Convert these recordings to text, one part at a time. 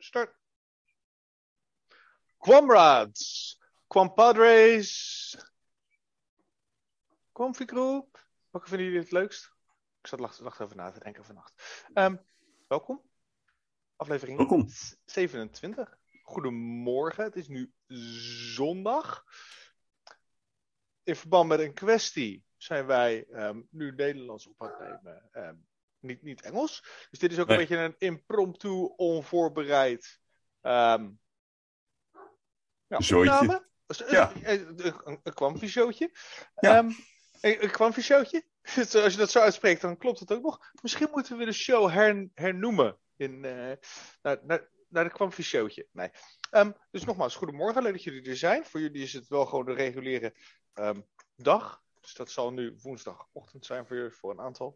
Start. Kwamraads. Kwampadres. Kwamfigroep. Welke vinden jullie het leukst? Ik zat wacht even na te denken vannacht. Welkom. Aflevering Welkom. 27. Goedemorgen. Het is nu zondag. In verband met een kwestie zijn wij nu Nederlands op aan het nemen. Niet Engels. Dus dit is ook een beetje een impromptu, onvoorbereid zootje. Een kwamfizootje. Ja. Een kwamfizootje. Als je dat zo uitspreekt, dan klopt het ook nog. Misschien moeten we de show hernoemen naar de kwamfizootje. Nee. Dus nogmaals, goedemorgen. Leuk dat jullie er zijn. Voor jullie is het wel gewoon de reguliere dag. Dus dat zal nu woensdagochtend zijn voor jullie, voor een aantal.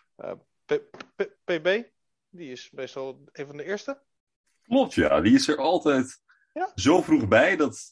PB, die is meestal een van de eerste. Klopt, ja. Die is er altijd zo vroeg bij dat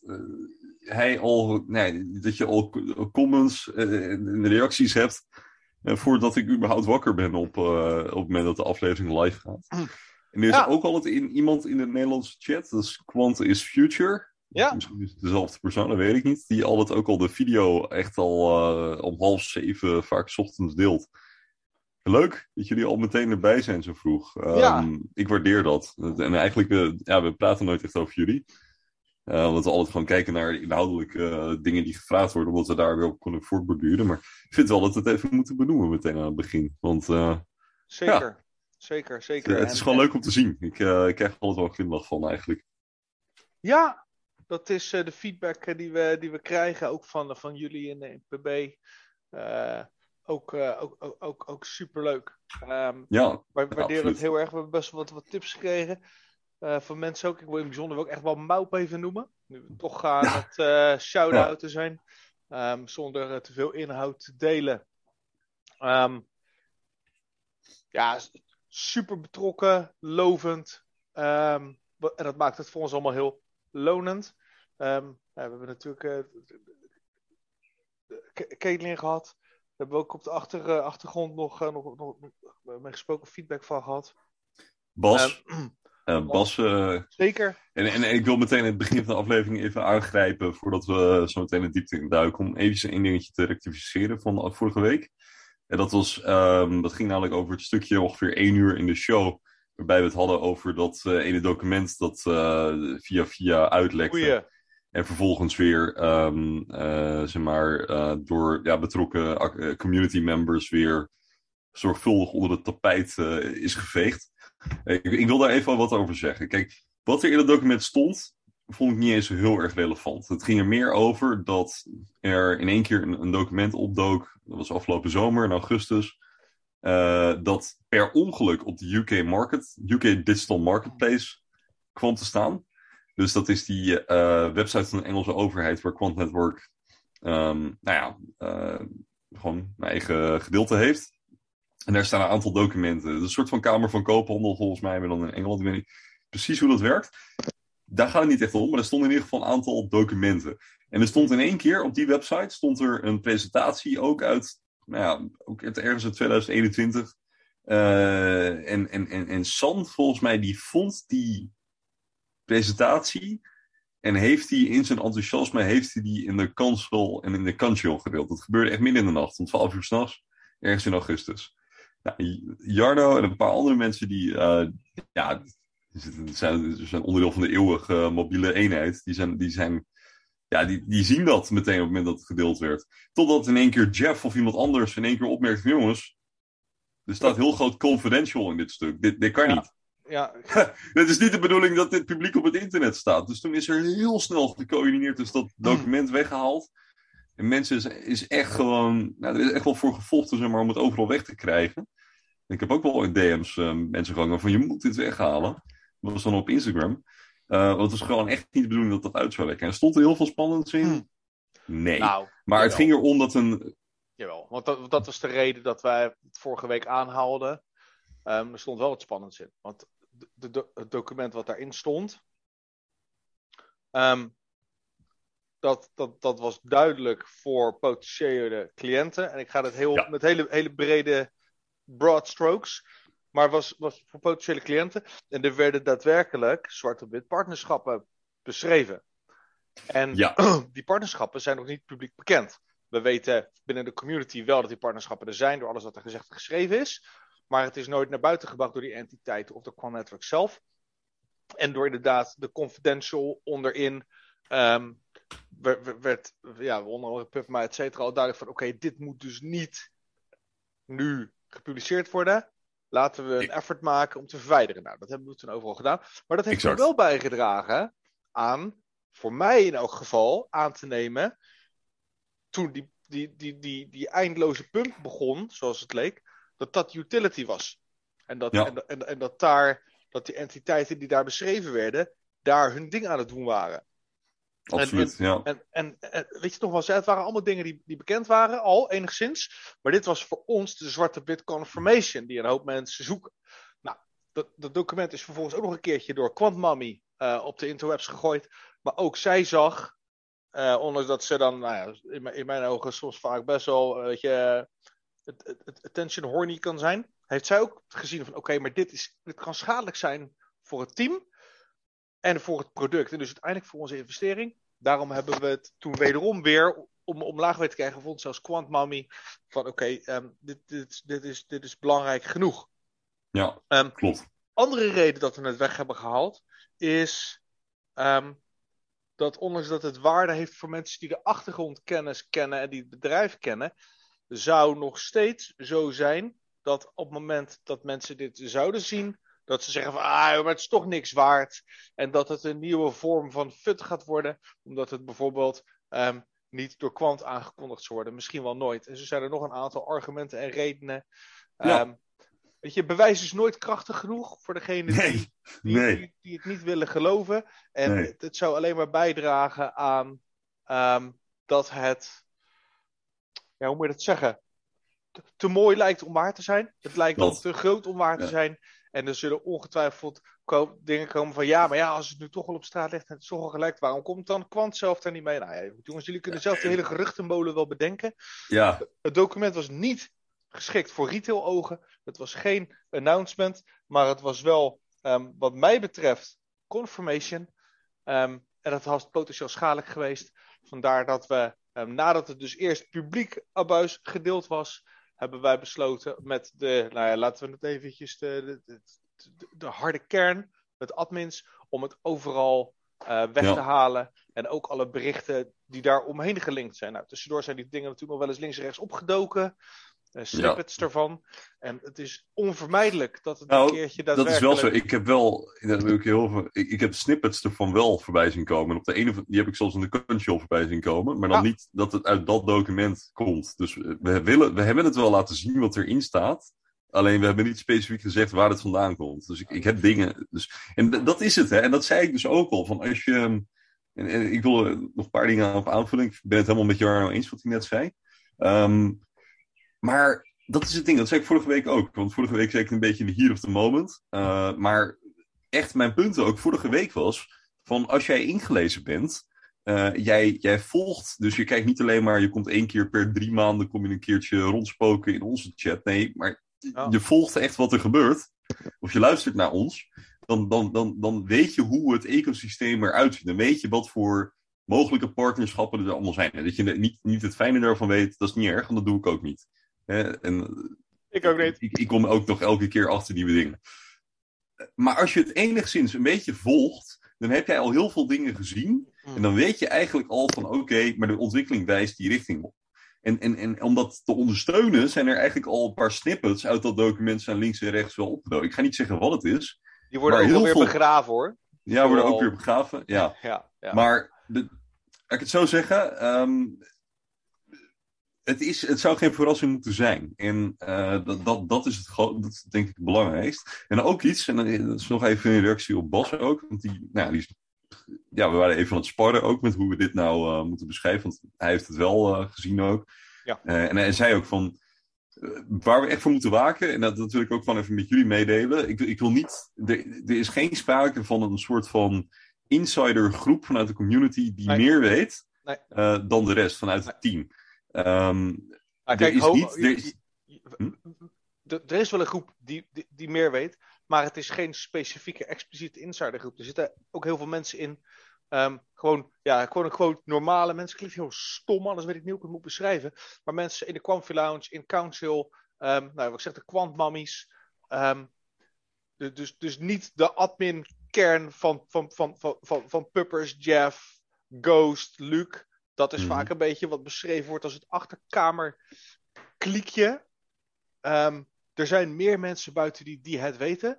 dat je al comments en reacties hebt voordat ik überhaupt wakker ben op het moment dat de aflevering live gaat. En er is ook altijd iemand in de Nederlandse chat, dat is Quant is Future. Ja. Misschien is het dezelfde persoon, dat weet ik niet. Die altijd ook al de video echt al om 6:30 vaak 's ochtends deelt. Leuk dat jullie al meteen erbij zijn zo vroeg. Ik waardeer dat. En eigenlijk, we praten nooit echt over jullie. Omdat we altijd gewoon kijken naar inhoudelijke dingen die gevraagd worden. Omdat we daar weer op kunnen voortborduren. Maar ik vind wel dat we het even moeten benoemen meteen aan het begin. Want Zeker. Het is gewoon leuk om te zien. Ik krijg er altijd wel een glimlach van eigenlijk. Ja, dat is de feedback die we krijgen. Ook van jullie in PB. Ook superleuk. Wij waarderen het heel erg. We hebben best wel wat tips gekregen. Van mensen ook. Ik wil in het bijzonder ook echt wel Maup even noemen. Nu we toch gaan het shout-outen zijn. Zonder te veel inhoud te delen. Super betrokken. Lovend. En dat maakt het voor ons allemaal heel lonend. We hebben natuurlijk Caitlin gehad. We hebben ook op de achtergrond nog met gesproken feedback van gehad. Bas. Bas. Zeker. En ik wil meteen het begin van de aflevering even aangrijpen voordat we zo meteen de diepte in duiken. Om even een dingetje te rectificeren van vorige week. En dat ging namelijk over het stukje ongeveer 1 uur in de show. Waarbij we het hadden over dat ene document dat via uitlekte. Goeie. En vervolgens weer door betrokken community members weer zorgvuldig onder het tapijt is geveegd. Ik wil daar even wat over zeggen. Kijk, wat er in het document stond, vond ik niet eens zo heel erg relevant. Het ging er meer over dat er in één keer een document opdook. Dat was afgelopen zomer, in augustus. Dat per ongeluk op de UK Digital Marketplace kwam te staan. Dus dat is die website van de Engelse overheid waar Quant Network gewoon een eigen gedeelte heeft. En daar staan een aantal documenten. Het is een soort van Kamer van Koophandel volgens mij, maar dan in Engeland. Ik weet niet precies hoe dat werkt. Daar gaat het niet echt om, maar er stonden in ieder geval een aantal documenten. En er stond in één keer op die website een presentatie ook uit ergens in 2021. En San, volgens mij, die vond die presentatie en heeft hij in zijn enthousiasme die in de kansel en in de kansjool gedeeld. Dat gebeurde echt midden in de nacht, om 12 uur 's nachts, ergens in augustus. Jarno en een paar andere mensen die zijn onderdeel van de eeuwige mobiele eenheid. Die zien dat meteen op het moment dat het gedeeld werd. Totdat in één keer Jeff of iemand anders in één keer opmerkt van jongens, er staat heel groot confidential in dit stuk. Dit kan niet. Ja. Het is niet de bedoeling dat dit publiek op het internet staat. Dus toen is er heel snel gecoördineerd, dus dat document weggehaald. En mensen is echt gewoon, er is echt wel voor gevochten om het overal weg te krijgen. Ik heb ook wel in DM's mensen gehangen van je moet dit weghalen. Dat was dan op Instagram. Want het was gewoon echt niet de bedoeling dat dat uit zou lekken. En er stond er heel veel spannends in? Nee. Maar het ging erom dat Jawel, want dat was de reden dat wij het vorige week aanhaalden. Er stond wel wat spannends in. Want het document wat daarin stond, dat was duidelijk voor potentiële cliënten. En ik ga het met hele brede broad strokes. maar was voor potentiële cliënten. En er werden daadwerkelijk zwart op wit partnerschappen beschreven. En Ja, die partnerschappen zijn nog niet publiek bekend. We weten binnen de community wel dat die partnerschappen er zijn, door alles wat er gezegd en geschreven is. Maar het is nooit naar buiten gebracht door die entiteiten of de Quant Network zelf. En door inderdaad de confidential onderin werd onder andere PubMed et cetera al duidelijk van oké, dit moet dus niet nu gepubliceerd worden. Laten we een effort maken om te verwijderen. Nou, dat hebben we toen overal gedaan. Maar dat heeft er wel bijgedragen aan, voor mij in elk geval, aan te nemen, toen die eindeloze pump begon, zoals het leek, dat utility was. En dat die entiteiten die daar beschreven werden, daar hun ding aan het doen waren. Absoluut, en weet je toch wel, het waren allemaal dingen die bekend waren, al enigszins. Maar dit was voor ons de zwarte bit confirmation die een hoop mensen zoeken. Nou, dat document is vervolgens ook nog een keertje door QuantMummy op de interwebs gegooid. Maar ook zij zag, ondanks dat ze dan, in mijn ogen soms vaak best wel, het attention horny kan zijn, heeft zij ook gezien van oké, maar dit kan schadelijk zijn voor het team en voor het product. En dus uiteindelijk voor onze investering. Daarom hebben we het toen wederom weer om omlaag weer te krijgen, vond zelfs QuantMummy van oké, dit is belangrijk genoeg. Ja, klopt. Andere reden dat we het weg hebben gehaald is dat ondanks dat het waarde heeft voor mensen die de achtergrondkennis kennen en die het bedrijf kennen, zou nog steeds zo zijn dat op het moment dat mensen dit zouden zien, dat ze zeggen van, maar het is toch niks waard. En dat het een nieuwe vorm van FUD gaat worden, omdat het bijvoorbeeld niet door Quant aangekondigd zou worden. Misschien wel nooit. En zo zijn er nog een aantal argumenten en redenen. Weet je, bewijs is nooit krachtig genoeg voor degene die het niet willen geloven. En het zou alleen maar bijdragen aan dat het, hoe moet je dat zeggen, te mooi lijkt om waar te zijn. Het lijkt dan te groot om waar te zijn. En er zullen ongetwijfeld dingen komen van maar als het nu toch wel op straat ligt en het is toch al gelekt, waarom komt dan Quant zelf daar niet mee? Nou jongens, jullie kunnen zelf die hele geruchtenmolen wel bedenken. Ja. Het document was niet geschikt voor retail ogen. Het was geen announcement, maar het was wel, wat mij betreft, confirmation. En dat was potentieel schadelijk geweest. Vandaar dat we, nadat het dus eerst publiek abuis gedeeld was, hebben wij besloten met laten we het eventjes, de harde kern, met admins, om het overal weg te halen. En ook alle berichten die daar omheen gelinkt zijn. Nou, tussendoor zijn die dingen natuurlijk nog wel eens links en rechts opgedoken. Snippets ervan. En het is onvermijdelijk dat het een keertje daadwerkelijk... Dat is wel zo. Ik heb wel... Ik heb snippets ervan wel voorbij zien komen. En op de ene die heb ik zelfs in de Crunchyroll voorbij zien komen. Maar dan niet dat het uit dat document komt. Dus we hebben het wel laten zien wat erin staat. Alleen we hebben niet specifiek gezegd waar het vandaan komt. Dus ik heb dingen... en dat is het, hè. En dat zei ik dus ook al. Van als je... En ik wil er nog een paar dingen op aanvullen. Ik ben het helemaal met Jarno eens wat hij net zei. Maar dat is het ding, dat zei ik vorige week ook. Want vorige week zei ik een beetje in de heat of the moment. Maar echt mijn punt ook vorige week was, van als jij ingelezen bent, jij volgt, dus je kijkt niet alleen maar, je komt 1 keer per 3 maanden, kom je een keertje rondspoken in onze chat. Nee, maar je volgt echt wat er gebeurt. Of je luistert naar ons. Dan weet je hoe het ecosysteem eruit ziet. Dan weet je wat voor mogelijke partnerschappen er allemaal zijn. En dat je niet het fijne daarvan weet, dat is niet erg, want dat doe ik ook niet. Ik ook niet. Ik kom ook nog elke keer achter nieuwe dingen. Maar als je het enigszins een beetje volgt, dan heb jij al heel veel dingen gezien. En dan weet je eigenlijk al van oké, maar de ontwikkeling wijst die richting op. En om dat te ondersteunen, zijn er eigenlijk al een paar snippets uit dat document zijn links en rechts wel opgenomen. Ik ga niet zeggen wat het is. Die worden ook weer begraven, hoor. Ja, worden ook weer begraven. Ja. Ja. Maar, laat ik het zo zeggen, het zou geen verrassing moeten zijn. En dat is dat is denk ik het belangrijkst. En ook iets, en dat is nog even een reactie op Bas ook. Want we waren even aan het sparren ook met hoe we dit nou moeten beschrijven. Want hij heeft het wel gezien ook. Ja. En hij zei ook van, waar we echt voor moeten waken, en dat wil ik ook gewoon even met jullie meedelen. Ik wil niet, er is geen sprake van een soort van insidergroep vanuit de community die meer weet dan de rest vanuit het team. er is wel een groep die meer weet, maar het is geen specifieke, expliciete insidergroep. Er zitten ook heel veel mensen in. Gewoon normale mensen. Klinkt heel stom, anders weet ik niet hoe ik het moet beschrijven. Maar mensen in de Quamfi Lounge, in Council, wat ik zeg, de Quantmummies. Dus niet de admin-kern van Puppers, Jeff, Ghost, Luke. Dat is vaak een beetje wat beschreven wordt als het achterkamer-kliekje. Er zijn meer mensen buiten die het weten.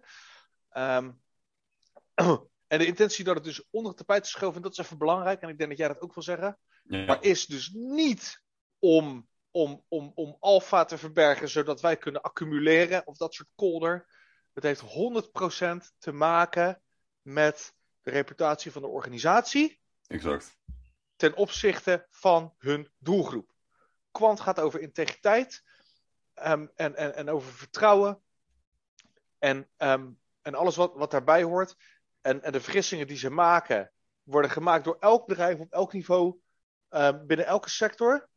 En de intentie dat het dus onder het tapijt is geschoven, dat is even belangrijk. En ik denk dat jij dat ook wil zeggen. Ja. Maar is dus niet om alfa te verbergen, zodat wij kunnen accumuleren of dat soort kolder. Het heeft 100% te maken met de reputatie van de organisatie. Exact. Ten opzichte van hun doelgroep. Quant gaat over integriteit. En over vertrouwen. En alles wat daarbij hoort. En de vergissingen die ze maken, worden gemaakt door elk bedrijf op elk niveau. Binnen elke sector.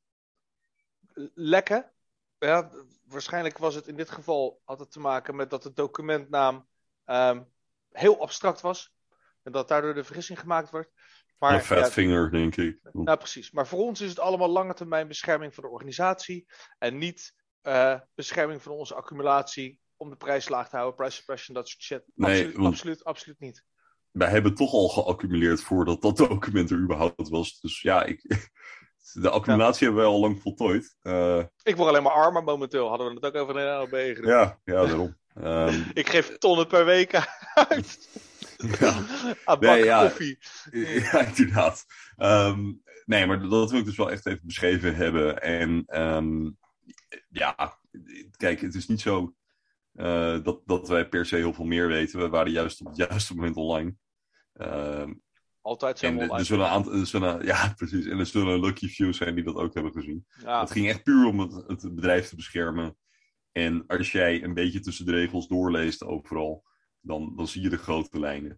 Lekken. Ja, waarschijnlijk was het in dit geval altijd te maken met dat de documentnaam heel abstract was. En dat daardoor de vergissing gemaakt wordt. Maar, een fat vinger, denk ik. Nou, precies. Maar voor ons is het allemaal lange termijn bescherming van de organisatie. En niet bescherming van onze accumulatie om de prijs laag te houden, price suppression, dat soort shit. Nee, Absoluut niet. Wij hebben toch al geaccumuleerd voordat dat document er überhaupt was. Dus ja, de accumulatie hebben wij al lang voltooid. Ik word alleen maar armer momenteel. Hadden we het ook over een NLB gedaan. Ja, daarom. Ik geef tonnen per week uit. Ja. Aan bak koffie. Ja, inderdaad. Nee, maar dat wil ik dus wel echt even beschreven hebben. En kijk, het is niet zo dat wij per se heel veel meer weten. We waren juist op het juiste moment online. Altijd zijn we online. Ja, precies. En er zullen lucky few zijn die dat ook hebben gezien. Ja. Het ging echt puur om het bedrijf te beschermen. En als jij een beetje tussen de regels doorleest overal, dan zie je de grote lijnen.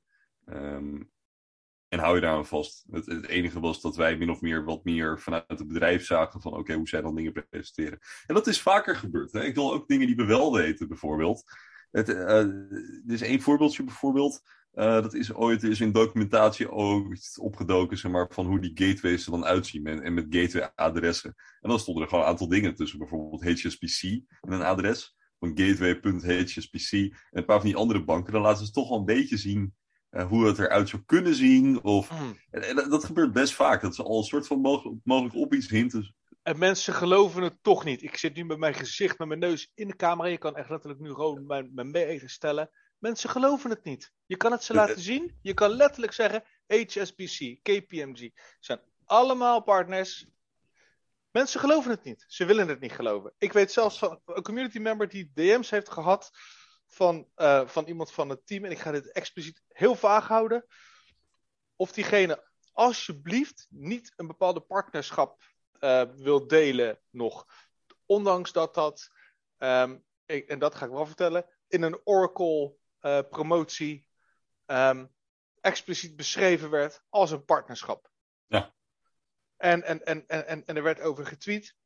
En hou je daar aan vast. Het enige was dat wij min of meer wat meer vanuit het bedrijf zagen van oké, hoe zij dan dingen presenteren. En dat is vaker gebeurd. Hè? Ik wil ook dingen die we wel weten, bijvoorbeeld. Er is één voorbeeldje bijvoorbeeld. Dat is ooit, er is in documentatie ooit opgedoken, zeg maar, van hoe die gateways er dan uitzien. En met gateway-adressen. En dan stonden er gewoon een aantal dingen tussen. Bijvoorbeeld HSPC en een adres. Van gateway.hspc. En een paar van die andere banken. Dan laten ze toch wel een beetje zien hoe het eruit zou kunnen zien. En dat gebeurt best vaak. Dat ze al een soort van mogelijk op iets hinten. En mensen geloven het toch niet. Ik zit nu met mijn gezicht, met mijn neus in de camera. Je kan echt letterlijk nu gewoon mijn mee stellen. Mensen geloven het niet. Je kan het ze laten zien. Je kan letterlijk zeggen HSBC, KPMG. Zijn allemaal partners. Mensen geloven het niet. Ze willen het niet geloven. Ik weet zelfs van een community member die DM's heeft gehad van iemand van het team. En ik ga dit expliciet heel vaag houden. Of diegene alsjeblieft niet een bepaalde partnerschap wil delen nog. Ondanks dat en dat ga ik wel vertellen, in een Oracle promotie expliciet beschreven werd als een partnerschap. Ja. En er werd over getweet.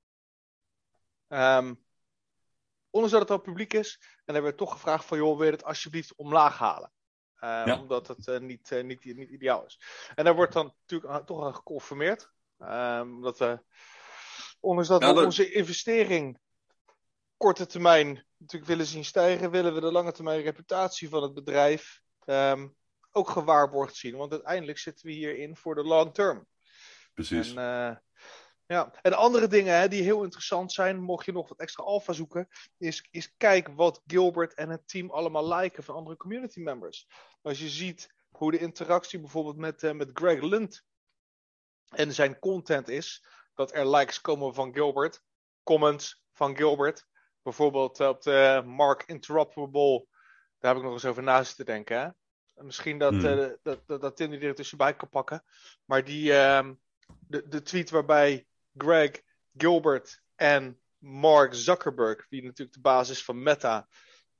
Ondanks dat het al publiek is. En er werd toch gevraagd van, joh, wil je het alsjeblieft omlaag halen? Omdat het niet ideaal is. En daar wordt dan natuurlijk toch aan geconformeerd. Omdat we, ondanks dat we onze investering korte termijn natuurlijk willen zien stijgen, willen we de lange termijn reputatie van het bedrijf ook gewaarborgd zien. Want uiteindelijk zitten we hierin voor de long term. Precies. En andere dingen die heel interessant zijn, mocht je nog wat extra alpha zoeken, is kijk wat Gilbert en het team allemaal liken van andere community members. Als je ziet hoe de interactie bijvoorbeeld met Greg Lund en zijn content is, dat er likes komen van Gilbert, comments van Gilbert, bijvoorbeeld op de Mark Interoperable, daar heb ik nog eens over na zitten denken. Hè? Misschien dat Tim die er tussenbij kan pakken, maar de tweet waarbij Greg, Gilbert en Mark Zuckerberg, die natuurlijk de basis van Meta,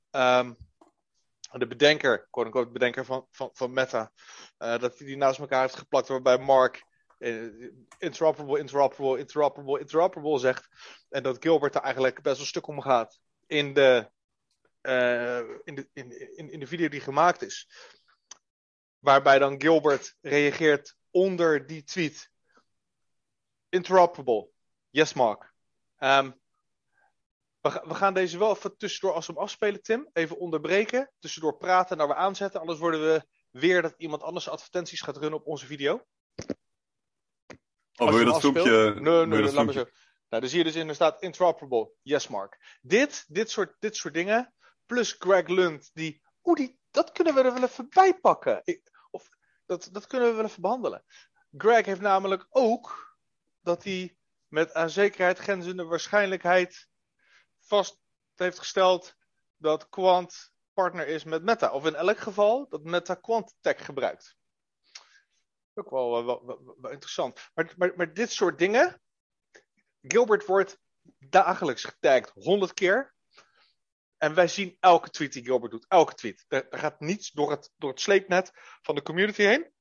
de bedenker, quote-unquote bedenker van Meta, dat hij die naast elkaar heeft geplakt, waarbij Mark interoperable zegt, en dat Gilbert er eigenlijk best wel stuk om gaat. in de video die gemaakt is. Waarbij dan Gilbert reageert onder die tweet. Interoperable. Yes, Mark. We gaan deze wel even tussendoor als we hem afspelen, Tim. Even onderbreken. Tussendoor praten, naar we aanzetten. Anders worden we weer dat iemand anders advertenties gaat runnen op onze video. Wil je dat filmpje? Nee, laat maar zo. Nou, dan zie je dus in, er staat interoperable. Yes, Mark. Dit soort dingen. Plus Greg Lund, dat kunnen we er wel even bij pakken. Dat kunnen we wel even behandelen. Greg heeft namelijk ook dat hij met aan zekerheid grenzende waarschijnlijk vast heeft gesteld dat Quant partner is met Meta. Of in elk geval dat Meta Quant Tech gebruikt. Ook wel interessant. Maar dit soort dingen. Gilbert wordt dagelijks getagd 100 keer. En wij zien elke tweet die Gilbert doet. Elke tweet. Er gaat niets door het sleepnet van de community heen.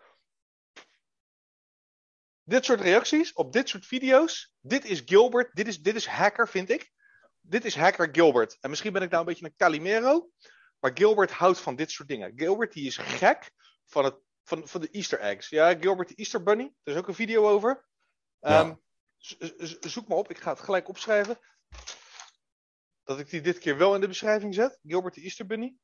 Dit soort reacties op dit soort video's. Dit is Gilbert. Dit is hacker, vind ik. Dit is hacker Gilbert. En misschien ben ik nou een beetje een Calimero. Maar Gilbert houdt van dit soort dingen. Gilbert die is gek van de Easter eggs. Ja, Gilbert de Easter Bunny. Er is ook een video over. Zoek maar op. Ik ga het gelijk opschrijven. Dat ik die dit keer wel in de beschrijving zet. Gilbert de Easter Bunny.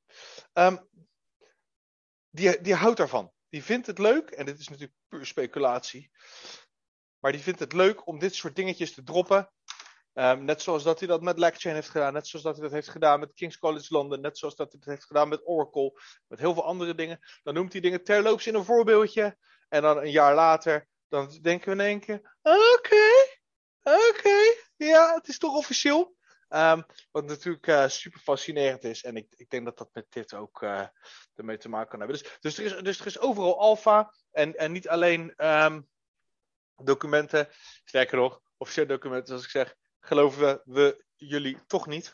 Die houdt daarvan. Die vindt het leuk. En dit is natuurlijk puur speculatie. Maar die vindt het leuk om dit soort dingetjes te droppen. Net zoals dat hij dat met LangChain heeft gedaan. Net zoals dat hij dat heeft gedaan met King's College London. Net zoals dat hij dat heeft gedaan met Oracle. Met heel veel andere dingen. Dan noemt hij dingen terloops in een voorbeeldje. En dan een jaar later. Dan denken we in één keer. Oké. Ja, het is toch officieel. Wat natuurlijk super fascinerend is. En ik denk dat dat met dit ook ermee te maken kan hebben. Dus er is overal alpha. En niet alleen documenten. Sterker nog, officiële documenten, zoals ik zeg. Geloven we jullie toch niet.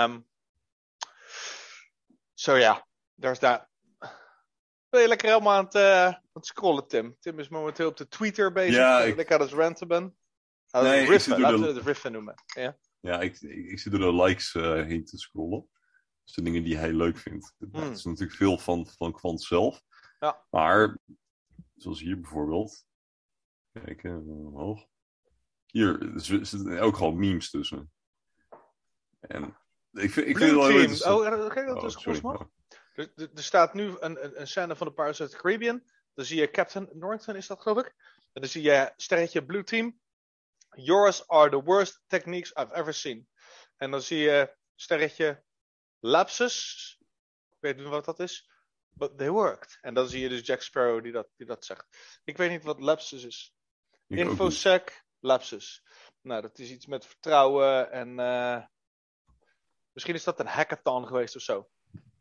Daar is daar. Ben je lekker helemaal aan het scrollen, Tim? Tim is momenteel op de Twitter bezig. Ja, ik aan het ranten ben. Nee, laten we het riffen noemen. Ja, ik zit door de likes heen te scrollen. Dus de dingen die hij leuk vindt. Dat is natuurlijk veel van Quant zelf. Ja. Maar, zoals hier bijvoorbeeld. Kijk, omhoog. Hier zitten ook gewoon memes tussen. En ik vind het wel heel interessant. Kijk dat dus volgens mij. Er staat nu een scène van de Pirates of the Caribbean. Dan zie je Captain Norton, is dat geloof ik. En dan zie je sterretje Blue Team. Yours are the worst techniques I've ever seen. En dan zie je sterretje Lapsus. Ik weet niet wat dat is. But they worked. En dan zie je dus Jack Sparrow die dat zegt. Ik weet niet wat Lapsus is. Infosec Lapsus. Nou, dat is iets met vertrouwen en misschien is dat een hackathon geweest of zo.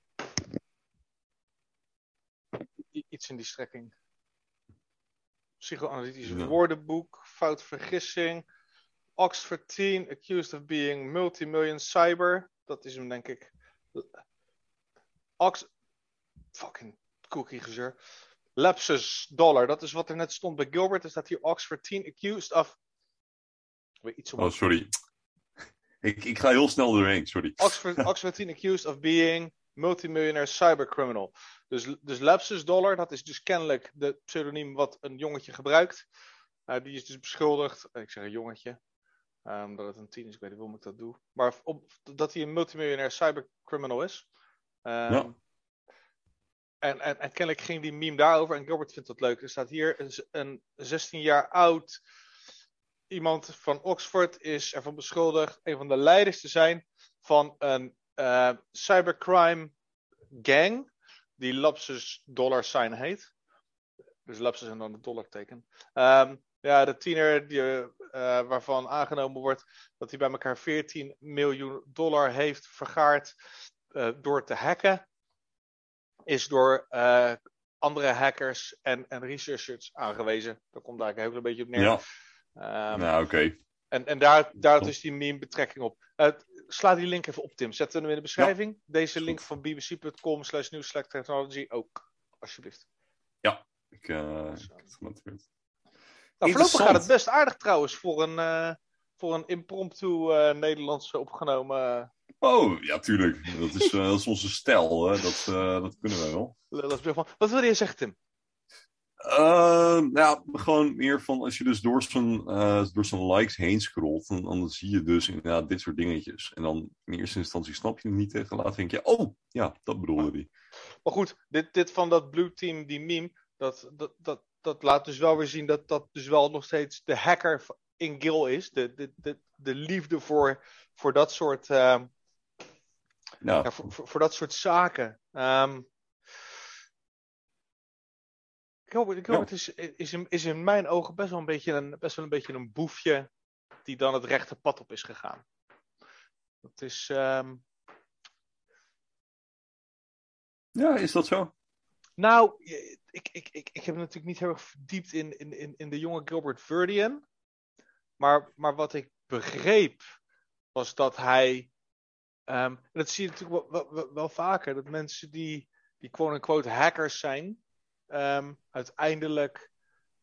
Iets in die strekking. Psychoanalytisch woordenboek, fout vergissing. Oxford Teen, accused of being multimillion cyber. Dat is hem denk ik. Fucking cookie gezeur. Lapsus dollar, dat is wat er net stond bij Gilbert. Er staat hier Oxford Teen, accused of... sorry. Ik ga heel snel doorheen, sorry. Oxford Teen, accused of being multimillionaire cybercriminal. Dus Lapsus dollar, dat is dus kennelijk de pseudoniem wat een jongetje gebruikt. Die is dus beschuldigd, ik zeg een jongetje, dat het een 10 is, ik weet niet waarom ik dat doe. Maar dat hij een multimiljonair cybercriminal is. En kennelijk ging die meme daarover en Gilbert vindt dat leuk. Er staat hier een 16 jaar oud iemand van Oxford is ervan beschuldigd een van de leiders te zijn van een cybercrime gang die Lapsus dollar sign heet. Dus Lapsus en dan het dollarteken. De tiener waarvan aangenomen wordt dat hij bij elkaar $14 miljoen heeft vergaard door te hacken, is door andere hackers en researchers aangewezen. Daar komt daar een beetje op neer. Ja. Oké. En daar is die meme betrekking op. Sla die link even op, Tim. Zet hem in de beschrijving. Ja, deze link van bbc.com/news/technology ook, alsjeblieft. Ja, ik heb het genoteerd. Voorlopig gaat het best aardig trouwens voor een impromptu Nederlandse opgenomen Oh, ja, tuurlijk. Dat is onze stijl. Hè. Dat kunnen wij wel. Wat wilde je zeggen, Tim? Ja, gewoon meer van als je dus door zijn likes heen scrolt, dan zie je dus inderdaad dit soort dingetjes. En dan in eerste instantie snap je het niet tegen later denk je, oh, ja, dat bedoelde hij. Maar goed, dit van dat Blue Team, die meme, dat laat dus wel weer zien dat dus wel nog steeds de hacker in Gil is. De liefde voor dat soort, Ja, voor dat soort zaken. ja. Gilbert is in mijn ogen best wel een beetje een boefje die dan het rechte pad op is gegaan. Dat is... Ja, is dat zo? Nou, ik heb natuurlijk niet heel erg verdiept in de jonge Gilbert Verdian. Maar wat ik begreep was dat hij... en dat zie je natuurlijk wel vaker. Dat mensen die quote-unquote hackers zijn... uiteindelijk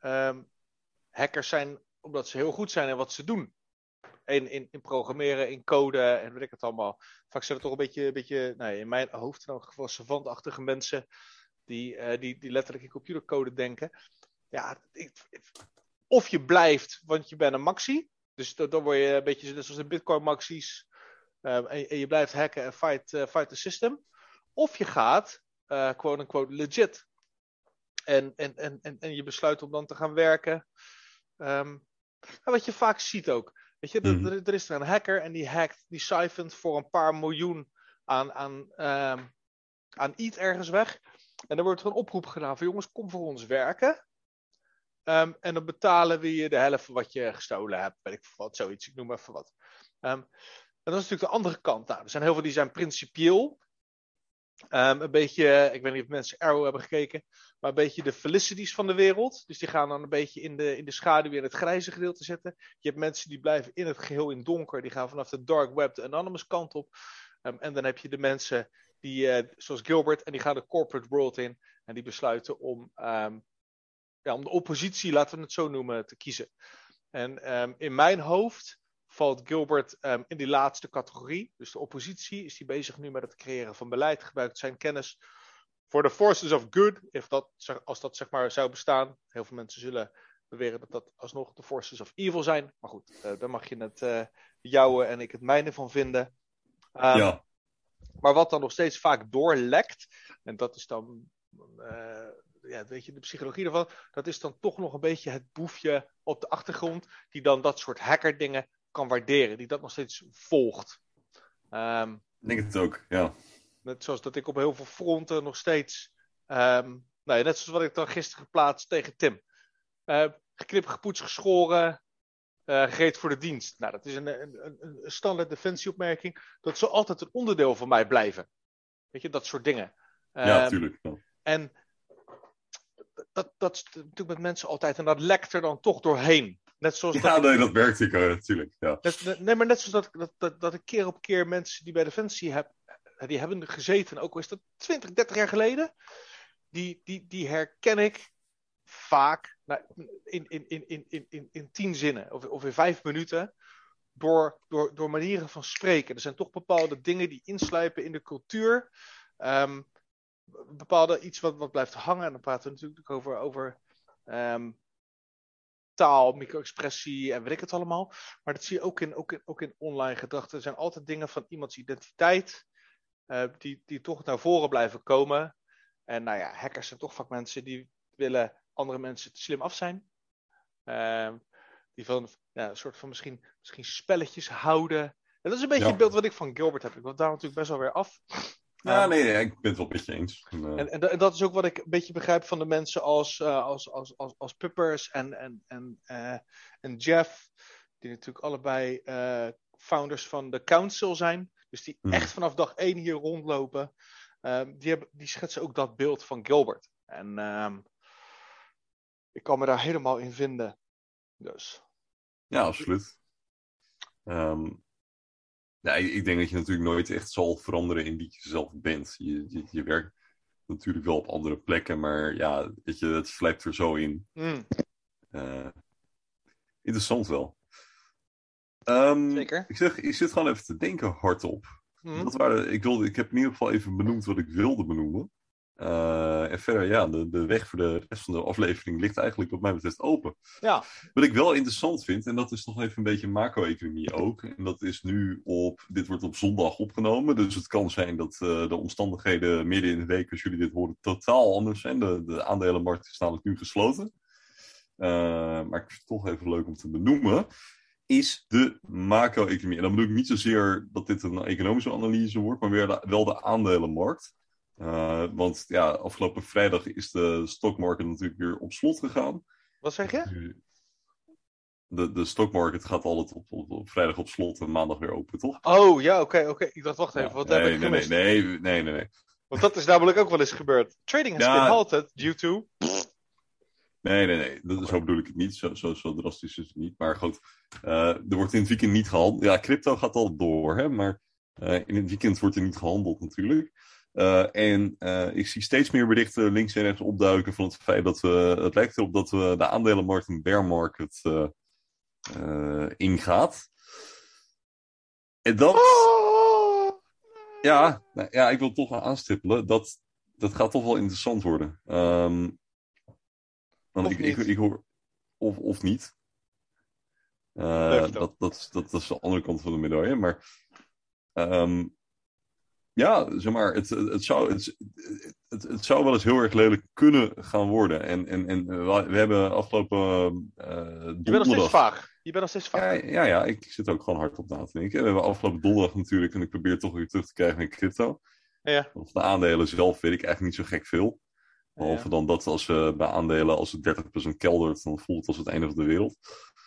hackers zijn omdat ze heel goed zijn in wat ze doen. In programmeren, in code en weet ik het allemaal. Vaak zijn het toch een beetje nou, in mijn hoofd in elk geval savantachtige mensen die letterlijk in computercode denken. Ja, of je blijft, want je bent een maxi. Dus dan word je een beetje net zoals de Bitcoin maxies. En je blijft hacken en fight the system. Of je gaat, quote-unquote, legit. En je besluit om dan te gaan werken. Wat je vaak ziet ook. Weet je, er is er een hacker en die hackt, die siphont voor een paar miljoen aan ETH ergens weg. En dan wordt er een oproep gedaan van jongens, kom voor ons werken. En dan betalen we je de helft van wat je gestolen hebt. Weet ik wat, zoiets. Ik noem even wat. En dat is natuurlijk de andere kant. Nou, er zijn heel veel die zijn principieel. Een beetje, ik weet niet of mensen Arrow hebben gekeken, maar een beetje de Felicities van de wereld. Dus die gaan dan een beetje in de schaduw in het grijze gedeelte zitten. Je hebt mensen die blijven in het geheel in donker. Die gaan vanaf de dark web de anonymous kant op. En dan heb je de mensen die, zoals Gilbert, en die gaan de corporate world in. En die besluiten om de oppositie, laten we het zo noemen, te kiezen. En in mijn hoofd valt Gilbert in die laatste categorie. Dus de oppositie is die bezig nu met het creëren van beleid. Gebruikt zijn kennis voor de forces of good. Als dat zeg maar zou bestaan. Heel veel mensen zullen beweren dat dat alsnog de forces of evil zijn. Maar goed, daar mag je het jouwe en ik het mijne van vinden. Ja. Maar wat dan nog steeds vaak doorlekt. En dat is dan... weet je, de psychologie ervan. Dat is dan toch nog een beetje het boefje op de achtergrond. Die dan dat soort hackerdingen kan waarderen. Die dat nog steeds volgt. Ik denk het ook, ja. Net zoals dat ik op heel veel fronten nog steeds... net zoals wat ik dan gisteren geplaatst tegen Tim. Geknipt, gepoetst, geschoren. Gereed voor de dienst. Nou, dat is een standaard defensieopmerking. Dat zal altijd een onderdeel van mij blijven. Weet je, dat soort dingen. Ja, tuurlijk. Ja. En dat is natuurlijk met mensen altijd. En dat lekt er dan toch doorheen. Net zoals dat werkt ik natuurlijk. Ja. Maar net zoals dat ik keer op keer mensen die bij Defensie die hebben gezeten, ook al is dat 20, 30 jaar geleden, die herken ik vaak in 10 zinnen of in 5 minuten door manieren van spreken. Er zijn toch bepaalde dingen die insluipen in de cultuur. Bepaalde iets wat blijft hangen. En dan praten we natuurlijk over taal, micro-expressie en weet ik het allemaal. Maar dat zie je ook in online gedachten. Er zijn altijd dingen van iemands identiteit die toch naar voren blijven komen. En nou ja, hackers zijn toch vaak mensen die willen andere mensen te slim af zijn. Die van een soort van misschien spelletjes houden. En dat is een beetje het beeld wat ik van Gilbert heb. Ik wil daar natuurlijk best wel weer af. Ja, nee, ik ben het wel een beetje eens. En dat is ook wat ik een beetje begrijp van de mensen als Puppers en Jeff. Die natuurlijk allebei founders van de Council zijn. Dus die echt vanaf dag 1 hier rondlopen. Die schetsen ook dat beeld van Gilbert. En ik kan me daar helemaal in vinden. Dus. Ja, absoluut. Ik denk dat je natuurlijk nooit echt zal veranderen in wie je zelf bent. Je werkt natuurlijk wel op andere plekken, maar ja, weet je, het slijpt er zo in. Interessant wel. Zeker. Ik zit gewoon even te denken hardop. Ik heb in ieder geval even benoemd wat ik wilde benoemen. En verder, ja, de weg voor de rest van de aflevering ligt eigenlijk wat mij betreft open. Ja. Wat ik wel interessant vind, en dat is nog even een beetje macro-economie ook. En dat is nu dit wordt op zondag opgenomen. Dus het kan zijn dat de omstandigheden midden in de week, als jullie dit horen, totaal anders zijn. De aandelenmarkt is namelijk nu gesloten. Maar ik vind het toch even leuk om te benoemen. Is de macro-economie. En dan bedoel ik niet zozeer dat dit een economische analyse wordt, maar wel de aandelenmarkt. Want ja, afgelopen vrijdag is de stockmarket natuurlijk weer op slot gegaan. Wat zeg je? De stockmarket gaat altijd op vrijdag op slot en maandag weer open, toch? Oh, ja, oké. Ik dacht, wacht even, wat heb ik gemist? Nee. Want dat is namelijk ook wel eens gebeurd. Trading has been halted due to... Nee. Zo bedoel ik het niet. Zo drastisch is het niet. Maar goed, er wordt in het weekend niet gehandeld. Ja, crypto gaat al door, hè. Maar in het weekend wordt er niet gehandeld natuurlijk. Ik zie steeds meer berichten links en rechts opduiken van het feit dat het lijkt erop dat we de aandelenmarkt een bear market ingaat. En dat... Ja, ik wil toch aanstippelen. Dat gaat toch wel interessant worden. Want ik hoor... Of niet. Dat is de andere kant van de medaille. Maar... ja, zeg maar, het zou wel eens heel erg lelijk kunnen gaan worden. En we hebben afgelopen donderdag... Je bent nog steeds vaag. Ja, ik zit ook gewoon hard op na te denken. We hebben afgelopen donderdag natuurlijk, en ik probeer toch weer terug te krijgen naar crypto. Ja. Of de aandelen zelf weet ik eigenlijk niet zo gek veel. Behalve dan dat als bij aandelen, als het 30% keldert, dan voelt het als het einde van de wereld.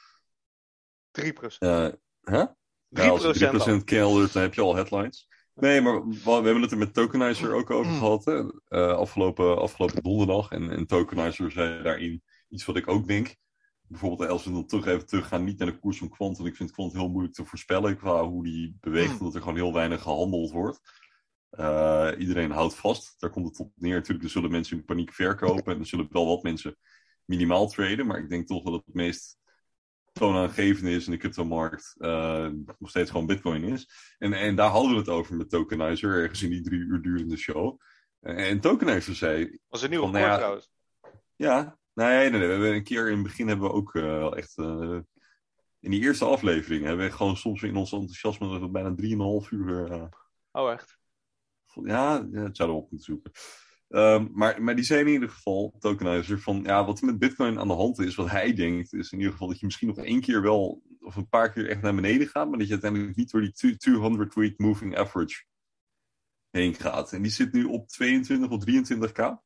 3%. Huh? 3% als het 3% keldert, dan heb je al headlines. Nee, maar we hebben het er met Tokenizer ook over gehad. Hè? Afgelopen donderdag. En Tokenizer zei daarin iets wat ik ook denk. Bijvoorbeeld als we dan even teruggaan, niet naar de koers van Quant. Want ik vind Quant heel moeilijk te voorspellen qua hoe die beweegt. Omdat er gewoon heel weinig gehandeld wordt. Iedereen houdt vast. Daar komt het op neer. Natuurlijk, er zullen mensen in paniek verkopen. En er zullen wel wat mensen minimaal traden. Maar ik denk toch dat het meest toonaangevende is in de cryptomarkt nog steeds gewoon Bitcoin is. En daar hadden we het over met Tokenizer, ergens in die 3 uur durende show. En Tokenizer zei... Was een nieuwe record trouwens. Ja, nee. We hebben een keer in het begin hebben we ook echt... in die eerste aflevering hebben we gewoon soms in ons enthousiasme bijna 3,5 uur... Oh, echt? Ja, het zouden we op moeten zoeken. Maar die zei in ieder geval, Tokenizer, van ja, wat er met Bitcoin aan de hand is, wat hij denkt, is in ieder geval dat je misschien nog 1 keer wel, of een paar keer echt naar beneden gaat, maar dat je uiteindelijk niet door die 200-week moving average heen gaat. En die zit nu op 22 of 23k. Dat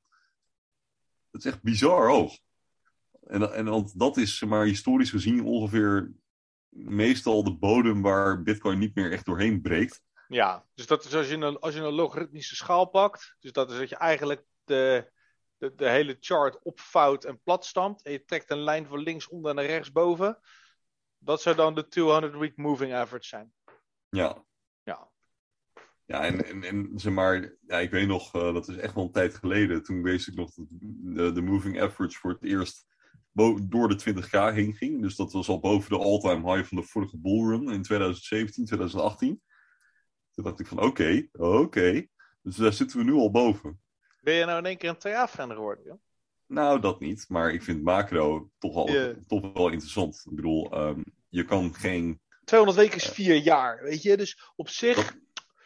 is echt bizar hoog. En want dat is, zeg maar, historisch gezien ongeveer meestal de bodem waar Bitcoin niet meer echt doorheen breekt. Ja, dus dat is als je een logaritmische schaal pakt. Dus dat is dat je eigenlijk de hele chart opvouwt en platstampt. En je trekt een lijn van linksonder naar rechtsboven. Dat zou dan de 200-week moving average zijn. Ja. Ja, en zeg maar, ja, ik weet nog, dat is echt wel een tijd geleden. Toen wist ik nog dat de moving average voor het eerst door de 20k heen ging. Dus dat was al boven de all-time high van de vorige bullrun in 2017, 2018. Toen dacht ik van oké. Dus daar zitten we nu al boven. Ben je nou in één keer een TA-fan geworden, joh? Nou, dat niet. Maar ik vind macro toch wel interessant. Ik bedoel, je kan geen... 200 weken is 4 jaar, weet je? Dus op zich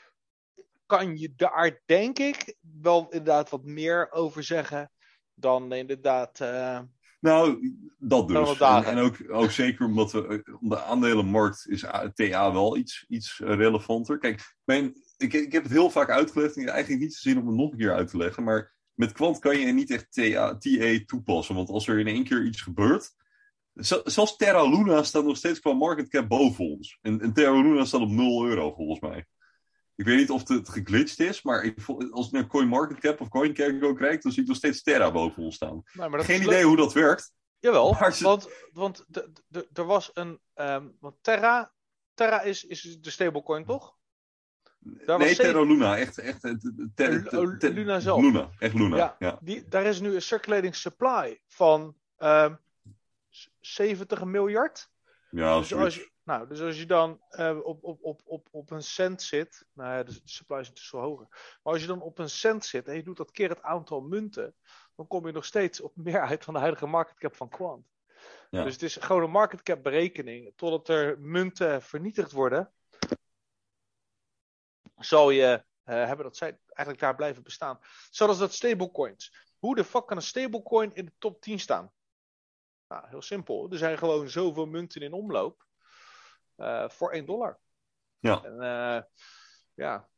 kan je daar, denk ik, wel inderdaad wat meer over zeggen dan inderdaad... Nou, dat dus. En ook zeker omdat de aandelenmarkt is TA wel iets relevanter. Kijk, ik heb het heel vaak uitgelegd en eigenlijk niet zin om het nog een keer uit te leggen. Maar met Quant kan je niet echt TA toepassen. Want als er in één keer iets gebeurt... Zelfs Terra Luna staat nog steeds qua market cap boven ons. En Terra Luna staat op €0 volgens mij. Ik weet niet of het geglitcht is, maar als ik naar CoinMarketCap of CoinCargo kijk, dan zie ik nog steeds Terra boven ons staan. Nee, maar geen idee hoe dat werkt. Jawel, want er was een... want Terra is de stablecoin, toch? Nee, Terra Luna. Echt Luna zelf. Luna, echt Luna. Ja. Daar is nu een circulating supply van 70 miljard. Ja, dus Nou, dus als je dan op een cent zit, nou ja, de supply is natuurlijk zo hoger. Maar als je dan op een cent zit en je doet dat keer het aantal munten, dan kom je nog steeds op meer uit dan de huidige market cap van Quant. Ja. Dus het is gewoon een market cap berekening. Totdat er munten vernietigd worden, zal je hebben dat zij eigenlijk daar blijven bestaan. Zoals dat stablecoins. Hoe de fuck kan een stablecoin in de top 10 staan? Nou, heel simpel. Er zijn gewoon zoveel munten in omloop voor $1. Ja. En ja,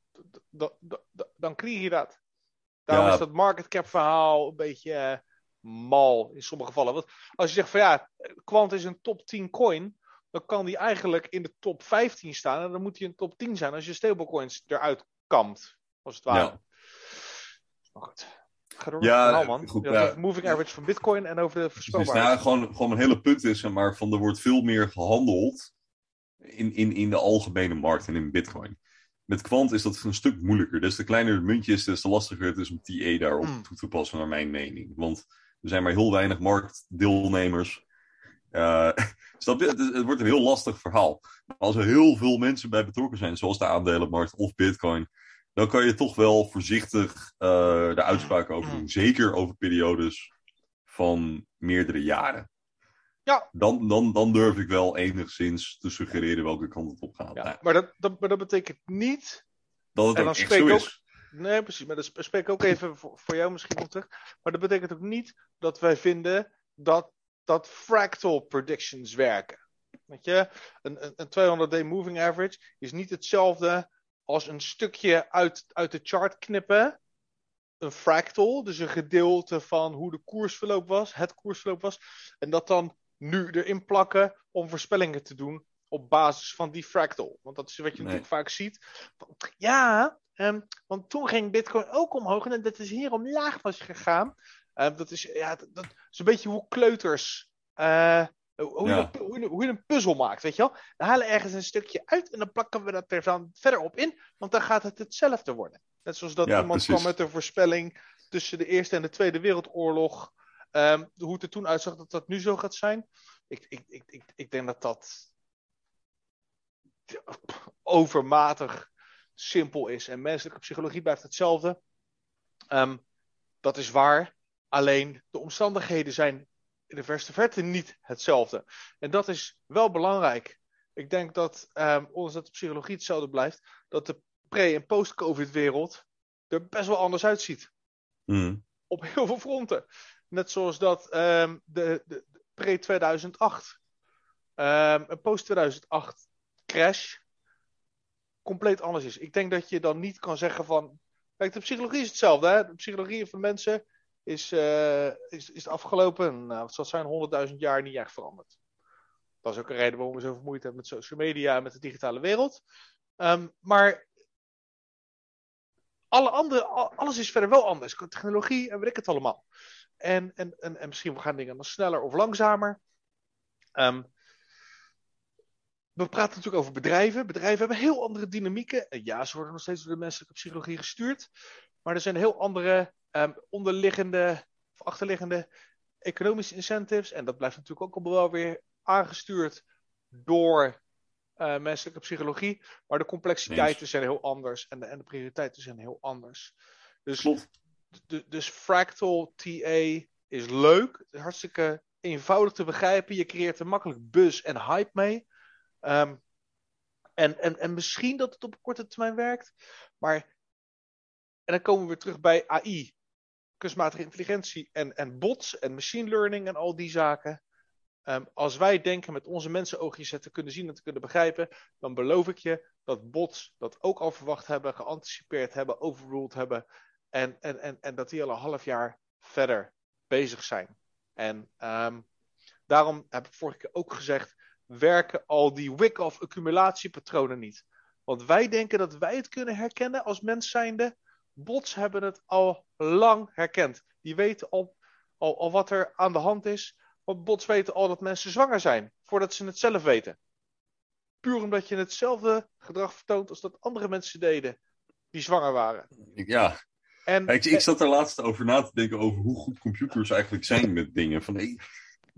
dan krijg je dat. Daarom is dat market cap verhaal een beetje mal in sommige gevallen. Want als je zegt van ja, Quant is een top 10 coin, dan kan die eigenlijk in de top 15 staan. En dan moet hij een top 10 zijn als je stablecoins eruit kampt, als het ware. Ja. Maar goed. Ga door Ja, met het verhaal, man. goed, Je had over moving average van Bitcoin en over de Dus voorspelbaarheid. gewoon mijn hele punt is, maar van er wordt veel meer gehandeld in de algemene markt en in Bitcoin. Met Quant is dat een stuk moeilijker. Dus de kleiner het muntje is, des te lastiger het is om TA daarop toe te passen, naar mijn mening. Want er zijn maar heel weinig marktdeelnemers. Snap je? Het wordt een heel lastig verhaal. Maar als er heel veel mensen bij betrokken zijn, zoals de aandelenmarkt of Bitcoin, dan kan je toch wel voorzichtig de uitspraken over doen. Zeker over periodes van meerdere jaren. Ja. Dan durf ik wel enigszins te suggereren welke kant het op gaat. Ja, Nou, maar dat betekent niet dat het en ook dan echt spreek zo ik ook. is. Nee, precies. Maar dan spreek ik ook even voor jou misschien nog terug. Maar dat betekent ook niet dat wij vinden dat fractal predictions werken. Weet je, een 200-day moving average is niet hetzelfde als een stukje uit de chart knippen. Een fractal, dus een gedeelte van hoe de koersverloop was, het koersverloop was. En dat dan nu erin plakken om voorspellingen te doen op basis van die fractal. Want dat is wat je natuurlijk vaak ziet. Ja, want toen ging Bitcoin ook omhoog en dat is hier omlaag was gegaan. Dat is een beetje hoe kleuters, hoe je een puzzel maakt, weet je wel. We halen ergens een stukje uit en dan plakken we dat er dan verder op in, want dan gaat het hetzelfde worden. Net zoals dat iemand kwam met een voorspelling tussen de Eerste en de Tweede Wereldoorlog. Hoe het er toen uitzag dat dat nu zo gaat zijn. Ik denk dat overmatig simpel is. En menselijke psychologie blijft hetzelfde. Dat is waar. Alleen de omstandigheden zijn in de verste verte niet hetzelfde. En dat is wel belangrijk. Ik denk dat, ondanks dat de psychologie hetzelfde blijft, dat de pre- en post-COVID wereld er best wel anders uitziet. Op heel veel fronten. Net zoals dat de pre-2008 en post-2008 crash compleet anders is. Ik denk dat je dan niet kan zeggen van... Kijk, de psychologie is hetzelfde. Hè? De psychologie van mensen is de afgelopen, wat zal het zijn, 100.000 jaar niet echt veranderd. Dat is ook een reden waarom we zoveel moeite hebben met social media en met de digitale wereld. Maar alles is verder wel anders. Technologie en weet ik het allemaal. En misschien gaan dingen dan sneller of langzamer. We praten natuurlijk over bedrijven. Bedrijven hebben heel andere dynamieken. En ja, ze worden nog steeds door de menselijke psychologie gestuurd. Maar er zijn heel andere onderliggende of achterliggende economische incentives. En dat blijft natuurlijk ook al wel weer aangestuurd door menselijke psychologie. Maar de complexiteiten zijn heel anders. En de prioriteiten zijn heel anders. Dus, dus fractal TA is leuk. Hartstikke eenvoudig te begrijpen. Je creëert er makkelijk buzz en hype mee. En misschien dat het op korte termijn werkt. Maar, en dan komen we weer terug bij AI. Kunstmatige intelligentie en bots en machine learning en al die zaken. Als wij denken met onze mensenoogjes te kunnen zien en te kunnen begrijpen, dan beloof ik je dat bots dat ook al verwacht hebben, geanticipeerd hebben, overruled hebben. En dat die al een half jaar verder bezig zijn. En daarom heb ik vorige keer ook gezegd, werken al die Wyckoff accumulatiepatronen niet. Want wij denken dat wij het kunnen herkennen als mens zijnde. Bots hebben het al lang herkend. Die weten al wat er aan de hand is. Want bots weten al dat mensen zwanger zijn, voordat ze het zelf weten. Puur omdat je hetzelfde gedrag vertoont als dat andere mensen deden die zwanger waren. Ja. Ik zat er laatst over na te denken over hoe goed computers eigenlijk zijn met dingen. Van,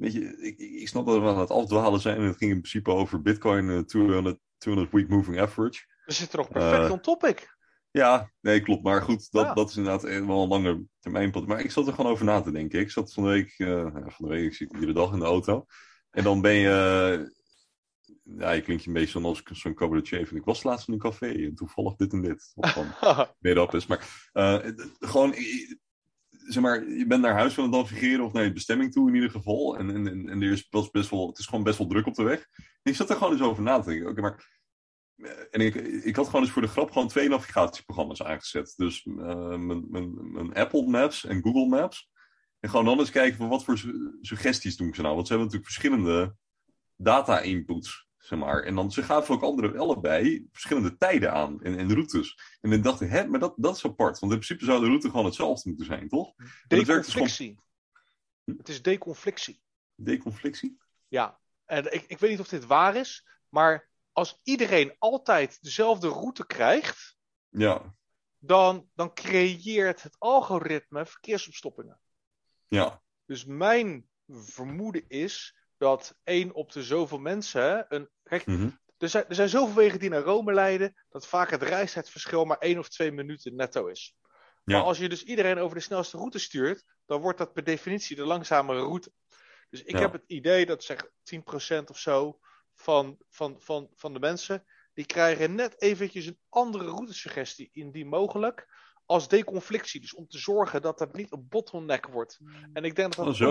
weet je, ik snap dat we aan het afdwalen zijn. En het ging in principe over Bitcoin 200 week moving average. We zitten nog perfect on topic. Ja, nee, klopt. Maar goed, Ja. dat is inderdaad wel een lange termijn. Maar ik zat er gewoon over na te denken. Ik zat van de week, ik zit iedere dag in de auto. En dan ben je, je klinkt je een beetje zoals zo'n cabaretier. Ik was laatst in een café en toevallig dit en dit. Wat gewoon made-up is. Maar gewoon, zeg maar, je bent naar huis van het navigeren of naar je bestemming toe in ieder geval. En er is best wel, het is gewoon best wel druk op de weg. En ik zat er gewoon eens over na te denken. Oké, maar... En ik had gewoon eens voor de grap gewoon 2 navigatieprogramma's aangezet. Dus mijn Apple Maps en Google Maps. En gewoon dan eens kijken van wat voor suggesties doen ze nou. Want ze hebben natuurlijk verschillende data-inputs, zeg maar. En dan ze gaven ook allebei verschillende tijden aan en routes. En dan dacht ik, maar dat is apart. Want in principe zou de route gewoon hetzelfde moeten zijn, toch? Deconflictie. Het is deconflictie. Deconflictie? Ja. En ik weet niet of dit waar is, maar als iedereen altijd dezelfde route krijgt, ja. dan creëert het algoritme verkeersopstoppingen. Ja. Dus mijn vermoeden is dat 1 op de zoveel mensen... Kijk, er zijn zoveel wegen die naar Rome leiden, dat vaak het reistijdverschil maar 1 of 2 minuten netto is. Ja. Maar als je dus iedereen over de snelste route stuurt, dan wordt dat per definitie de langzamere route. Dus ik heb het idee dat zeg 10% of zo van de mensen, die krijgen net eventjes een andere routesuggestie indien mogelijk als deconflictie. Dus om te zorgen dat dat niet een bottleneck wordt. En ik denk dat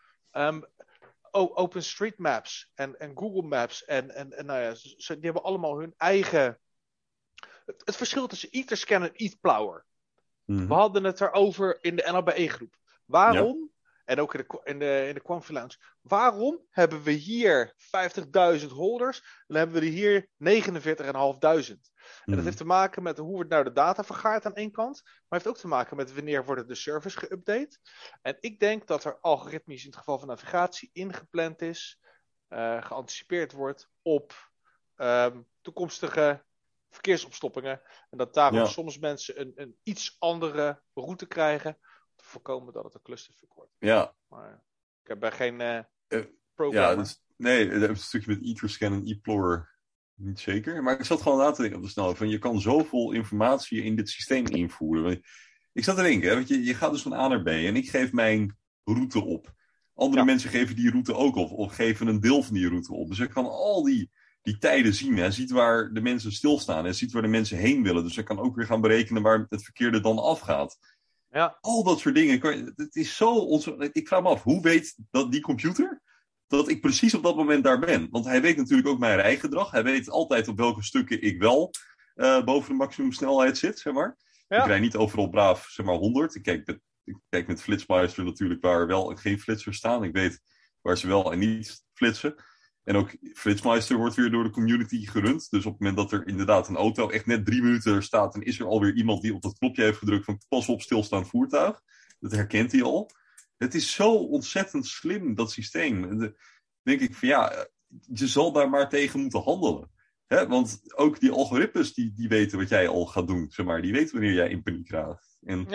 OpenStreetMaps en Google Maps en nou ja, die hebben allemaal hun eigen... Het verschil tussen Etherscan en ETHPlower. Mm-hmm. We hadden het erover in de NLBE-groep. Waarom... Ja. En ook in de Quamfi Lounge. Waarom hebben we hier 50.000 holders en dan hebben we er hier 49.500? En dat heeft te maken met hoe wordt nou de data vergaard aan één kant. Maar heeft ook te maken met wanneer worden de servers geüpdate. En ik denk dat er algoritmisch in het geval van navigatie ingepland is. Geanticipeerd wordt op toekomstige verkeersopstoppingen. En dat daarom soms mensen een iets andere route krijgen. Te voorkomen dat het een clusterfuck wordt. Ja. Maar ik ben geen programmer. Ja, dus, nee, dat is een stukje met Etherscan en ePlorer niet zeker. Maar ik zat gewoon na te denken op de snelheid van je kan zoveel informatie in dit systeem invoeren. Ik zat te denken, want je gaat dus van A naar B en ik geef mijn route op. Andere mensen geven die route ook op of geven een deel van die route op. Dus ik kan al die tijden zien. Hij ziet waar de mensen stilstaan en ziet waar de mensen heen willen. Dus hij kan ook weer gaan berekenen waar het verkeer er dan afgaat. Ja. Al dat soort dingen. Het is zo ik vraag me af, hoe weet die computer dat ik precies op dat moment daar ben? Want hij weet natuurlijk ook mijn rijgedrag. Hij weet altijd op welke stukken ik wel boven de maximumsnelheid zit, zeg maar. Ja. Ik rijd niet overal braaf, zeg maar 100. Ik kijk met Flitsmeister natuurlijk waar wel en geen flitsers staan. Ik weet waar ze wel en niet flitsen. En ook Flitsmeister wordt weer door de community gerund. Dus op het moment dat er inderdaad een auto echt net 3 minuten staat, dan is er alweer iemand die op dat knopje heeft gedrukt van pas op stilstaand voertuig. Dat herkent hij al. Het is zo ontzettend slim, dat systeem. En dan denk ik van je zal daar maar tegen moeten handelen. Hè? Want ook die algoritmes die weten wat jij al gaat doen. Zeg maar. Die weten wanneer jij in paniek raakt. En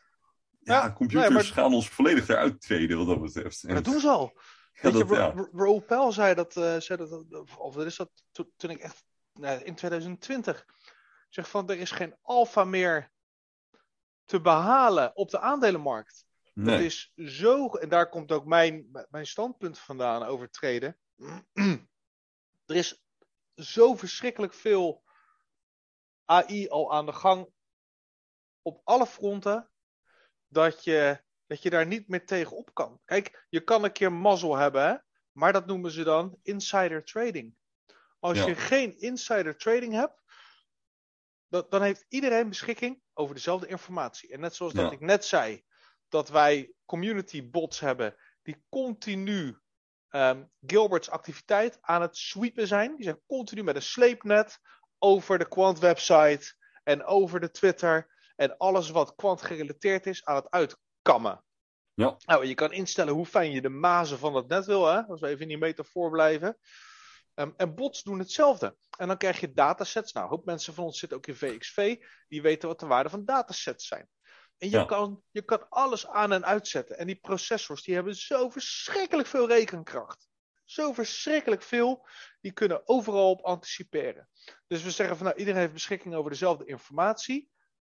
computers gaan ons volledig eruit treden wat dat betreft. En dat doen ze al. Raoul Pell zei dat of dat is dat toen ik echt in 2020 zeg van er is geen alfa meer te behalen op de aandelenmarkt. Nee. Dat is zo, en daar komt ook mijn standpunt vandaan over treden. Er is zo verschrikkelijk veel AI al aan de gang op alle fronten dat je daar niet meer tegen op kan. Kijk, je kan een keer mazzel hebben, hè? Maar dat noemen ze dan insider trading. Als je geen insider trading hebt, dan heeft iedereen beschikking over dezelfde informatie. En net zoals dat ik net zei, dat wij community bots hebben die continu Gilbert's activiteit aan het sweepen zijn. Die zijn continu met een sleepnet over de Quant website en over de Twitter en alles wat Quant gerelateerd is aan het uitkammen. Ja. Nou, je kan instellen hoe fijn je de mazen van het net wil, hè? Als we even in die metafoor blijven. En bots doen hetzelfde. En dan krijg je datasets. Nou, een hoop mensen van ons zitten ook in VXV. Die weten wat de waarde van datasets zijn. En Ja. je kan alles aan en uitzetten. En die processors die hebben zo verschrikkelijk veel rekenkracht. Zo verschrikkelijk veel. Die kunnen overal op anticiperen. Dus we zeggen van nou, iedereen heeft beschikking over dezelfde informatie.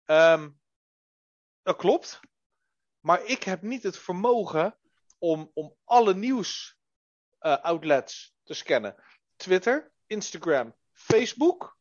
Dat klopt. Maar ik heb niet het vermogen om alle nieuws outlets te scannen. Twitter, Instagram, Facebook.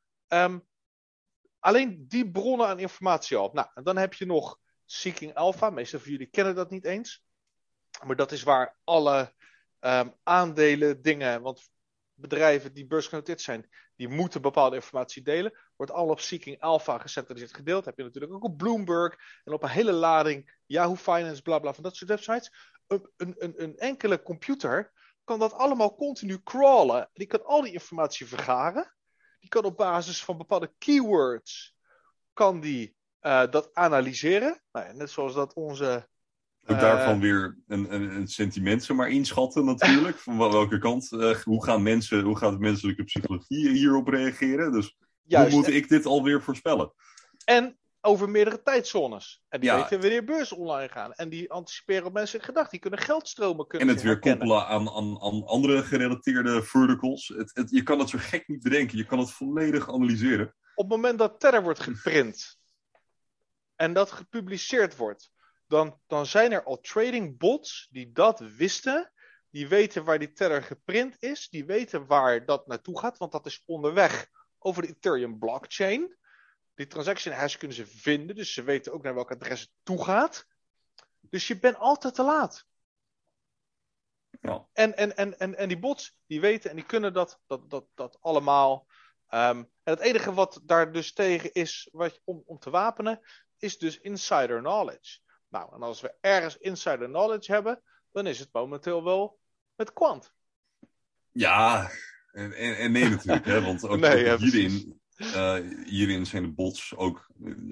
Alleen die bronnen aan informatie al. Nou, en dan heb je nog Seeking Alpha. Meestal van jullie kennen dat niet eens. Maar dat is waar alle aandelen, dingen. Want bedrijven die beursgenoteerd zijn, die moeten bepaalde informatie delen. Wordt al op Seeking Alpha gecentraliseerd gedeeld. Heb je natuurlijk ook op Bloomberg. En op een hele lading Yahoo Finance, bla bla, van dat soort websites. Een enkele computer kan dat allemaal continu crawlen. Die kan al die informatie vergaren. Die kan op basis van bepaalde keywords kan die dat analyseren. Nou ja, net zoals dat onze... Ook daarvan weer een sentiment zomaar inschatten natuurlijk. Van welke kant, hoe gaat de menselijke psychologie hierop reageren? Dus Juist, hoe moet ik dit alweer voorspellen? En over meerdere tijdzones. En die Ja. weten wanneer beurzen online gaan. En die anticiperen op menselijke gedachten. Die kunnen geldstromen En het weer herkennen. koppelen aan andere gerelateerde verticals. Je kan het zo gek niet bedenken. Je kan het volledig analyseren. Op het moment dat Tether wordt geprint. En dat gepubliceerd wordt. Dan zijn er al trading bots die dat wisten. Die weten waar die Tether geprint is. Die weten waar dat naartoe gaat. Want dat is onderweg over de Ethereum blockchain. Die transaction hash kunnen ze vinden. Dus ze weten ook naar welk adres het toe gaat. Dus je bent altijd te laat. Ja. En die bots, die weten en die kunnen dat allemaal. En het enige wat daar dus tegen is om te wapenen, is dus insider knowledge. Nou, en als we ergens insider knowledge hebben, dan is het momenteel wel met Quant. Ja, en nee natuurlijk. Hè, want ook, Nee, ook hierin zijn de bots ook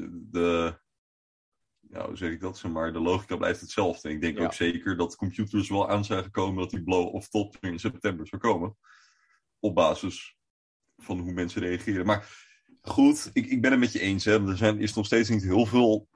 hoe zeg ik dat? Maar de logica blijft hetzelfde. Ik denk ook zeker dat computers wel aan zijn gekomen dat die blow of top in september zou komen. Op basis van hoe mensen reageren. Maar goed, ik ben het met je eens. Hè. Is nog steeds niet heel veel...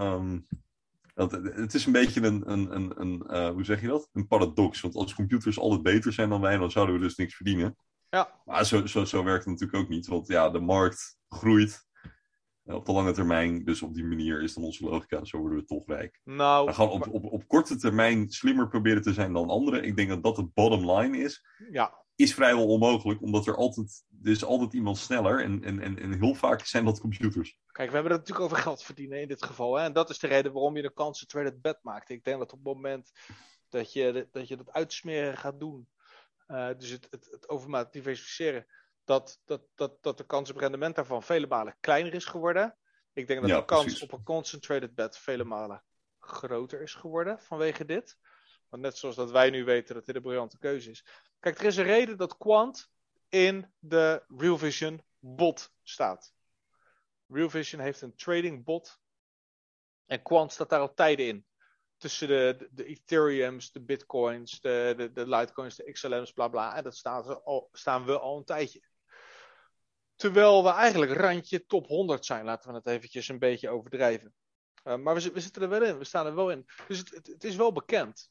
het is een beetje hoe zeg je dat? Een paradox. Want als computers altijd beter zijn dan wij, dan zouden we dus niks verdienen. Ja. Maar zo werkt het natuurlijk ook niet. Want ja, de markt groeit op de lange termijn. Dus op die manier is dan onze logica. Zo worden we toch rijk. Nou, we gaan op korte termijn slimmer proberen te zijn dan anderen. Ik denk dat dat de bottom line is. Ja. Is vrijwel onmogelijk. Omdat er is altijd iemand sneller. En heel vaak zijn dat computers. Kijk, we hebben het natuurlijk over geld verdienen in dit geval. Hè? En dat is de reden waarom je de concentrated bet maakt. Ik denk dat op het moment dat je dat uitsmeren gaat doen. Dus het overmatig diversificeren. Dat de kans op rendement daarvan vele malen kleiner is geworden. Ik denk dat de kans op een concentrated bet vele malen groter is geworden vanwege dit. Want net zoals dat wij nu weten dat dit een briljante keuze is. Kijk, er is een reden dat Quant in de Real Vision bot staat. Real Vision heeft een trading bot. En Quant staat daar al tijden in. Tussen de Ethereums, de Bitcoins, de Litecoins, de XLM's, bla bla. En dat staan we al een tijdje. Terwijl we eigenlijk randje top 100 zijn. Laten we het eventjes een beetje overdrijven. Maar we zitten er wel in. We staan er wel in. Dus het is wel bekend.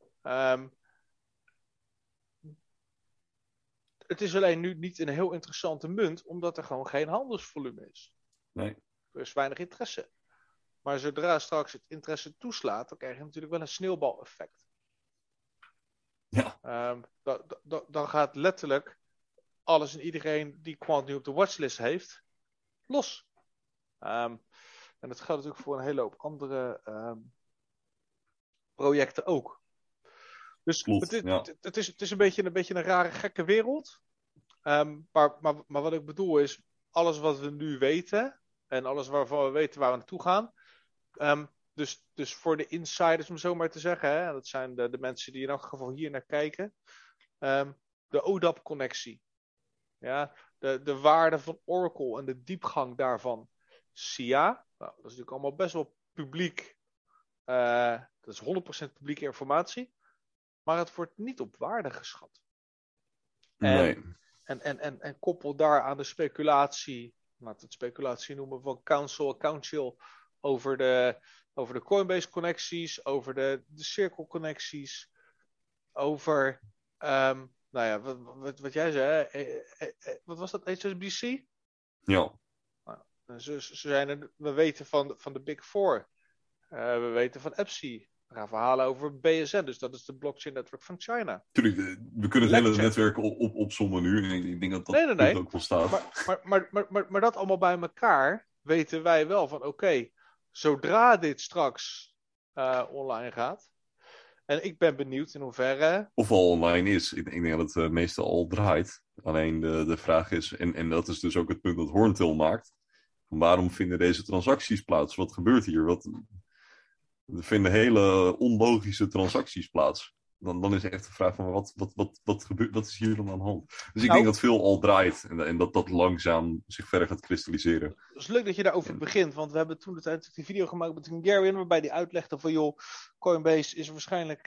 Het is alleen nu niet een heel interessante munt. Omdat er gewoon geen handelsvolume is. Nee. Er is weinig interesse. Maar zodra straks het interesse toeslaat, dan krijg je natuurlijk wel een sneeuwbaleffect. Ja. Dan gaat letterlijk alles en iedereen die Quant nu op de watchlist heeft, los. En dat geldt natuurlijk voor een hele hoop andere projecten ook. Dus klopt, het is een beetje een rare, gekke wereld. Maar wat ik bedoel is, alles wat we nu weten, en alles waarvan we weten waar we naartoe gaan. Dus voor de insiders, om zo maar te zeggen, hè, dat zijn de mensen die in elk geval hier naar kijken. De ODAP-connectie. Ja, de waarde van Oracle en de diepgang daarvan. SIA, nou, dat is natuurlijk allemaal best wel publiek. Dat is 100% publieke informatie. Maar het wordt niet op waarde geschat. Nee. En koppel daar aan de speculatie, laten we het speculatie noemen, van Council over de over de Coinbase connecties, over de Circle connecties, over, wat jij zei, wat was dat, HSBC? Ja. We weten van de Big Four, we weten van EPSI, we gaan verhalen over BSN, dus dat is de blockchain network van China. Tuurlijk, we kunnen het hele netwerk opzommen nu. En ik denk dat dat punt ook wel staat. Maar dat allemaal bij elkaar weten wij wel van oké, zodra dit straks online gaat. En ik ben benieuwd in hoeverre... Of al online is. Ik denk dat het meestal al draait. Alleen de vraag is, en dat is dus ook het punt dat Horntail maakt. Waarom vinden deze transacties plaats? Wat gebeurt hier? Er vinden hele onlogische transacties plaats. Dan is echt de vraag van wat gebeurt, wat is hier dan aan de hand? Dus ik denk dat veel al draait en dat langzaam zich verder gaat kristalliseren. Het is leuk dat je daarover begint, want we hebben toen de tijd die video gemaakt met Gary, waarbij die uitlegde van joh, Coinbase is waarschijnlijk...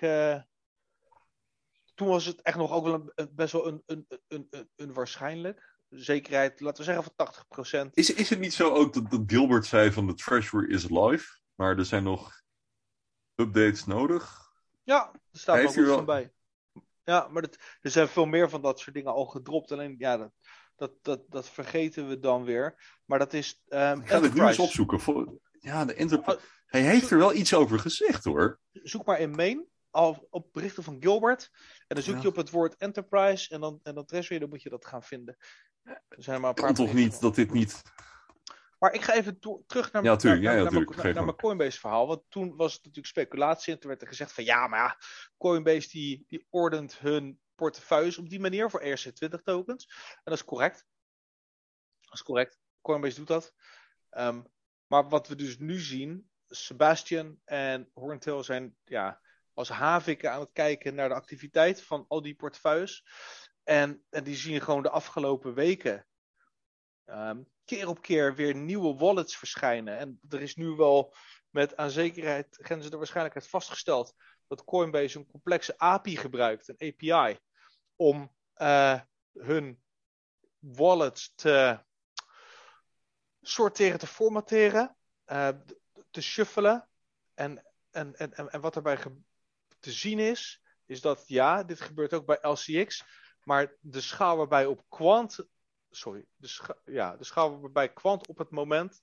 Toen was het echt nog ook wel best wel een waarschijnlijk. Zekerheid, laten we zeggen van 80%. Is het niet zo ook dat Gilbert zei van de treasury is live, maar er zijn nog updates nodig? Ja, er staat nog wat van bij. Ja, maar er zijn veel meer van dat soort dingen al gedropt. Alleen, ja, dat vergeten we dan weer. Maar dat is ik ga het nu eens opzoeken. Ja, de Enterprise. Hij heeft er wel iets over gezegd, hoor. Zoek maar in main, op berichten van Gilbert. En dan zoek je op het woord Enterprise en dan Treasury, dan moet je dat gaan vinden. Er zijn maar een paar toch niet dat dit niet... Maar ik ga even terug naar mijn Coinbase verhaal. Want toen was het natuurlijk speculatie. En toen werd er gezegd van Coinbase die ordent hun portefeuilles op die manier voor ERC20 tokens. En dat is correct. Coinbase doet dat. Maar wat we dus nu zien, Sebastian en Horntail zijn als haviken aan het kijken naar de activiteit van al die portefeuilles. En die zien gewoon de afgelopen weken keer op keer weer nieuwe wallets verschijnen. En er is nu wel met aan zekerheid grenzen de waarschijnlijkheid vastgesteld dat Coinbase een complexe API gebruikt, een API, om hun wallets te sorteren, te formateren, te shuffelen. En wat erbij te zien is dat dit gebeurt ook bij LCX, maar de schaal waarbij op Quant de schaal waarbij Quant op het moment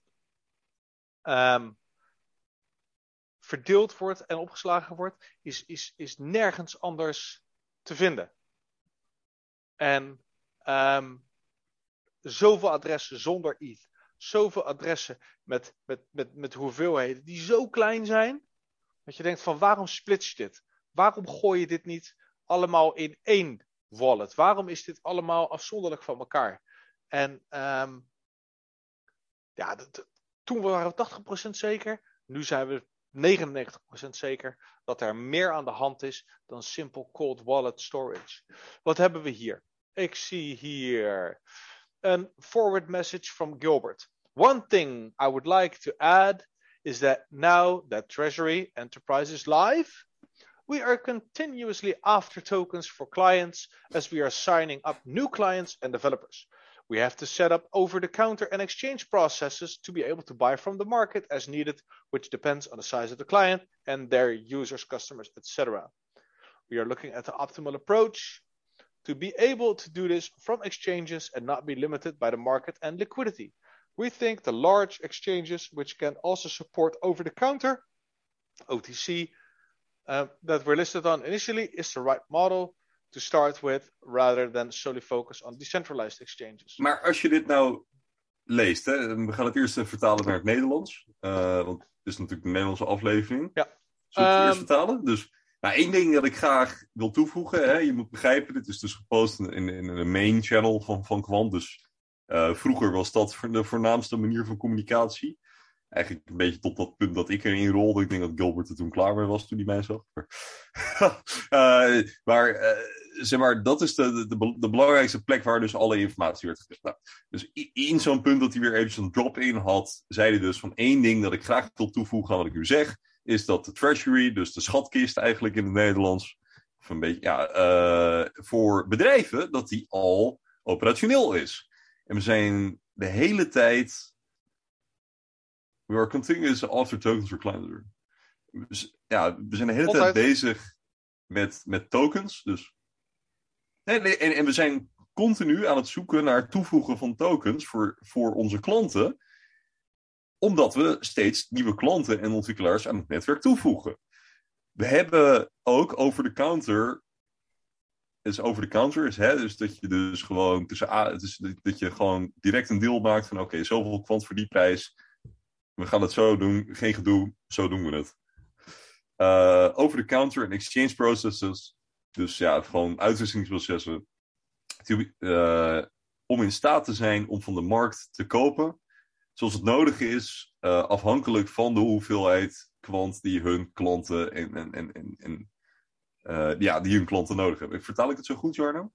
verdeeld wordt en opgeslagen wordt, is nergens anders te vinden. En zoveel adressen zonder ETH, zoveel adressen met hoeveelheden die zo klein zijn, dat je denkt van waarom splits je dit? Waarom gooi je dit niet allemaal in één wallet? Waarom is dit allemaal afzonderlijk van elkaar? En toen waren we 80% zeker. Nu zijn we 99% zeker dat er meer aan de hand is dan simple cold wallet storage. Wat hebben we hier? Ik zie hier een forward message from Gilbert. One thing I would like to add is that now that Treasury Enterprise is live, we are continuously after tokens for clients as we are signing up new clients and developers. We have to set up over-the-counter and exchange processes to be able to buy from the market as needed, which depends on the size of the client and their users, customers, etc. We are looking at the optimal approach to be able to do this from exchanges and not be limited by the market and liquidity. We think the large exchanges, which can also support over-the-counter, OTC, that we're listed on initially is the right model to start with, rather than solely focus on decentralized exchanges. Maar als je dit nou leest, we gaan het eerst vertalen naar het Nederlands. Want het is natuurlijk een Nederlandse aflevering. Ja. Zullen we het eerst vertalen? Dus één ding dat ik graag wil toevoegen. Je moet begrijpen, dit is dus gepost in de main channel van Quant. Dus vroeger was dat de voornaamste manier van communicatie. Eigenlijk een beetje tot dat punt dat ik erin rolde. Ik denk dat Gilbert er toen klaar mee was toen hij mij zag. Zeg maar, dat is de belangrijkste plek waar dus alle informatie werd gegeven. Nou, dus in zo'n punt dat hij weer eventjes een drop-in had, zei hij dus van één ding dat ik graag wil toevoegen aan wat ik nu zeg, is dat de treasury, dus de schatkist eigenlijk in het Nederlands, of een beetje, voor bedrijven, dat die al operationeel is. En we zijn de hele tijd... We are continuous after tokens for clients. we zijn de hele Altijd. tijd bezig met tokens. Dus. Nee, en we zijn continu aan het zoeken naar het toevoegen van tokens voor onze klanten. Omdat we steeds nieuwe klanten en ontwikkelaars aan het netwerk toevoegen. We hebben ook over-the-counter. Dus over-the-counter is, dus dat je dus gewoon dat je gewoon direct een deal maakt van oké, zoveel kwant voor die prijs. We gaan het zo doen, geen gedoe, zo doen we het. Over-the-counter en exchange processes. Dus ja, gewoon uitwisselingsprocessen. Om in staat te zijn om van de markt te kopen. Zoals het nodig is, afhankelijk van de hoeveelheid kwant die hun klanten die hun klanten nodig hebben. Vertaal ik het zo goed, Jarno?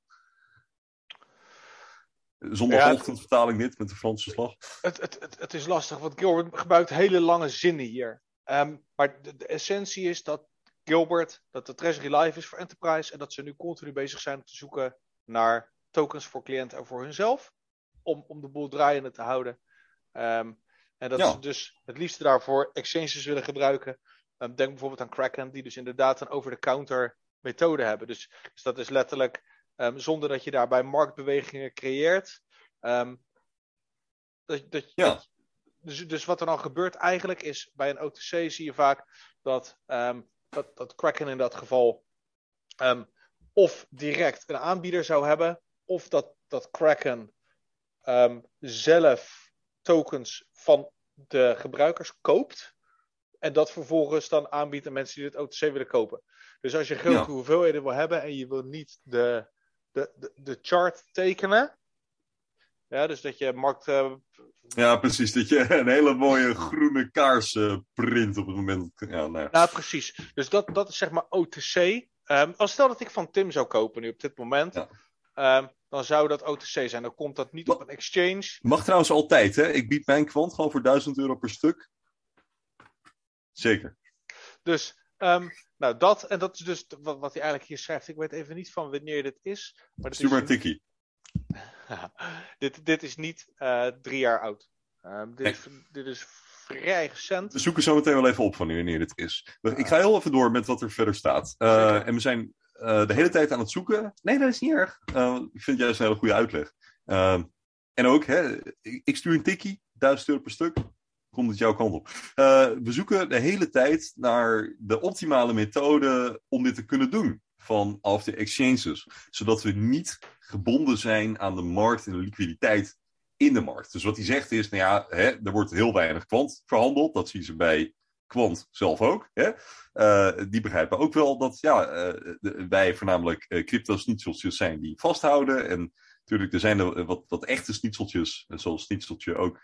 Zondagochtendvertaling dit met de Franse slag. Het is lastig, want Gilbert gebruikt hele lange zinnen hier. Maar de essentie is dat Gilbert, dat de Treasury live is voor Enterprise en dat ze nu continu bezig zijn om te zoeken naar tokens voor cliënten en voor hunzelf. Om de boel draaiende te houden. En dat ze dus het liefste daarvoor exchanges willen gebruiken. Denk bijvoorbeeld aan Kraken, die dus inderdaad een over-the-counter methode hebben. Dus dat is letterlijk zonder dat je daarbij marktbewegingen creëert. Dus wat er dan gebeurt eigenlijk is, bij een OTC zie je vaak dat Kraken in dat geval of direct een aanbieder zou hebben, of dat Kraken zelf tokens van de gebruikers koopt en dat vervolgens dan aanbiedt aan mensen die het OTC willen kopen. Dus als je grote hoeveelheden wil hebben en je wil niet de chart tekenen, ja, dus dat je markt... Ja, precies. Dat je een hele mooie groene kaars print op het moment. Nou, precies. Dus dat is zeg maar OTC. Als stel dat ik van Tim zou kopen nu op dit moment, dan zou dat OTC zijn. Dan komt dat niet op een exchange. Mag trouwens altijd, hè? Ik bied mijn kwant gewoon voor €1000 per stuk. Zeker. Dus, dat. En dat is dus wat hij eigenlijk hier schrijft. Ik weet even niet van wanneer dit is. Maar Stuur maar een tikkie. Dit is niet 3 jaar oud. Dit is vrij recent. We zoeken zo meteen wel even op van wanneer dit is. Ik ga heel even door met wat er verder staat. En we zijn de hele tijd aan het zoeken. Nee, dat is niet erg. Ik vind het juist een hele goede uitleg. En ook, ik stuur een tikkie, €1000 per stuk. Komt het jouw kant op. We zoeken de hele tijd naar de optimale methode om dit te kunnen doen. Vanaf de exchanges. Zodat we niet gebonden zijn aan de markt en de liquiditeit in de markt. Dus wat hij zegt is, er wordt heel weinig kwant verhandeld. Dat zien ze bij kwant zelf ook. Die begrijpen ook wel dat wij voornamelijk crypto-snitseltjes zijn die vasthouden. En natuurlijk, er zijn er wat echte snitseltjes, zoals snitseltje ook.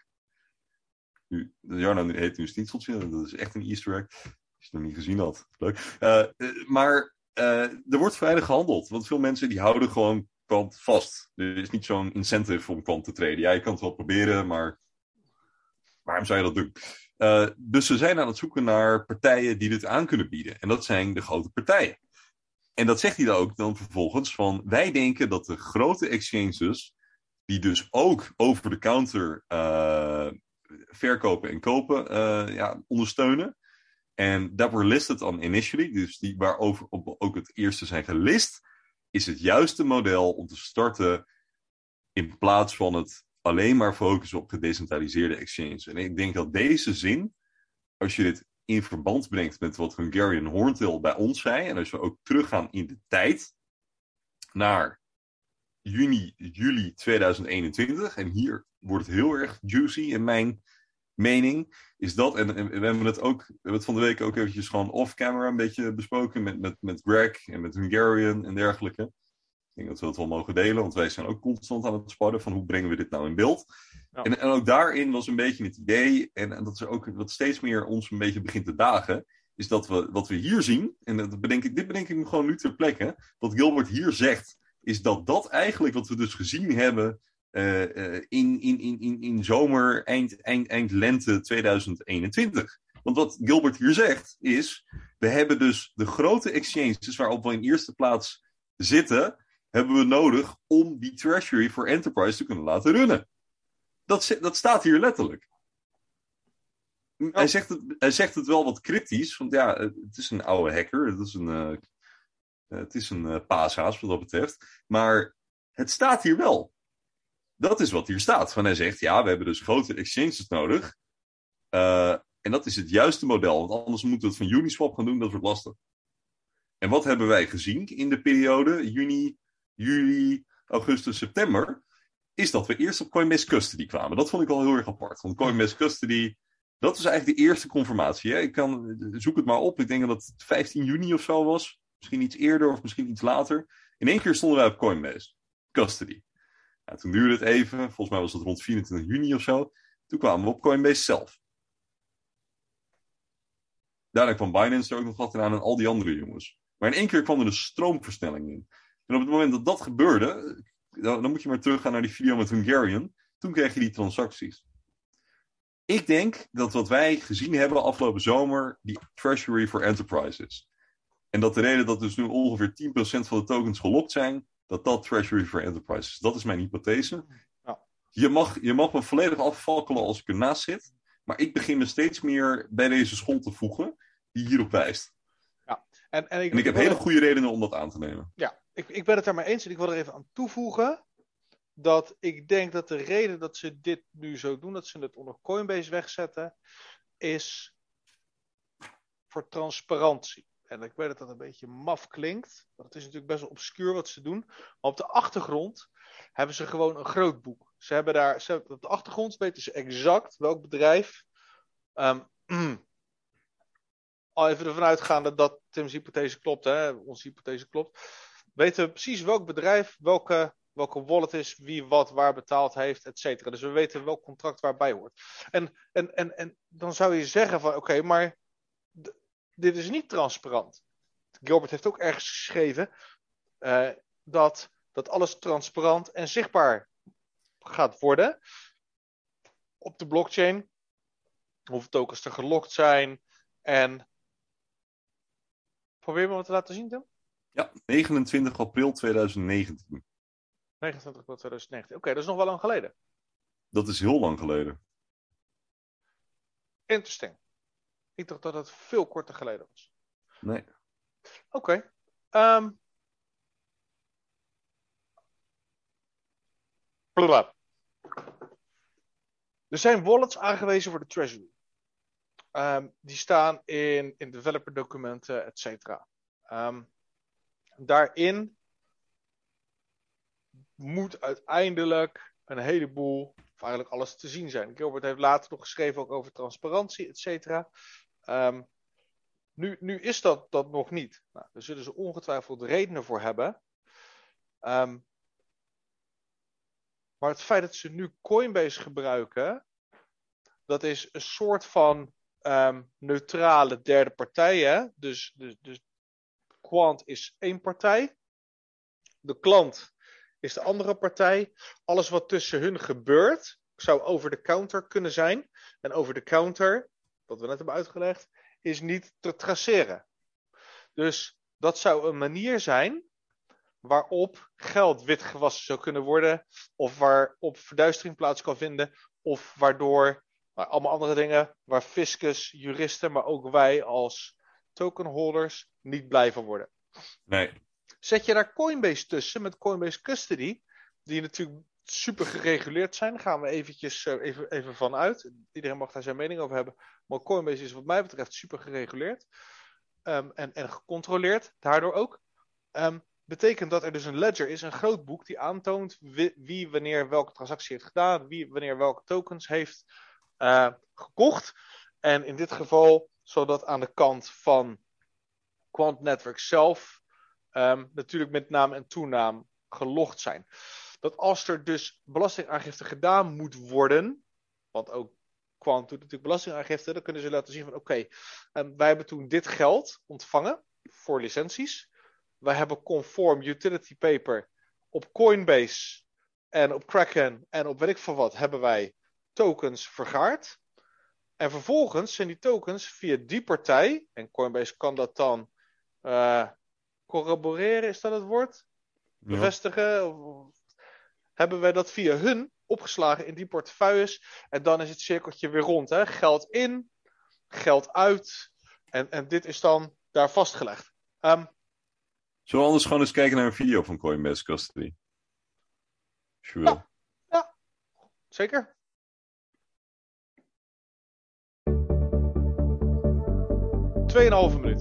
Jarno heet nu snitseltje, dat is echt een easter egg. Als je het nog niet gezien had, leuk. Maar er wordt weinig gehandeld, want veel mensen die houden gewoon kwant vast. Er is niet zo'n incentive om kwant te traden. Ja, je kan het wel proberen, maar waarom zou je dat doen? Dus ze zijn aan het zoeken naar partijen die dit aan kunnen bieden. En dat zijn de grote partijen. En dat zegt hij dan ook dan vervolgens van, wij denken dat de grote exchanges, die dus ook over de counter verkopen en kopen ondersteunen. En that were listed on initially, dus die waarover ook het eerste zijn gelist, is het juiste model om te starten in plaats van het alleen maar focussen op gedecentraliseerde exchanges. En ik denk dat deze zin, als je dit in verband brengt met wat Hungarian Horntail bij ons zei, en als we ook teruggaan in de tijd naar juli 2021, en hier wordt het heel erg juicy in mijn mening, is dat, en we hebben het van de week ook eventjes gewoon off-camera een beetje besproken met Greg en met Hungarian en dergelijke. Ik denk dat we dat wel mogen delen, want wij zijn ook constant aan het sparren van hoe brengen we dit nou in beeld. Ja. En ook daarin was een beetje het idee, en dat is ook wat steeds meer ons een beetje begint te dagen, is dat wat we hier zien, en dit bedenk ik me gewoon nu ter plekke, wat Gilbert hier zegt, is dat eigenlijk wat we dus gezien hebben in zomer, eind lente 2021. Want wat Gilbert hier zegt is, we hebben dus de grote exchanges waarop we in eerste plaats zitten, hebben we nodig om die treasury voor Enterprise te kunnen laten runnen. Dat staat hier letterlijk. Hij zegt het wel wat cryptisch, want ja, het is een oude hacker. Het is een paashaas wat dat betreft. Maar het staat hier wel. Dat is wat hier staat. Van hij zegt, ja, we hebben dus grote exchanges nodig. En dat is het juiste model. Want anders moeten we het van Uniswap gaan doen. Dat wordt lastig. En wat hebben wij gezien in de periode juni, juli, augustus, september? Is dat we eerst op Coinbase Custody kwamen. Dat vond ik wel heel erg apart. Want Coinbase Custody, dat was eigenlijk de eerste confirmatie. Hè? Zoek het maar op. Ik denk dat het 15 juni of zo was. Misschien iets eerder of misschien iets later. In één keer stonden wij op Coinbase Custody. Nou, toen duurde het even. Volgens mij was het rond 24 juni of zo. Toen kwamen we op Coinbase zelf. Daarna kwam Binance er ook nog wat aan en al die andere jongens. Maar in één keer kwam er een stroomversnelling in. En op het moment dat dat gebeurde, dan moet je maar teruggaan naar die video met Hungarian. Toen kreeg je die transacties. Ik denk dat wat wij gezien hebben afgelopen zomer, die Treasury for Enterprise is. En dat de reden dat dus nu ongeveer 10% van de tokens gelokt zijn, dat Treasury for Enterprise is. Dat is mijn hypothese. Ja. Je mag me volledig afvalken als ik ernaast zit. Maar ik begin me steeds meer bij deze school te voegen die hierop wijst. Ja. En ik heb hele goede redenen om dat aan te nemen. Ja, ik ben het daarmee eens. En ik wil er even aan toevoegen dat ik denk dat de reden dat ze dit nu zo doen, dat ze het onder Coinbase wegzetten, is voor transparantie. En ik weet dat dat een beetje maf klinkt. Want het is natuurlijk best wel obscuur wat ze doen. Maar op de achtergrond hebben ze gewoon een groot boek. Op de achtergrond weten ze exact welk bedrijf. Al even ervan uitgaande dat Tim's hypothese klopt, hè, onze hypothese klopt. Weten we precies welk bedrijf, welke wallet is, wie wat waar betaald heeft, et cetera. Dus we weten welk contract waarbij hoort. En dan zou je zeggen van oké, maar dit is niet transparant. Gilbert heeft ook ergens geschreven dat alles transparant en zichtbaar gaat worden op de blockchain. Hoeveel tokens er gelokt zijn. En probeer me wat te laten zien, Tim. Ja, 29 april 2019. 29 april 2019. Oké, dat is nog wel lang geleden. Dat is heel lang geleden. Interesting. Ik dacht dat het veel korter geleden was. Nee. Oké. Er zijn wallets aangewezen voor de Treasury. Die staan in developer documenten, et cetera. Daarin moet uiteindelijk een heleboel, of eigenlijk alles te zien zijn. Gilbert heeft later nog geschreven ook over transparantie, et cetera. Nu is dat nog niet. Nou, daar zullen ze ongetwijfeld redenen voor hebben. Maar het feit dat ze nu Coinbase gebruiken, dat is een soort van neutrale derde partij. Hè? Dus Quant is één partij. De klant is de andere partij. Alles wat tussen hun gebeurt, zou over de counter kunnen zijn. En over de counter, wat we net hebben uitgelegd, is niet te traceren. Dus dat zou een manier zijn waarop geld witgewassen zou kunnen worden, of waarop verduistering plaats kan vinden, of waardoor, allemaal andere dingen, waar fiscus, juristen, maar ook wij als tokenholders niet blij van worden. Nee. Zet je daar Coinbase tussen, met Coinbase Custody, die natuurlijk super gereguleerd zijn, daar gaan we eventjes even van uit. Iedereen mag daar zijn mening over hebben, maar Coinbase is wat mij betreft super gereguleerd en gecontroleerd, daardoor ook. Betekent dat er dus een ledger is, een groot boek, die aantoont wie wanneer welke transactie heeft gedaan, wie wanneer welke tokens heeft gekocht. En in dit geval, zodat aan de kant van Quant Network zelf natuurlijk met naam en toenaam gelogd zijn. Dat als er dus belastingaangifte gedaan moet worden, want ook Quant doet natuurlijk belastingaangifte, dan kunnen ze laten zien van oké, wij hebben toen dit geld ontvangen voor licenties. Wij hebben conform utility paper op Coinbase en op Kraken en op weet ik veel wat hebben wij tokens vergaard. En vervolgens zijn die tokens via die partij, en Coinbase kan dat dan corroboreren, is dat het woord? Bevestigen? Ja. Hebben wij dat via hun opgeslagen in die portefeuilles. En dan is het cirkeltje weer rond. Hè? Geld in, geld uit. En dit is dan daar vastgelegd. Zullen we anders gewoon eens kijken naar een video van Coinbase Custody? Als je wil. Ja, zeker. Tweeënhalve minuut.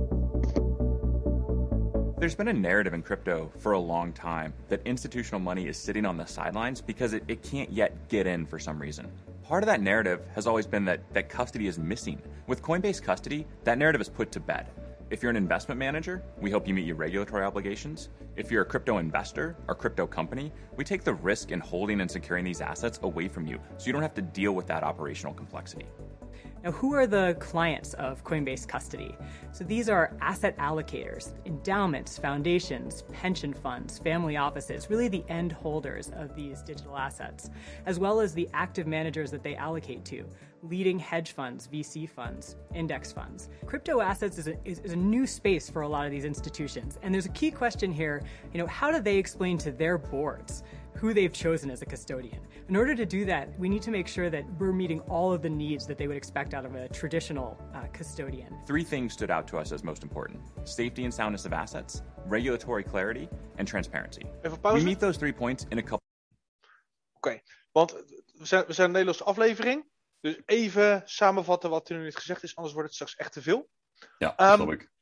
There's been a narrative in crypto for a long time that institutional money is sitting on the sidelines because it can't yet get in for some reason. Part of that narrative has always been that custody is missing. With Coinbase Custody, that narrative is put to bed. If you're an investment manager, we help you meet your regulatory obligations. If you're a crypto investor or crypto company, we take the risk in holding and securing these assets away from you so you don't have to deal with that operational complexity. Now, who are the clients of Coinbase Custody? So these are asset allocators, endowments, foundations, pension funds, family offices, really the end holders of these digital assets, as well as the active managers that they allocate to, leading hedge funds, VC funds, index funds. Crypto assets is a new space for a lot of these institutions. And there's a key question here, how do they explain to their boards who they've chosen as a custodian? In order to do that, we need to make sure that we're meeting all of the needs that they would expect out of a traditional custodian. 3 things stood out to us as most important: safety and soundness of assets, regulatory clarity, and transparency. Even pauze. We meet those 3 points in a couple. Oké, want we zijn een Nederlandse aflevering. Dus even samenvatten wat er nu niet gezegd is, anders wordt het straks echt te veel. Ja, dat snap ik.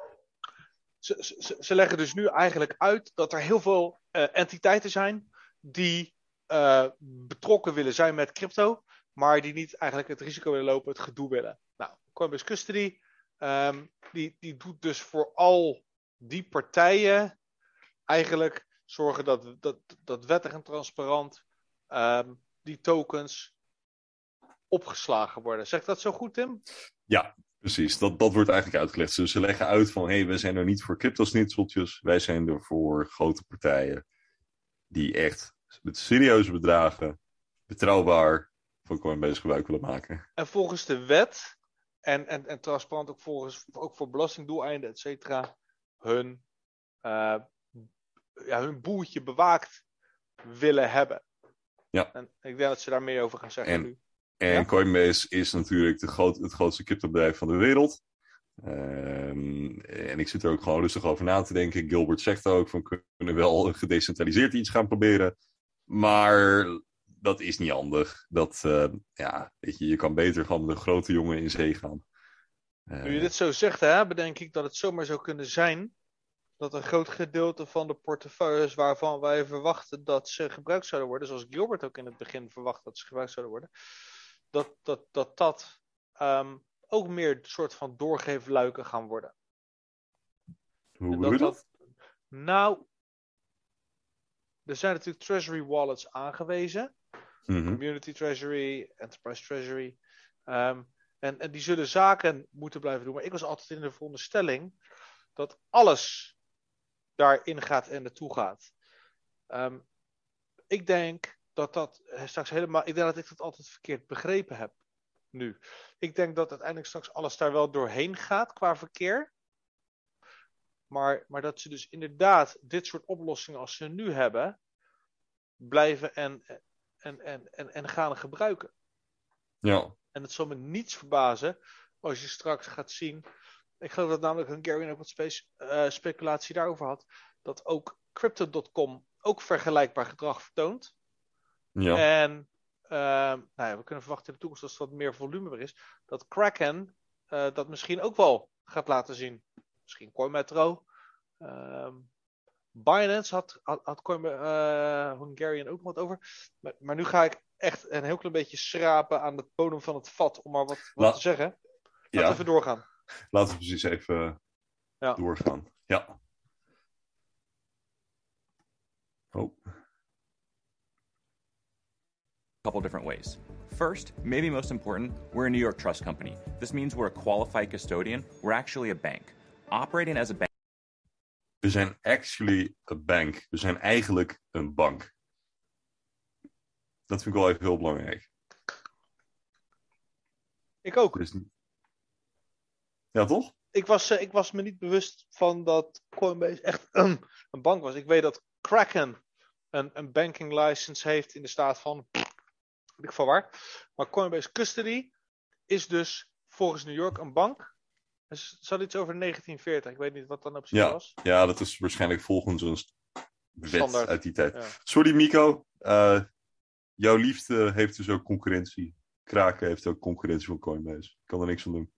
Ze leggen dus nu eigenlijk uit dat er heel veel entiteiten zijn die betrokken willen zijn met crypto, maar die niet eigenlijk het risico willen lopen, het gedoe willen. Nou, Coinbase Custody, die doet dus voor al die partijen eigenlijk zorgen dat wettig en transparant die tokens opgeslagen worden. Zeg ik dat zo goed, Tim? Ja, precies. Dat wordt eigenlijk uitgelegd. Dus ze leggen uit van, we zijn er niet voor crypto-snitseltjes. Wij zijn er voor grote partijen die echt met serieuze bedragen betrouwbaar van Coinbase gebruik willen maken. En volgens de wet en transparant ook voor belastingdoeleinden, et cetera, hun boeltje bewaakt willen hebben. Ja. En ik denk dat ze daar meer over gaan zeggen nu. En Coinbase is natuurlijk het grootste cryptobedrijf van de wereld. En ik zit er ook gewoon rustig over na te denken. Gilbert zegt ook van, kunnen wel gedecentraliseerd iets gaan proberen. Maar dat is niet handig. Weet je kan beter gewoon met een grote jongen in zee gaan. Nu je dit zo zegt, bedenk ik dat het zomaar zou kunnen zijn dat een groot gedeelte van de portefeuilles waarvan wij verwachten dat ze gebruikt zouden worden, zoals Gilbert ook in het begin verwacht dat ze gebruikt zouden worden, dat ook meer een soort van doorgeefluiken gaan worden. Hoe bedoel je dat? Nou, er zijn natuurlijk treasury wallets aangewezen. Community treasury, enterprise treasury. En die zullen zaken moeten blijven doen. Maar ik was altijd in de veronderstelling dat alles daarin gaat en naartoe gaat. Ik denk dat straks helemaal. Ik denk dat ik dat altijd verkeerd begrepen heb. Nu. Ik denk dat uiteindelijk straks alles daar wel doorheen gaat qua verkeer. Maar dat ze dus inderdaad dit soort oplossingen als ze nu hebben, blijven en gaan gebruiken. Ja. En het zal me niets verbazen als je straks gaat zien. Ik geloof dat namelijk Hungarian ook wat speculatie daarover had. Dat ook Crypto.com ook vergelijkbaar gedrag vertoont. Ja. En we kunnen verwachten in de toekomst, als er wat meer volume er is, dat Kraken dat misschien ook wel gaat laten zien. Misschien CoinMetro. Binance had Hungarian ook nog wat over. Maar nu ga ik echt een heel klein beetje schrapen aan het bodem van het vat, om maar wat te zeggen. Laten we even doorgaan. Laten we precies even doorgaan. Ja. Oh. Couple different ways. First, maybe most important, we're a New York Trust Company. This means we're a qualified custodian. We're actually a bank. Operating as a bank. We zijn actually a bank. We zijn eigenlijk een bank. Dat vind ik wel even heel belangrijk. Ik ook. Ja, toch? Ik was me niet bewust van dat Coinbase echt een bank was. Ik weet dat Kraken een banking license heeft in de staat van, weet ik van waar. Maar Coinbase Custody is dus volgens New York een bank. Er zat iets over 1940. Ik weet niet wat dan op zich Ja. was. Ja, dat is waarschijnlijk volgens een wet Standaard. uit die tijd. Ja. Sorry Mico, jouw liefde heeft dus ook concurrentie. Kraken heeft ook concurrentie van Coinbase. Ik kan er niks aan doen.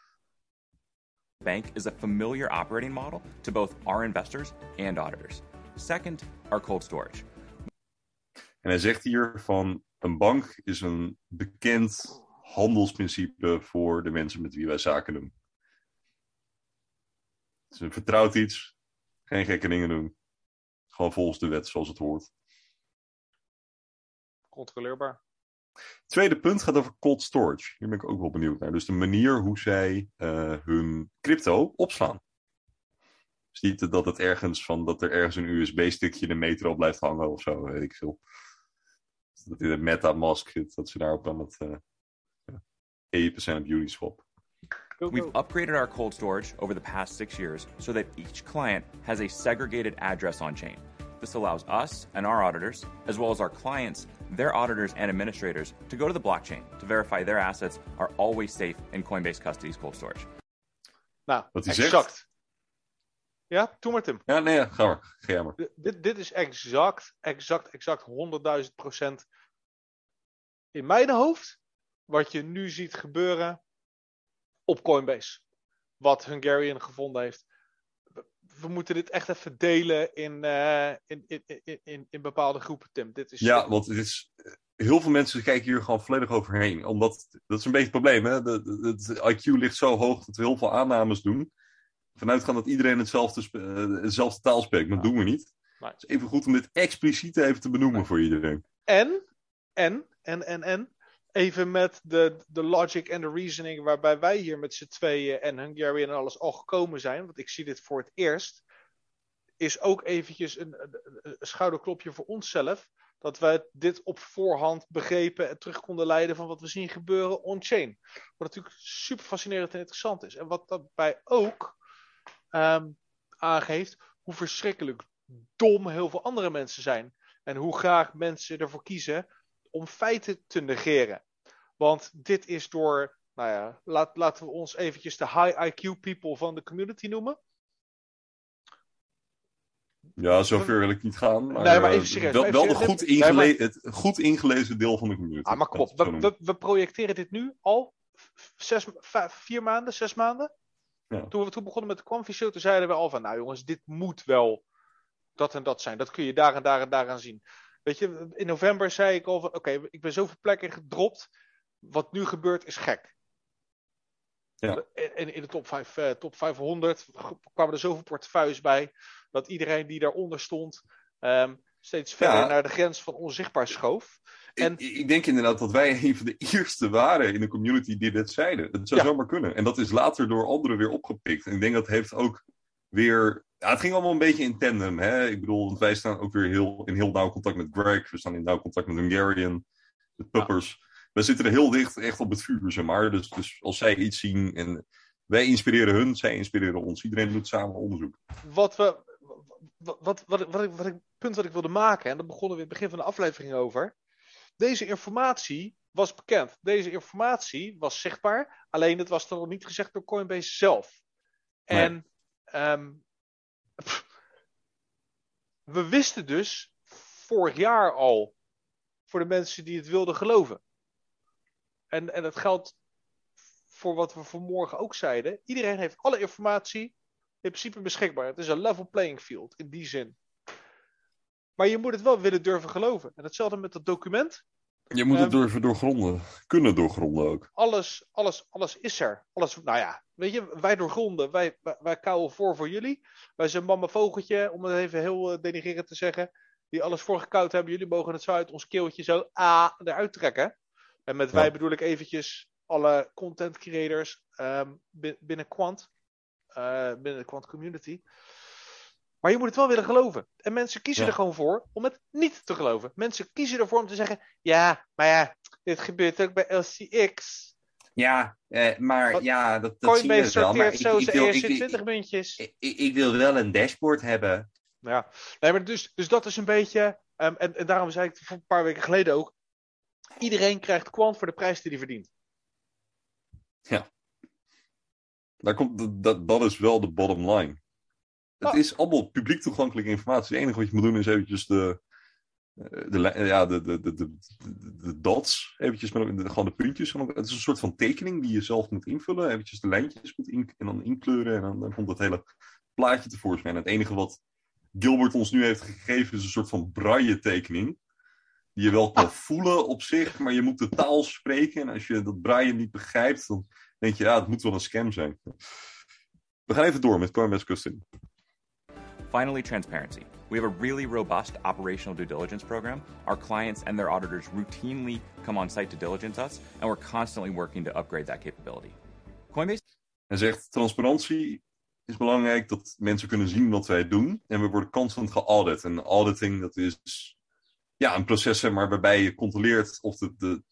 Bank is a familiar operating model to both our investors and auditors. Second, our cold storage. En hij zegt hier van een bank is een bekend handelsprincipe voor de mensen met wie wij zaken doen. Het is een vertrouwd iets, geen gekke dingen doen. Gewoon volgens de wet zoals het hoort. Controleerbaar. Tweede punt gaat over cold storage. Hier ben ik ook wel benieuwd naar. Dus de manier hoe zij hun crypto opslaan. Dus niet dat er ergens een USB-stickje in de metro blijft hangen of zo, weet ik veel. Dat in de MetaMask zit, dat ze daarop aan het apen zijn op Uniswap. We've upgraded our cold storage over the past 6 years so that each client has a segregated address on chain. This allows us and our auditors, as well as our clients, their auditors and administrators, to go to the blockchain to verify their assets are always safe in Coinbase Custody's cold storage. Nou, Wat hij exact. zegt? Ja, doe maar Tim. Ja, nee, ga maar. Dit is exact 100.000% in mijn hoofd wat je nu ziet gebeuren op Coinbase. Wat Hungarian gevonden heeft. We moeten dit echt even delen in bepaalde groepen, Tim. Dit is... Ja, want het is, heel veel mensen kijken hier gewoon volledig overheen. Omdat, dat is een beetje het probleem, hè? Het IQ ligt zo hoog dat we heel veel aannames doen. Vanuit gaan dat iedereen hetzelfde taal spreekt. Maar dat doen we niet. Nee. Het is even goed om dit expliciet even te benoemen voor iedereen. En even met de logic en de reasoning waarbij wij hier met z'n tweeën en Hungarian en alles al gekomen zijn, want ik zie dit voor het eerst, is ook eventjes een schouderklopje voor onszelf, dat wij dit op voorhand begrepen en terug konden leiden van wat we zien gebeuren on-chain. Wat natuurlijk super fascinerend en interessant is. En wat daarbij ook aangeeft hoe verschrikkelijk dom heel veel andere mensen zijn. En hoe graag mensen ervoor kiezen om feiten te negeren. Want dit is door, nou ja, laten we ons eventjes de high IQ people van de community noemen. Ja, zover wil ik niet gaan. Maar, nee, maar even serieus. Wel het goed ingelezen deel van de community. Ah, maar kom op. We projecteren dit nu al 4 maanden, 6 maanden. Ja. Toen we begonnen met de Quamfi Show, toen zeiden we al van, nou jongens, dit moet wel dat en dat zijn. Dat kun je daar en daar en daaraan zien. Weet je, in november zei ik al van, oké, ik ben zoveel plekken gedropt. Wat nu gebeurt is gek. Ja. In de top 500 kwamen er zoveel portefeuilles bij, dat iedereen die daaronder stond steeds verder naar de grens van onzichtbaar schoof. Ik denk inderdaad dat wij een van de eerste waren in de community die dit zeiden. Het zou zomaar kunnen. En dat is later door anderen weer opgepikt. En ik denk dat heeft ook weer... Ja, het ging allemaal een beetje in tandem. Hè? Ik bedoel, want wij staan ook weer in heel nauw contact met Greg. We staan in nauw contact met Hungarian, met Puppers. Ja. We zitten er heel dicht echt op het vuur, zeg maar. Dus als zij iets zien en wij inspireren hun, zij inspireren ons. Iedereen doet samen onderzoek. Punt wat ik wilde maken, en daar begonnen we in het begin van de aflevering over. Deze informatie was bekend. Deze informatie was zichtbaar. Alleen het was dan nog niet gezegd door Coinbase zelf. Nee. En we wisten dus vorig jaar al voor de mensen die het wilden geloven. En dat geldt voor wat we vanmorgen ook zeiden. Iedereen heeft alle informatie in principe beschikbaar. Het is een level playing field in die zin. Maar je moet het wel willen durven geloven. En hetzelfde met dat document. Je moet het durven doorgronden. Kunnen doorgronden ook. Alles is er. Nou ja, weet je, wij doorgronden. Wij kauwen voor jullie. Wij zijn mama vogeltje, om het even heel denigrerend te zeggen. Die alles voorgekoud hebben. Jullie mogen het zo uit ons keeltje zo eruit trekken. En met wij bedoel ik eventjes alle content creators binnen Quant. Binnen de Quant community. Maar je moet het wel willen geloven. En mensen kiezen er gewoon voor om het niet te geloven. Mensen kiezen ervoor om te zeggen... Ja, maar ja, dit gebeurt ook bij LCX. Ja, maar ja, dat zie je wel. Maar zo zijn eerste 20 muntjes. Ik wil wel een dashboard hebben. Ja, nee, maar dus dat is een beetje... En daarom zei ik een paar weken geleden ook... Iedereen krijgt Quant voor de prijs die hij verdient. Ja. Dat is wel de bottom line. Het is allemaal publiek toegankelijke informatie. Het enige wat je moet doen is eventjes de dots, eventjes gewoon de puntjes. Het is een soort van tekening die je zelf moet invullen. Eventjes de lijntjes moet en dan inkleuren. En dan komt het hele plaatje tevoorschijn. En het enige wat Gilbert ons nu heeft gegeven is een soort van braille tekening. Die je wel kan voelen op zich, maar je moet de taal spreken. En als je dat braille niet begrijpt, dan denk je, het moet wel een scam zijn. We gaan even door met Coinbase Custody. Finally, transparency. We have a really robust operational due diligence program. Our clients and their auditors routinely come on site to diligence us, and we're constantly working to upgrade that capability. Coinbase. Hij zegt, transparantie is belangrijk, dat mensen kunnen zien wat wij doen. En we worden constant geaudit. En auditing, dat is een proces waarbij je controleert of de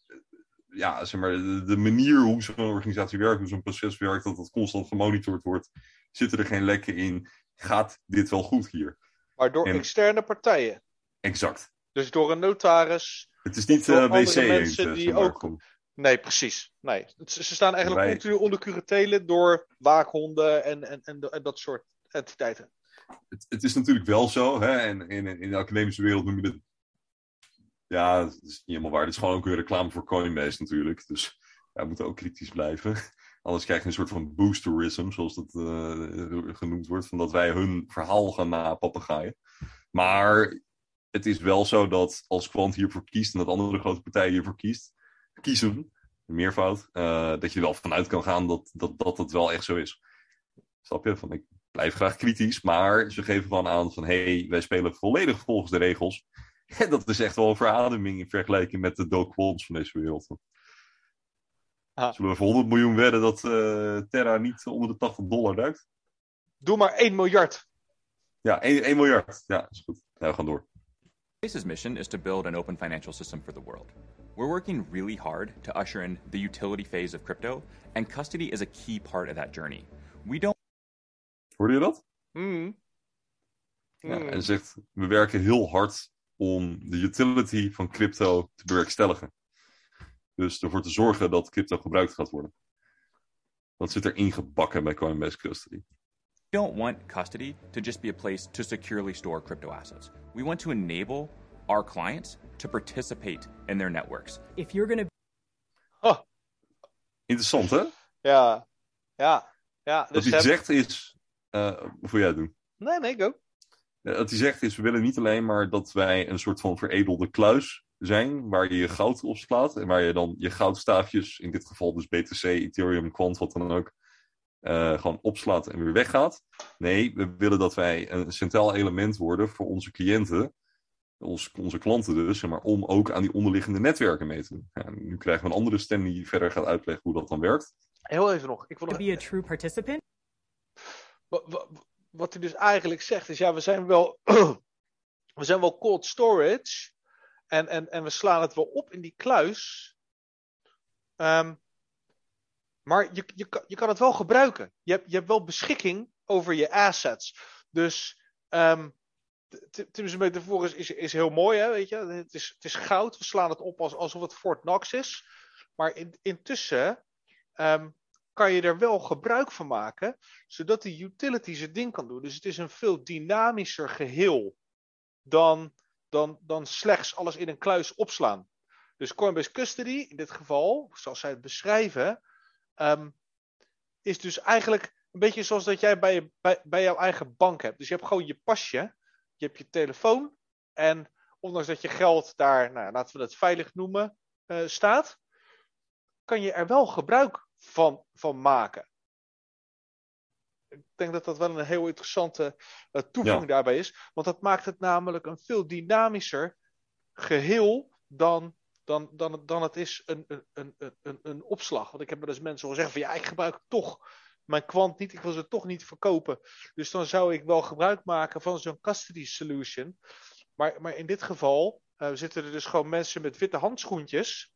manier hoe zo'n organisatie werkt, hoe zo'n proces werkt, dat constant gemonitord wordt. Zitten er geen lekken in? Gaat dit wel goed hier? Maar door externe partijen. Exact. Dus door een notaris. Het is niet mensen die ook. Nee, precies. Nee. Ze staan eigenlijk continu onder curatele door waakhonden en dat soort entiteiten. Het is natuurlijk wel zo, hè? En in de academische wereld noem je het. Ja, dat is niet helemaal waar. Het is gewoon ook weer reclame voor Coinbase natuurlijk. Dus we moeten ook kritisch blijven. Anders krijg je een soort van boosterism, zoals dat genoemd wordt. Van dat wij hun verhaal gaan napapagaaien. Maar het is wel zo dat als Quant hiervoor kiest en dat andere grote partijen hiervoor kiezen, meervoud, dat je er wel vanuit kan gaan dat het wel echt zo is. Snap je? Ik blijf graag kritisch, maar ze geven gewoon aan van wij spelen volledig volgens de regels. En dat is echt wel een verademing in vergelijking met de Do Kwons van deze wereld. Zullen we voor 100 miljoen wedden dat Terra niet onder de $80 duikt? Doe maar 1 miljard. Ja, 1 miljard. Ja, is goed. We gaan door. Coinbase's mission is to build an open financial system for the world. We're working really hard to usher in the utility phase of crypto, and custody is a key part of that journey. Hoorde je dat? Ja, en zegt, we werken heel hard om de utility van crypto te bewerkstelligen. Dus ervoor te zorgen dat crypto gebruikt gaat worden. Dat zit er ingebakken bij Coinbase Custody. We don't want custody to just be a place to securely store crypto assets. We want to enable our clients to participate in their networks. If you're going to... Interessant, hè? Ja. Wat hij zegt is... Of wil jij het doen? Nee, go. Wat hij zegt is, we willen niet alleen maar dat wij een soort van veredelde kluis zijn, waar je je goud opslaat en waar je dan je goudstaafjes, in dit geval dus BTC, Ethereum, Quant, wat dan ook, gewoon opslaat en weer weggaat. Nee, we willen dat wij een centraal element worden voor onze cliënten, onze klanten dus, maar om ook aan die onderliggende netwerken mee te doen. Ja, nu krijgen we een andere stem die verder gaat uitleggen hoe dat dan werkt. Heel even nog. Ik wil to be a true participant? Wat hij dus eigenlijk zegt is, we zijn wel cold storage en we slaan het wel op in die kluis. Maar je kan het wel gebruiken. Je hebt wel beschikking over je assets. Dus Tim's metafoor is heel mooi, hè, weet je. Het is goud. We slaan het op alsof het Fort Knox is. Maar intussen kan je er wel gebruik van maken, zodat de utility zijn ding kan doen. Dus het is een veel dynamischer geheel dan slechts alles in een kluis opslaan. Dus Coinbase Custody, in dit geval, zoals zij het beschrijven, is dus eigenlijk een beetje zoals dat jij bij jouw eigen bank hebt. Dus je hebt gewoon je pasje, je hebt je telefoon, en ondanks dat je geld daar, laten we het veilig noemen, staat, kan je er wel gebruik van maken. Ik denk dat dat wel een heel interessante toevoeging daarbij is. Want dat maakt het namelijk een veel dynamischer geheel dan het is een opslag. Want ik heb wel eens mensen horen zeggen van ik gebruik toch mijn kwant niet. Ik wil ze toch niet verkopen. Dus dan zou ik wel gebruik maken van zo'n custody solution. Maar in dit geval zitten er dus gewoon mensen met witte handschoentjes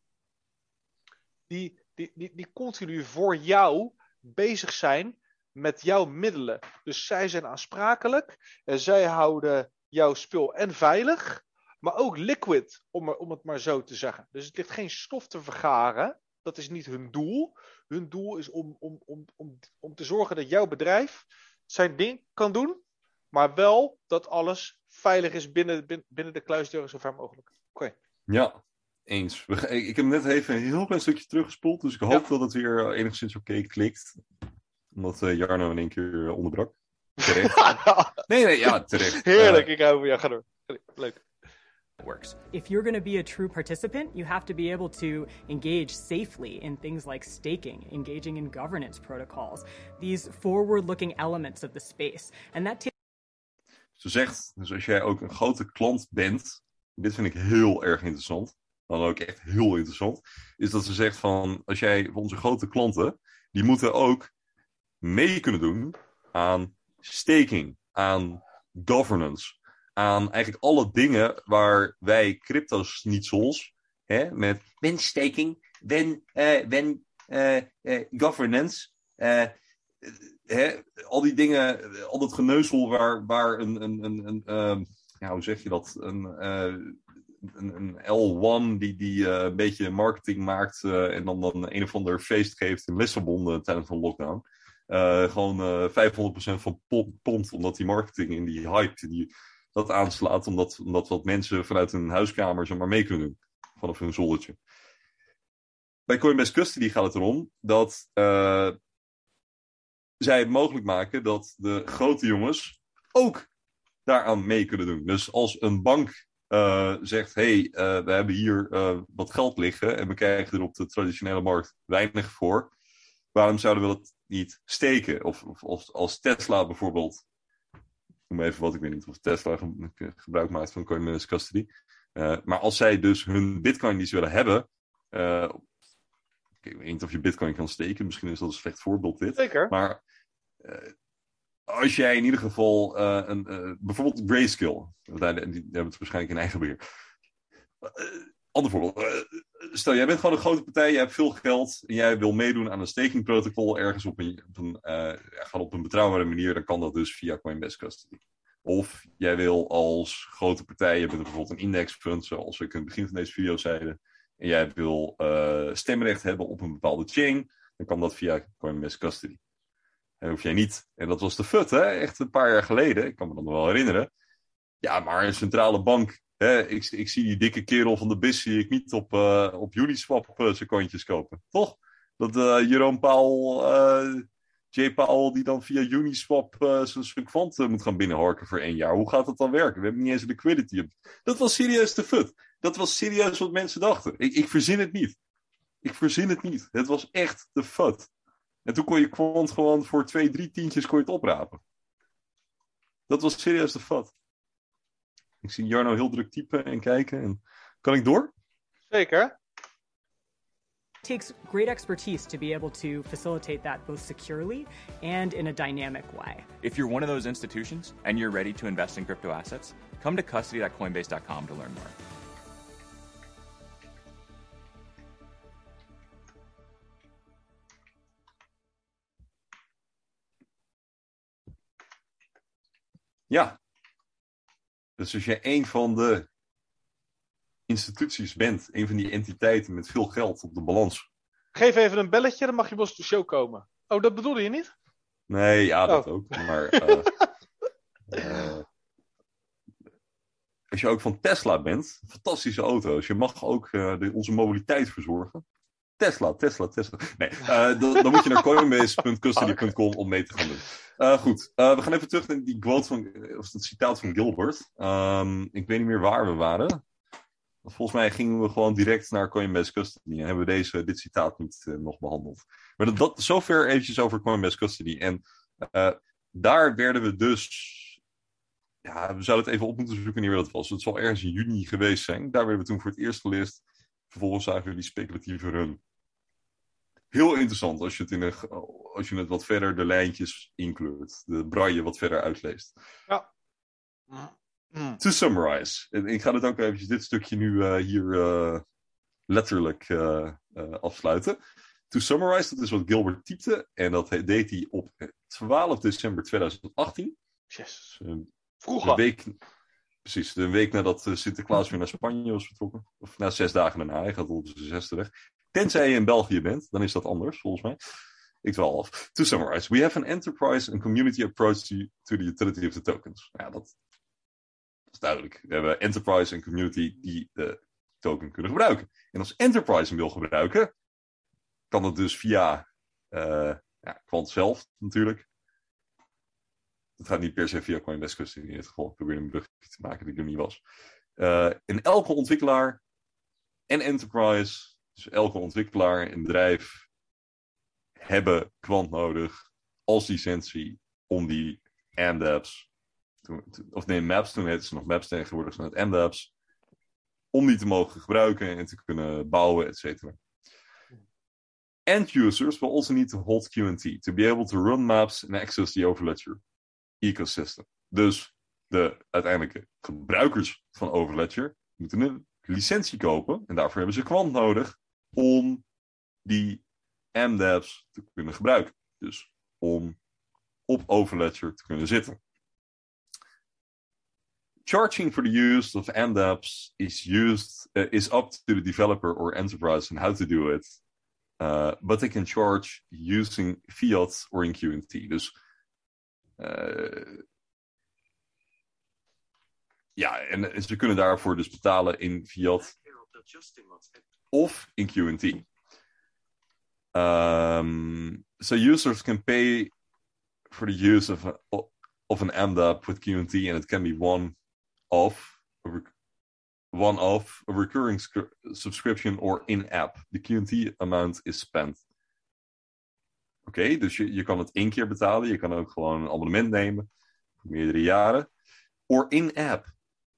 die continu voor jou bezig zijn met jouw middelen. Dus zij zijn aansprakelijk en zij houden jouw spul en veilig, maar ook liquid, om het maar zo te zeggen. Dus het ligt geen stof te vergaren. Dat is niet hun doel. Hun doel is om te zorgen dat jouw bedrijf zijn ding kan doen, maar wel dat alles veilig is binnen de kluisdeuren zo ver mogelijk. Oké. Ja, eens. Ik heb net even een heel klein stukje teruggespoeld, dus ik hoop dat het weer enigszins oké klikt. Omdat Jarno in één keer onderbrak. Terecht. Nee, ja, terecht. Heerlijk, ik hou van jou. Ga door. Leuk. Works. If you're going to be a true participant, you have to be able to engage safely in things like staking, engaging in governance protocols, these forward-looking elements of the space. And that Ze zegt, dus als jij ook een grote klant bent, dit vind ik heel erg interessant, dan ook echt heel interessant, is dat ze zegt van, als jij onze grote klanten, die moeten ook mee kunnen doen aan staking, aan governance, aan eigenlijk alle dingen waar wij crypto-schnitzels, met when staking, when governance, al die dingen, al dat geneuzel waar hoe zeg je dat, een L1 die een beetje marketing maakt en dan een of ander feest geeft in Lissabon tijdens een lockdown. Gewoon 500% van pompt, omdat die marketing in die hype dat aanslaat, omdat wat mensen vanuit hun huiskamer zomaar mee kunnen doen, vanaf hun zoldertje. Bij Coinbase Custody gaat het erom dat zij het mogelijk maken dat de grote jongens ook daaraan mee kunnen doen. Dus als een bank zegt, we hebben hier wat geld liggen en we krijgen er op de traditionele markt weinig voor, waarom zouden we dat niet steken? Of als Tesla bijvoorbeeld, noem even wat, ik weet niet of Tesla gebruik maakt van Coinbase Custody. Maar als zij dus hun bitcoin die ze willen hebben, ik weet niet of je bitcoin kan steken, misschien is dat een slecht voorbeeld dit. Zeker. Maar als jij in ieder geval bijvoorbeeld Grayscale, die hebben het waarschijnlijk in eigen beheer. Ander voorbeeld. Stel, jij bent gewoon een grote partij, je hebt veel geld en jij wil meedoen aan een stakingprotocol ergens op een betrouwbare manier, dan kan dat dus via Coinbase Custody. Of jij wil als grote partij, je bent bijvoorbeeld een indexfund, zoals we in het begin van deze video zeiden, en jij wil stemrecht hebben op een bepaalde chain, dan kan dat via Coinbase Custody. En hoef jij niet, en dat was de FUD, echt een paar jaar geleden, ik kan me dat nog wel herinneren. Ja, maar een centrale bank, ik zie die dikke kerel van de BIS zie ik niet op Uniswap zijn cointjes kopen. Toch? Dat Jerome Powell, Jay Powell, die dan via Uniswap zijn kwant moet gaan binnenharken voor 1 jaar. Hoe gaat dat dan werken? We hebben niet eens een liquidity. Dat was serieus de FUD. Dat was serieus wat mensen dachten. Ik verzin het niet. Het was echt de FUD. En toen kon je kwant gewoon voor 2-3 tientjes kon je het oprapen. Dat was serieus de FUD. Ik zie Jarno heel druk typen en kijken. Kan ik door? Zeker. It takes great expertise to be able to facilitate that both securely and in a dynamic way. If you're one of those institutions and you're ready to invest in crypto assets, come to custody.coinbase.com to learn more. Ja. Dus als je een van de instituties bent, een van die entiteiten met veel geld op de balans. Geef even een belletje, dan mag je bij ons op de show komen. Oh, dat bedoelde je niet? Nee, ja, dat ook. Maar als je ook van Tesla bent, fantastische auto's. Je mag ook onze mobiliteit verzorgen. Tesla. Nee, dan moet je naar coinbase.custody.com om mee te gaan doen. Goed, we gaan even terug naar die quote of het citaat van Gilbert. Ik weet niet meer waar we waren. Volgens mij gingen we gewoon direct naar Coinbase Custody en hebben we dit citaat niet nog behandeld. Maar zover eventjes over Coinbase Custody. En daar werden we dus... Ja, we zouden het even op moeten zoeken wanneer dat was. Het zal ergens in juni geweest zijn. Daar werden we toen voor het eerst geleerd. Vervolgens zagen we die speculatieve run. Heel interessant als je het wat verder de lijntjes inkleurt. De braille wat verder uitleest. Ja. To summarize. En ik ga het ook eventjes dit stukje nu hier letterlijk afsluiten. To summarize, dat is wat Gilbert typte. En dat deed hij op 12 december 2018. Yes. Vroeger. De week nadat Sinterklaas weer naar Spanje was vertrokken. Of na 6 dagen daarna. Hij gaat op zijn 6e weg. Tenzij je in België bent, dan is dat anders, volgens mij. Ik dwaal af. To summarize, we have an enterprise and community approach to the utility of the tokens. Ja, dat is duidelijk. We hebben enterprise en community die de token kunnen gebruiken. En als enterprise hem wil gebruiken, kan dat dus via Quant zelf natuurlijk. Het gaat niet per se via Coinbase Custody in dit geval. Ik probeer een brugje te maken die er niet was. En elke ontwikkelaar en enterprise, dus elke ontwikkelaar en bedrijf, hebben Quant nodig als licentie om die MDApps, Maps, toen heette ze nog Maps, tegenwoordig zijn het MDApps, om die te mogen gebruiken en te kunnen bouwen, et cetera. End users will also need to hold QNT to be able to run maps and access the Overledger ecosystem. Dus de uiteindelijke gebruikers van Overledger moeten een licentie kopen en daarvoor hebben ze Quant nodig om die MDApps te kunnen gebruiken. Dus om op Overledger te kunnen zitten. Charging for the use of MDApps is up to the developer or enterprise on how to do it. But they can charge using fiat or in QNT. Dus en ze kunnen daarvoor dus betalen in fiat of in QNT. So users can pay for the use of an MDApp with QNT, and it can be one-off, a recurring subscription or in-app. The QNT amount is spent. Oké, dus je kan het 1 keer betalen. Je kan ook gewoon een abonnement nemen voor meerdere jaren. Or in-app.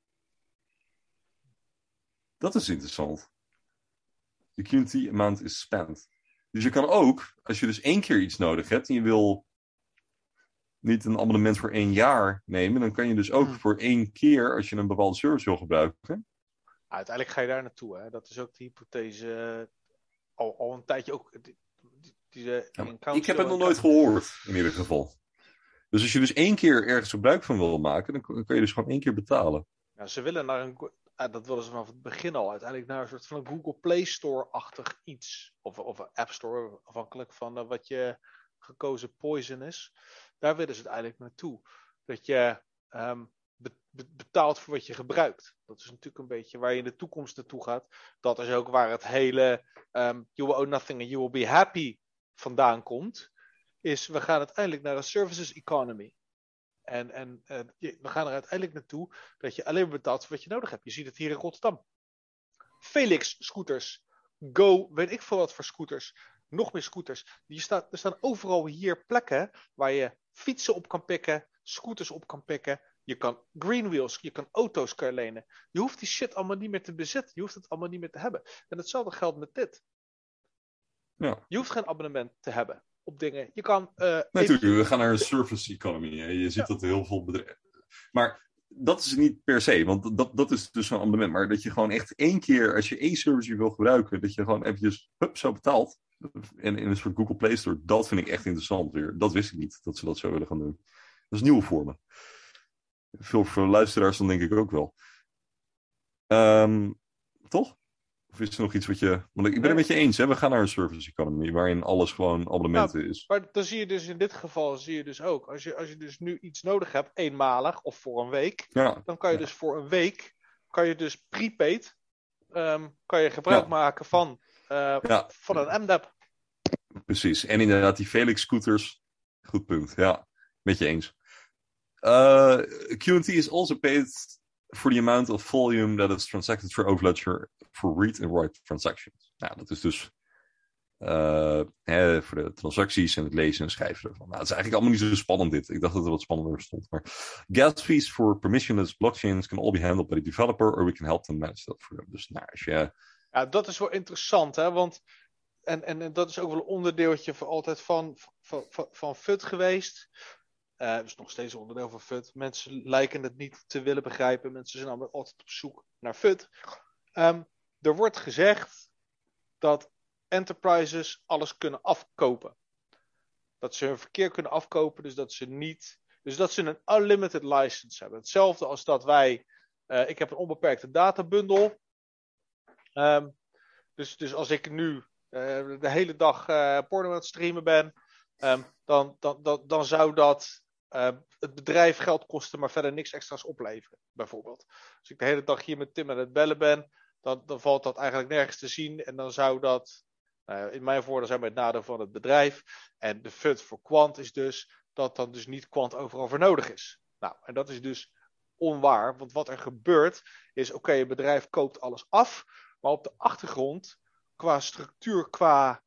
Dat is interessant. The QNT amount is spent. Dus je kan ook, als je dus 1 keer iets nodig hebt en je wil niet een abonnement voor 1 jaar nemen, dan kan je dus ook voor 1 keer, als je een bepaalde service wil gebruiken. Uiteindelijk ga je daar naartoe. Hè? Dat is ook de hypothese al een tijdje ook. Ik heb het nog nooit gehoord, in ieder geval. Dus als je dus 1 keer ergens gebruik van wil maken, dan kan je dus gewoon 1 keer betalen. Ja, ze willen naar een... dat willen ze vanaf het begin al. Uiteindelijk naar een soort van een Google Play Store-achtig iets. Of een App Store, afhankelijk van wat je gekozen poison is. Daar willen ze uiteindelijk naartoe. Dat je betaalt voor wat je gebruikt. Dat is natuurlijk een beetje waar je in de toekomst naartoe gaat. Dat is ook waar het hele you will owe nothing and you will be happy vandaan komt. Is we gaan uiteindelijk naar een services economy. En we gaan er uiteindelijk naartoe dat je alleen maar betaalt voor wat je nodig hebt. Je ziet het hier in Rotterdam. Felix scooters. Go, weet ik veel wat voor scooters. Nog meer scooters. Er staan overal hier plekken waar je fietsen op kan pikken, scooters op kan pikken. Je kan greenwheels, je kan auto's lenen. Je hoeft die shit allemaal niet meer te bezitten. Je hoeft het allemaal niet meer te hebben. En hetzelfde geldt met dit. Ja. Je hoeft geen abonnement te hebben op dingen. Je kan... Natuurlijk, we gaan naar een service economy. Hè. Je ziet dat heel veel bedrijven... Maar dat is niet per se, want dat is dus zo'n abonnement. Maar dat je gewoon echt 1 keer, als je 1 service wil gebruiken, dat je gewoon eventjes zo betaalt. En in een soort Google Play Store, dat vind ik echt interessant weer. Dat wist ik niet, dat ze dat zo willen gaan doen. Dat is nieuw voor me. Veel luisteraars dan denk ik ook wel. Toch? Of is er nog iets wat je... Want ik ben het met je eens, hè? We gaan naar een service economy, waarin alles gewoon abonnementen is. Maar dan zie je dus in dit geval ook, als je dus nu iets nodig hebt, eenmalig of voor een week, dan kan je dus voor een week, prepaid, kan je gebruik maken van een MDApp. Precies, en inderdaad die Felix scooters, goed punt, ja, met je eens. QNT is also paid for the amount of volume that is transacted through Overledger for read and write transactions. Nou, dat is dus voor de transacties en het lezen en schrijven ervan. Nou, het is eigenlijk allemaal niet zo spannend dit. Ik dacht dat er wat spannender stond. Maar gas fees for permissionless blockchains can all be handled by the developer or we can help them manage that for them. Dus nou, als je... Ja, dat is wel interessant, hè, want en dat is ook wel een onderdeeltje altijd van FUD geweest. Is nog steeds een onderdeel van FUD. Mensen lijken het niet te willen begrijpen. Mensen zijn namelijk altijd op zoek naar FUD. Er wordt gezegd dat enterprises alles kunnen afkopen. Dat ze hun verkeer kunnen afkopen, dus dat ze een unlimited license hebben. Hetzelfde als dat wij... ik heb een onbeperkte databundel. Dus als ik nu de hele dag porno aan het streamen ben, dan zou dat het bedrijf geld kosten, maar verder niks extra's opleveren, bijvoorbeeld. Als ik de hele dag hier met Tim aan het bellen ben, dan valt dat eigenlijk nergens te zien. En dan zou dat, in mijn voordeel zijn bij het nadeel van het bedrijf. En de fut voor Quant is dus dat dan dus niet Quant overal voor nodig is. Nou, en dat is dus onwaar. Want wat er gebeurt is, oké, het bedrijf koopt alles af. Maar op de achtergrond, qua structuur, qua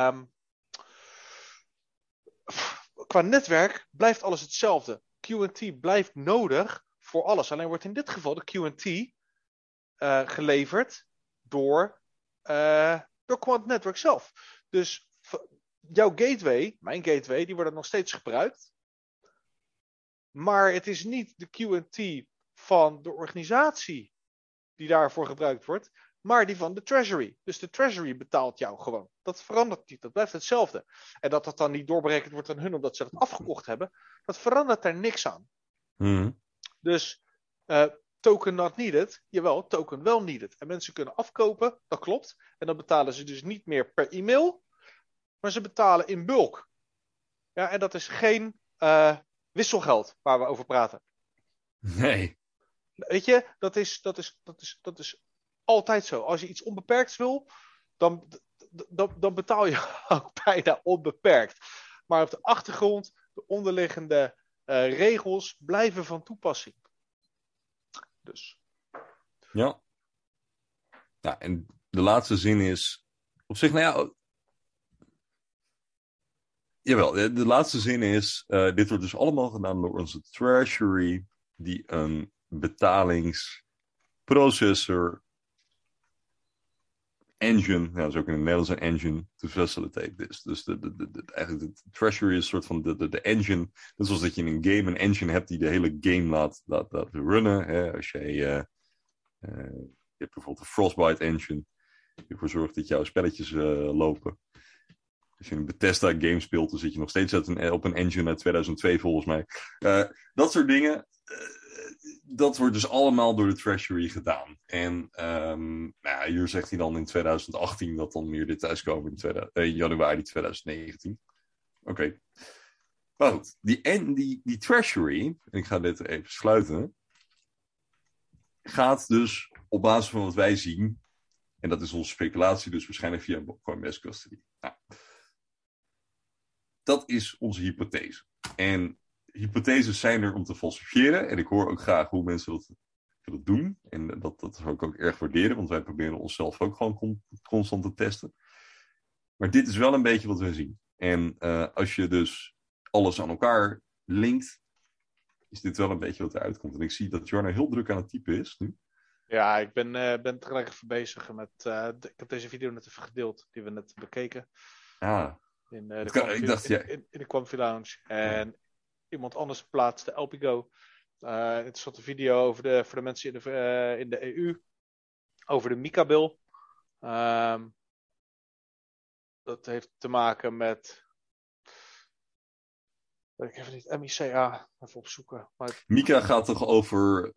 netwerk, blijft alles hetzelfde. Q&T blijft nodig voor alles. Alleen wordt in dit geval de Q&T geleverd door Quant Network zelf. Dus jouw gateway, mijn gateway, die worden nog steeds gebruikt. Maar het is niet de Q&T van de organisatie die daarvoor gebruikt wordt, maar die van de Treasury. Dus de Treasury betaalt jou gewoon. Dat verandert niet, dat blijft hetzelfde. En dat dan niet doorberekend wordt aan hun omdat ze dat afgekocht hebben, dat verandert daar niks aan. Dus token not needed, jawel, token wel needed. En mensen kunnen afkopen, dat klopt. En dan betalen ze dus niet meer per e-mail, maar ze betalen in bulk. Ja, en dat is geen wisselgeld waar we over praten. Nee. Weet je, dat is altijd zo. Als je iets onbeperkts wil, dan betaal je ook bijna onbeperkt. Maar op de achtergrond, de onderliggende regels blijven van toepassing. Dus. Ja. Ja, en de laatste zin is op zich, nou ja. Jawel, de laatste zin is, dit wordt dus allemaal gedaan door onze Treasury, die een betalingsprocessor engine, dat is ook in het Nederlands een engine, to facilitate this. Dus eigenlijk de Treasury is een soort van de engine, net zoals dat je in een game een engine hebt die de hele game laat runnen. Hè? Als jij, je hebt bijvoorbeeld een Frostbite engine, die ervoor zorgt dat jouw spelletjes lopen. Als je een Bethesda game speelt, dan zit je nog steeds op een engine uit 2002 volgens mij. Dat soort dingen, dat wordt dus allemaal door de Treasury gedaan. En hier zegt hij dan in 2018 dat dan meer dit thuiskomen in januari 2019. Oké. Maar goed, die Treasury, en ik ga dit even sluiten, gaat dus op basis van wat wij zien, en dat is onze speculatie, dus waarschijnlijk via Coinbase Custody. Nou, dat is onze hypothese. En hypotheses zijn er om te falsifiëren. En ik hoor ook graag hoe mensen dat doen. En dat zou ik ook erg waarderen. Want wij proberen onszelf ook gewoon constant te testen. Maar dit is wel een beetje wat wij zien. En als je dus alles aan elkaar linkt, is dit wel een beetje wat eruit komt. En ik zie dat Jarno heel druk aan het typen is nu. Ja, ik ben tegelijk even bezig met... ik heb deze video net even gedeeld, die we net bekeken. Ah. In de Quamfi Lounge. En iemand anders plaatste Elpigo. Interessante video voor de mensen in de EU. Over de MiCA-bill. Dat heeft te maken met... Ik even niet, MICA even opzoeken. Maar... MiCA gaat toch over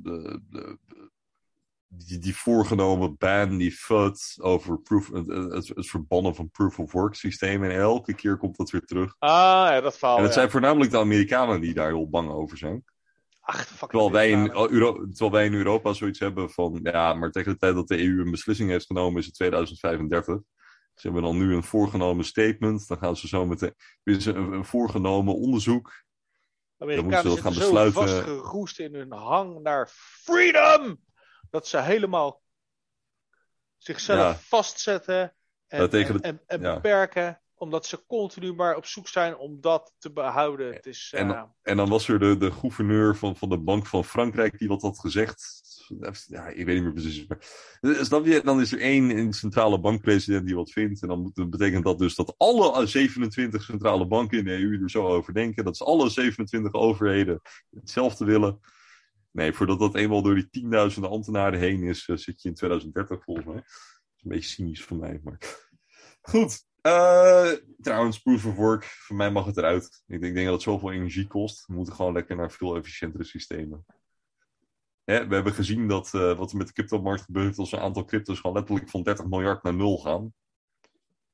die voorgenomen ban, die FUD over het verbannen van proof-of-work systemen. En elke keer komt dat weer terug. Ah, ja, dat verhaal. En het zijn voornamelijk de Amerikanen die daar heel bang over zijn. Terwijl wij in Europa zoiets hebben van, ja, maar tegen de tijd dat de EU een beslissing heeft genomen is het 2035. Ze hebben dan nu een voorgenomen statement. Dan gaan ze zo meteen een voorgenomen onderzoek. Amerikanen zitten zo vastgeroest in hun hang naar freedom, dat ze helemaal zichzelf vastzetten en beperken, omdat ze continu maar op zoek zijn om dat te behouden. Het is, en dan was er de gouverneur van de Bank van Frankrijk die wat had gezegd. Ja, ik weet niet meer precies. Maar, snap je? Dan is er één centrale bankpresident die wat vindt. En dan betekent dat dus dat alle 27 centrale banken in de EU er zo over denken. Dat ze alle 27 overheden hetzelfde willen. Nee, voordat dat eenmaal door die 10.000 ambtenaren heen is, zit je in 2030 volgens mij. Dat is een beetje cynisch van mij. Maar... Goed. Trouwens, proof of work, voor mij mag het eruit. Ik denk dat het zoveel energie kost. We moeten gewoon lekker naar veel efficiëntere systemen. We hebben gezien dat wat er met de cryptomarkt gebeurt als een aantal crypto's gewoon letterlijk van 30 miljard naar 0 gaan.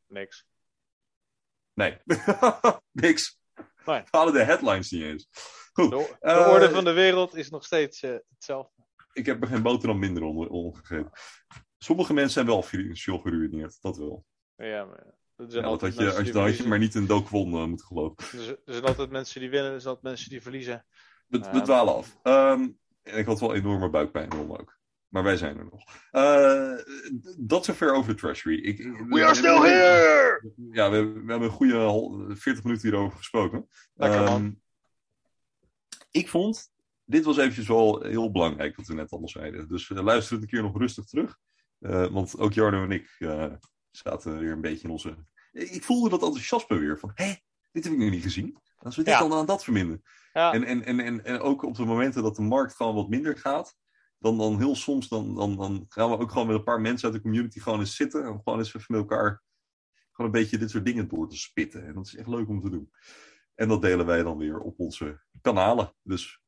Niks. Nee. Niks. Nee. We halen de headlines niet eens. Goed. De orde van de wereld is nog steeds hetzelfde. Ik heb er geen boterham minder onder gegeten. Sommige mensen zijn wel financieel geruïneerd. Dat wel. Ja, maar er zijn Ja, dat altijd had je, mensen als die je, had je verliezen. maar niet in Dokwon moeten geloven. Er zijn altijd mensen die winnen, er zijn altijd mensen die verliezen. We dwalen af. En ik had wel enorme buikpijn om ook. Maar wij zijn er nog. Dat zover over de Treasury. We are still here! Ja, we hebben een goede 40 minuten hierover gesproken. Lekker, man. Ik vond, dit was eventjes wel heel belangrijk wat we net allemaal zeiden. Dus luister het een keer nog rustig terug. Want ook Jarno en ik zaten weer een beetje in onze... Ik voelde dat enthousiasme weer. Van, dit heb ik nog niet gezien. Als we dit dan aan dat verbinden. Ja. En ook op de momenten dat de markt gewoon wat minder gaat... Dan heel soms dan gaan we ook gewoon met een paar mensen uit de community gewoon eens zitten. En gewoon eens even met elkaar gewoon een beetje dit soort dingen door te spitten. En dat is echt leuk om te doen. En dat delen wij dan weer op onze kanalen. Dus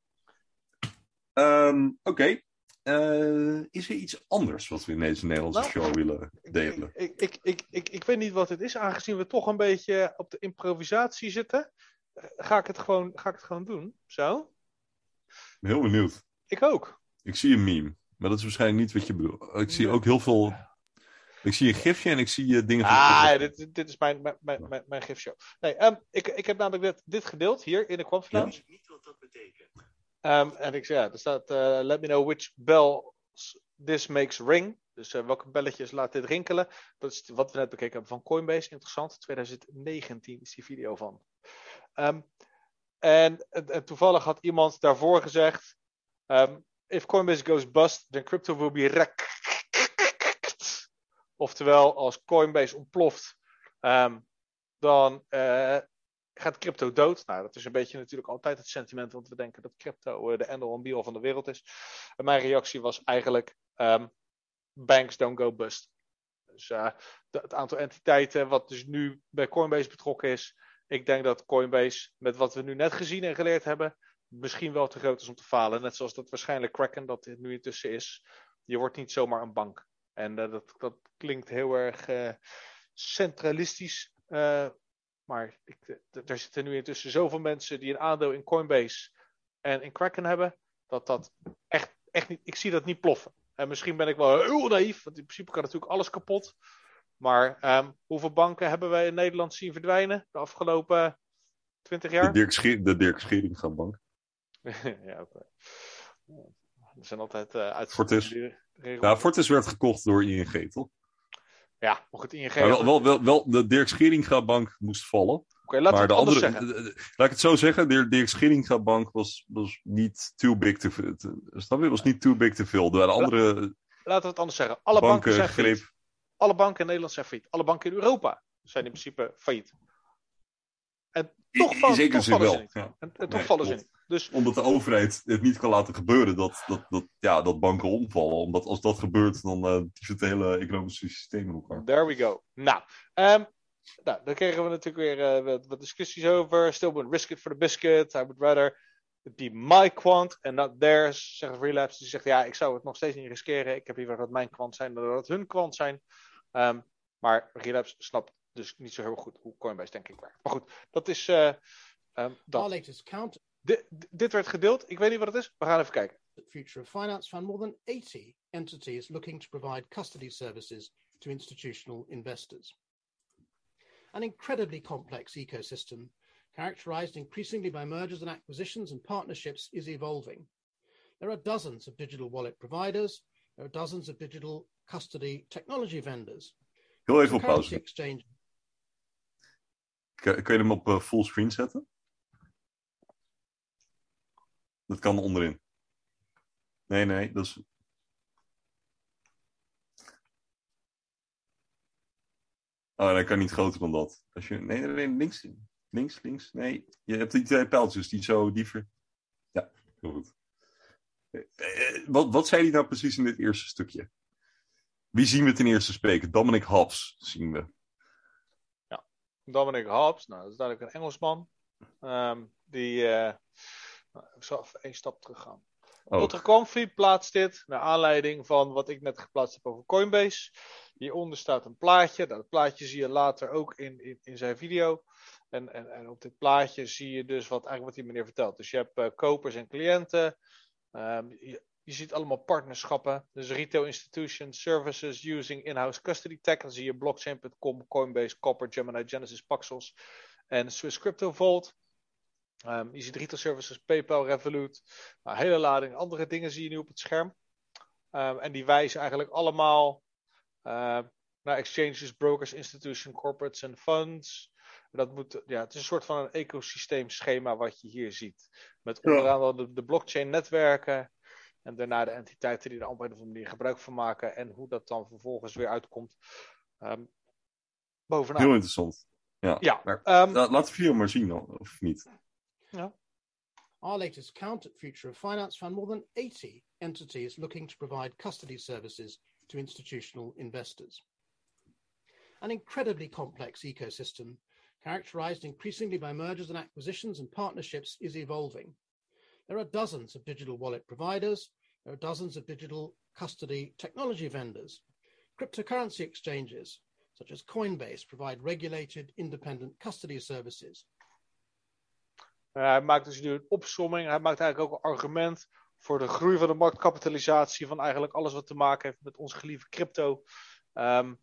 oké. Is er iets anders wat we in deze Nederlandse show willen delen? Ik weet niet wat het is, aangezien we toch een beetje op de improvisatie zitten. Ga ik het gewoon doen? Zo? Ik ben heel benieuwd. Ik ook. Ik zie een meme, maar dat is waarschijnlijk niet wat je bedoelt. Ik zie ook heel veel... Ik zie een gifje en ik zie dingen van... Dit is mijn gifshow. Nee, ik heb namelijk dit gedeeld hier in de Quamfi Lounge. Ik weet niet wat dat betekent. En ik zei, er staat... let me know which bells this makes ring. Dus welke belletjes laat dit rinkelen. Dat is wat we net bekeken hebben van Coinbase. Interessant. 2019 is die video van. En toevallig had iemand daarvoor gezegd... if Coinbase goes bust, then crypto will be wrecked. Oftewel, als Coinbase ontploft, dan gaat crypto dood. Nou, dat is een beetje natuurlijk altijd het sentiment, want we denken dat crypto de end-all and be-all van de wereld is. En mijn reactie was eigenlijk, banks don't go bust. Dus het aantal entiteiten wat dus nu bij Coinbase betrokken is, ik denk dat Coinbase, met wat we nu net gezien en geleerd hebben, misschien wel te groot is om te falen. Net zoals dat waarschijnlijk Kraken dat dit nu intussen is. Je wordt niet zomaar een bank. En dat klinkt heel erg centralistisch. Maar er zitten nu intussen zoveel mensen die een aandeel in Coinbase en in Kraken hebben. Dat echt niet... Ik zie dat niet ploffen. En misschien ben ik wel heel naïef. Want in principe kan natuurlijk alles kapot. Maar hoeveel banken hebben wij in Nederland zien verdwijnen de afgelopen 20 jaar? De Dirk Scheringa-bank. Ja, oké. Er zijn altijd Fortis. Ja, Fortis werd gekocht door ING, toch? Ja, maar goed, ING... Maar wel, de Dirk Scheringa-bank moest vallen. Oké, laten we het anders andere, zeggen. Laat ik het zo zeggen, de Dirk Scheringa-bank was niet too big to veel. Snap je? Was niet too big to veel. De andere laten we het anders zeggen. Alle banken zijn greep... failliet. Alle banken in Nederland zijn failliet. Alle banken in Europa zijn in principe failliet. En toch vallen ze niet. Ja. En toch vallen ze niet. Dus... Omdat de overheid het niet kan laten gebeuren dat banken omvallen. Omdat als dat gebeurt, dan is het hele economische systeem in elkaar. There we go. Nou, daar kregen we natuurlijk weer wat discussies over. Still wouldn't risk it for the biscuit. I would rather be my quant and not theirs, zegt Relapse. Die zegt, ja, ik zou het nog steeds niet riskeren. Ik heb liever dat mijn quant zijn dan dat het hun quant zijn. Maar Relapse snapt dus niet zo heel goed hoe Coinbase denk ik werkt. Maar goed, dat is dat. Dit werd gedeeld. Ik weet niet wat het is. We gaan even kijken. The Future of Finance found more than 80 entities looking to provide custody services to institutional investors. An incredibly complex ecosystem, characterized increasingly by mergers and acquisitions and partnerships, is evolving. There are dozens of digital wallet providers. There are dozens of digital custody technology vendors. Heel even op pauze. Exchange. Kun je hem op full screen zetten? Dat kan onderin. Nee, dat is... Oh, dat kan niet groter dan dat. Als je... Nee, links. Nee, je hebt die twee pijltjes die zo... Ja, heel goed. Wat zei hij nou precies in dit eerste stukje? Wie zien we ten eerste spreken? Dominic Hobbs zien we. Ja, Dominic Hobbs. Nou, dat is duidelijk een Engelsman. Ik zal even 1 stap terug gaan. Ultra Comfy plaatst dit naar aanleiding van wat ik net geplaatst heb over Coinbase. Hieronder staat een plaatje. Nou, dat plaatje zie je later ook in zijn video. En op dit plaatje zie je dus wat die meneer vertelt. Dus je hebt kopers en cliënten. Je ziet allemaal partnerschappen. Dus retail institutions, services using in-house custody tech. Dan zie je blockchain.com, Coinbase, Copper, Gemini, Genesis, Paxos en Swiss Crypto Vault. Je ziet retail services, PayPal, Revolut. Een hele lading andere dingen zie je nu op het scherm. En die wijzen eigenlijk allemaal naar exchanges, brokers, institutions, corporates en funds. Het is een soort van een ecosysteemschema wat je hier ziet. Met onderaan de blockchain netwerken. En daarna de entiteiten die er op een of andere manier gebruik van maken. En hoe dat dan vervolgens weer uitkomt. Bovenaan. Heel interessant. Ja. Maar, laat de video maar zien, of niet? Ja. Our latest count at Future of Finance found more than 80 entities looking to provide custody services to institutional investors. An incredibly complex ecosystem, characterized increasingly by mergers and acquisitions and partnerships, is evolving. There are dozens of digital wallet providers. There are dozens of digital custody technology vendors. Cryptocurrency exchanges, such as Coinbase, provide regulated independent custody services. Hij maakt dus nu een opsomming. Hij maakt eigenlijk ook een argument voor de groei van de marktkapitalisatie van eigenlijk alles wat te maken heeft met onze geliefde crypto. En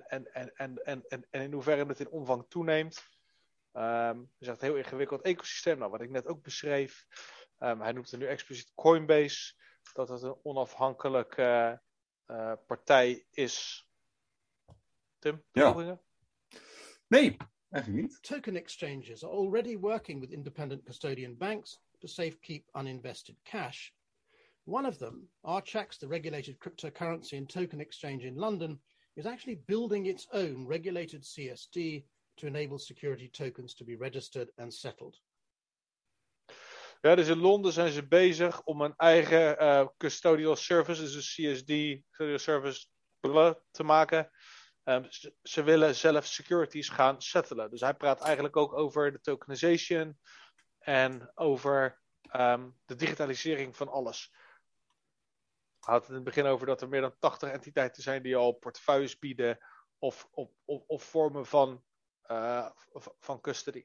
in hoeverre het in omvang toeneemt. Hij zegt heel ingewikkeld ecosysteem, nou, wat ik net ook beschreef. Hij noemt er nu expliciet Coinbase, dat het een onafhankelijke partij is. Tim, toevoegingen? Ja. Nee, eigenlijk niet. Token exchanges are already working with independent custodian banks to safekeep uninvested cash. One of them, Archax, the regulated cryptocurrency and token exchange in London, is actually building its own regulated CSD to enable security tokens to be registered and settled. Ja, dus in Londen zijn ze bezig om een eigen custodial service, dus een CSD, custodial service, te maken. Ze willen zelf securities gaan settelen. Dus hij praat eigenlijk ook over de tokenization en over de digitalisering van alles. Hij had het in het begin over dat er meer dan 80 entiteiten zijn die al portefeuilles bieden of vormen van custody.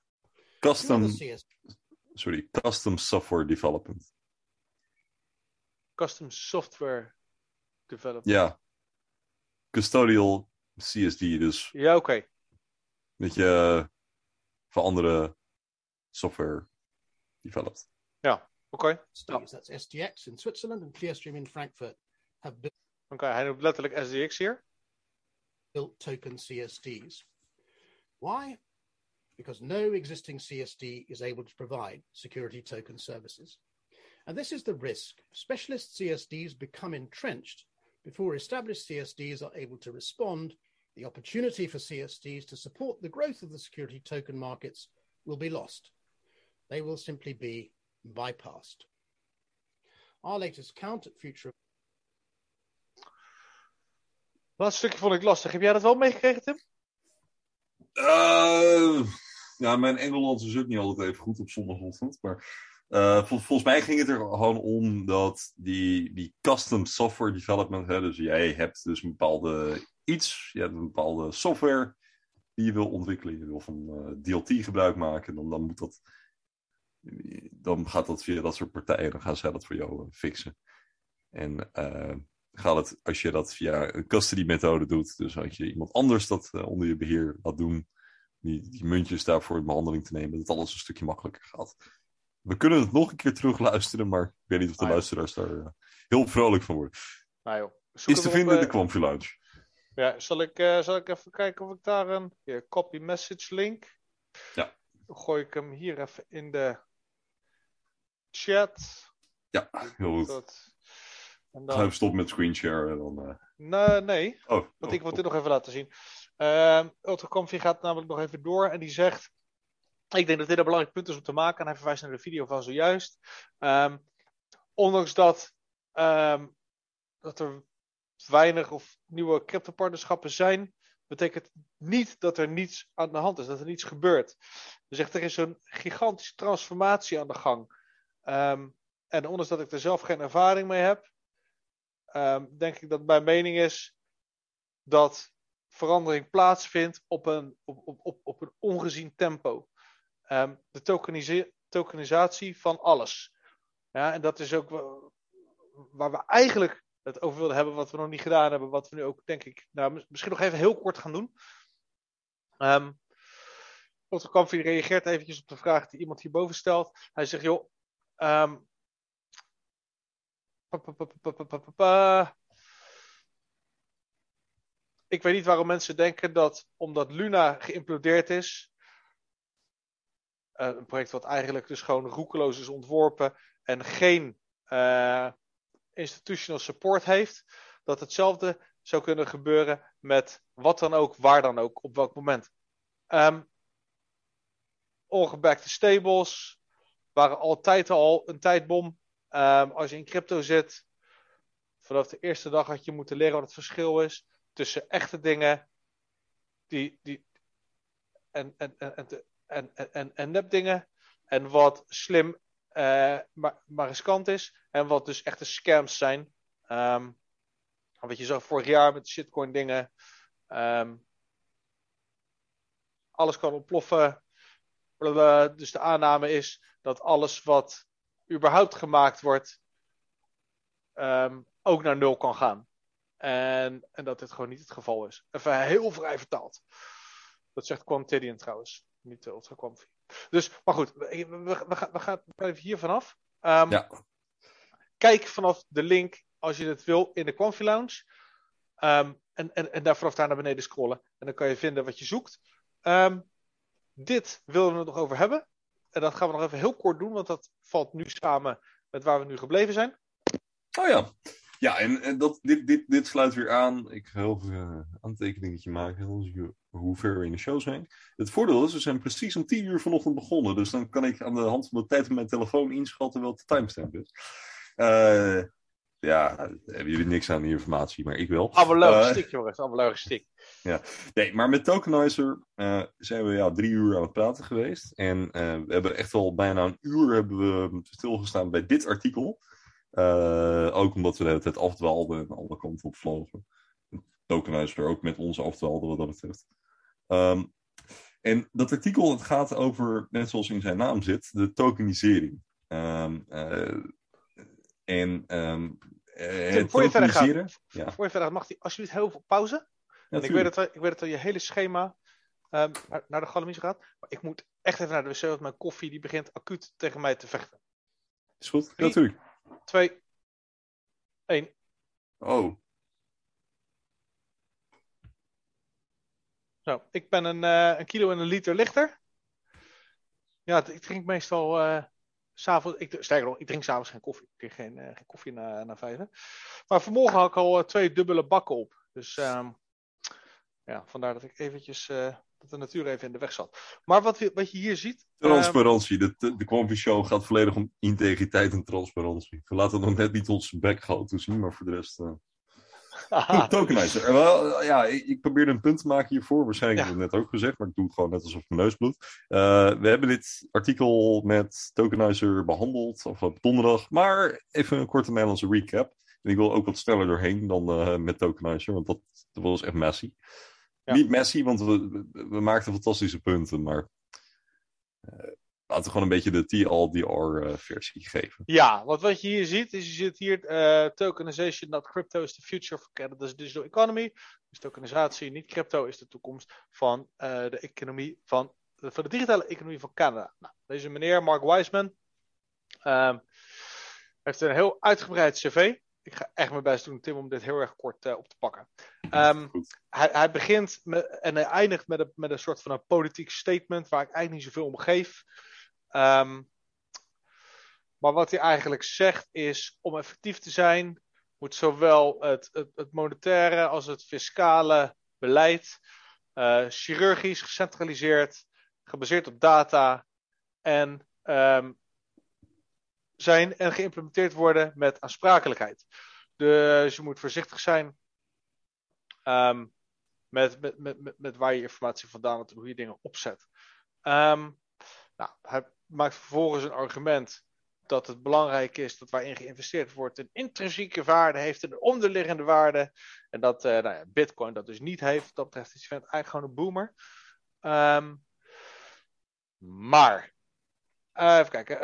Custom software development. Custom software development. Ja. Custodial CSD dus. Ja, oké. Dat je voor andere software developt. Ja, oké. That's SDX in Switzerland and Clearstream in Frankfurt have built. Oké, hij noemt letterlijk SDX hier. Built token CSDs. Why? Because no existing CSD is able to provide security token services. And this is the risk. Specialist CSDs become entrenched before established CSDs are able to respond. The opportunity for CSDs to support the growth of the security token markets will be lost. They will simply be bypassed. Our latest count at Future. Dat stukje vond ik lastig. Heb jij dat wel meegekregen, Tim? Ja, mijn Engeland is ook niet altijd even goed op zondagochtend. Maar volgens mij ging het er gewoon om dat die custom software development. Dus jij hebt dus een bepaalde iets. Je hebt een bepaalde software die je wil ontwikkelen. Je wil van DLT gebruik maken. Dan gaat dat via dat soort partijen. Dan gaan zij dat voor jou fixen. En als je dat via een custody methode doet. Dus als je iemand anders dat onder je beheer laat doen. Die muntjes daarvoor in behandeling te nemen. Dat alles een stukje makkelijker gaat. We kunnen het nog een keer terugluisteren. Maar ik weet niet of de luisteraars daar heel vrolijk van worden. Nou joh, is te vinden in de Quamfy Lounge. Ja, zal ik even kijken of ik daar een copy message link. Ja. Dan gooi ik hem hier even in de chat. Ja, heel goed. En dan... Ga even stoppen met screenshare. Dan, Nee, want ik wil dit nog even laten zien. Ultraconfig gaat namelijk nog even door en die zegt... Ik denk dat dit een belangrijk punt is om te maken. En hij verwijst naar de video van zojuist. Ondanks dat er weinig of nieuwe cryptopartnerschappen zijn... betekent niet dat er niets aan de hand is. Dat er niets gebeurt. Hij zegt er is een gigantische transformatie aan de gang. En ondanks dat ik er zelf geen ervaring mee heb... denk ik dat mijn mening is... dat verandering plaatsvindt op een ongezien tempo. De tokenisatie van alles. Ja, en dat is ook waar we eigenlijk het over wilden hebben, wat we nog niet gedaan hebben, wat we nu ook, denk ik, misschien nog even heel kort gaan doen. Otto Kampfi reageert eventjes op de vraag die iemand hierboven stelt. Hij zegt, joh, ik weet niet waarom mensen denken dat omdat Luna geïmplodeerd is, een project wat eigenlijk dus gewoon roekeloos is ontworpen en geen institutional support heeft, dat hetzelfde zou kunnen gebeuren met wat dan ook, waar dan ook, op welk moment. Ongebackte stables waren altijd al een tijdbom. Als je in crypto zit, vanaf de eerste dag had je moeten leren wat het verschil is tussen echte dingen en nepdingen. En wat slim, maar riskant is. En wat dus echte scams zijn. Wat je zag vorig jaar met de shitcoin dingen. Alles kan ontploffen. Dus de aanname is dat alles wat überhaupt gemaakt wordt ook naar nul kan gaan. En dat dit gewoon niet het geval is. Even heel vrij vertaald. Dat zegt Quantidian trouwens. Niet Ultra Quamfi. Dus, maar goed. We gaan even hier vanaf. Ja. Kijk vanaf de link, als je het wil, in de Quamfi Lounge. En daar vanaf daar naar beneden scrollen. En dan kan je vinden wat je zoekt. Dit willen we het nog over hebben. En dat gaan we nog even heel kort doen. Want dat valt nu samen met waar we nu gebleven zijn. Oh ja. Ja, en dit sluit weer aan. Ik ga even een aantekeningetje maken. Hoe ver we in de show zijn. Het voordeel is, we zijn precies om 10 uur vanochtend begonnen. Dus dan kan ik aan de hand van de tijd op mijn telefoon inschatten welke timestamp is. Ja, daar hebben jullie niks aan die informatie, maar ik wel. Allemaal logistiek, jongens. Allemaal logistiek. Ja, nee, maar met Tokenizer zijn we 3 uur aan het praten geweest. En we hebben echt wel bijna een uur hebben we stilgestaan bij dit artikel. Ook omdat we de hele tijd afdwaalden en alle kanten op vlogen. Tokenizer ook met ons afdwaalde wat dat betreft. En dat artikel, het gaat over, net zoals in zijn naam zit, de tokenisering. Voor je verder gaat, ja. voor je verder gaat, mag hij alsjeblieft heel veel pauze? Ja, en ik weet dat je hele schema naar de galamise gaat. Maar ik moet echt even naar de wc, want mijn koffie die begint acuut tegen mij te vechten. Is goed, 3, natuurlijk. 2, 1. Oh. Zo, ik ben een kilo en een liter lichter. Ja, ik drink meestal s'avonds. Sterker nog, ik drink s'avonds geen koffie. Ik drink geen koffie na 5. Maar vanmorgen had ik al 2 dubbele bakken op. Dus ja, vandaar dat ik eventjes dat de natuur even in de weg zat. Maar wat je hier ziet. Transparantie. De Quamfi Show gaat volledig om integriteit en transparantie. We laten nog net niet ons bekgoten zien, maar voor de rest. Tokenizer. Ja, ik probeerde een punt te maken hiervoor. Waarschijnlijk heb ik het net ook gezegd, maar ik doe het gewoon net alsof mijn neus bloedt. We hebben dit artikel met Tokenizer behandeld afgelopen donderdag. Maar even een korte Nederlandse recap. En ik wil ook wat sneller doorheen dan met Tokenizer, want dat was echt messy. Ja. Niet messy, want we maakten fantastische punten, maar laten we gewoon een beetje de TLDR-versie geven. Ja, want wat je hier ziet, is je ziet hier tokenization, not crypto is the future of Canada's digital economy. Dus tokenisatie, niet crypto, is de toekomst van de economie van de digitale economie van Canada. Nou, deze meneer, Mark Wiseman, heeft een heel uitgebreid cv. Ik ga echt mijn best doen, Tim, om dit heel erg kort op te pakken. Hij begint en hij eindigt met een soort van een politiek statement waar ik eigenlijk niet zoveel om geef. Maar wat hij eigenlijk zegt is, om effectief te zijn, moet zowel het monetaire als het fiscale beleid chirurgisch gecentraliseerd, gebaseerd op data en zijn en geïmplementeerd worden met aansprakelijkheid. Dus je moet voorzichtig zijn met waar je informatie vandaan hebt en hoe je dingen opzet. Nou, hij maakt vervolgens een argument dat het belangrijk is dat waarin geïnvesteerd wordt een intrinsieke waarde heeft, een onderliggende waarde. En dat Bitcoin dat dus niet heeft. Wat dat betreft is het eigenlijk gewoon een boomer. Maar, even kijken.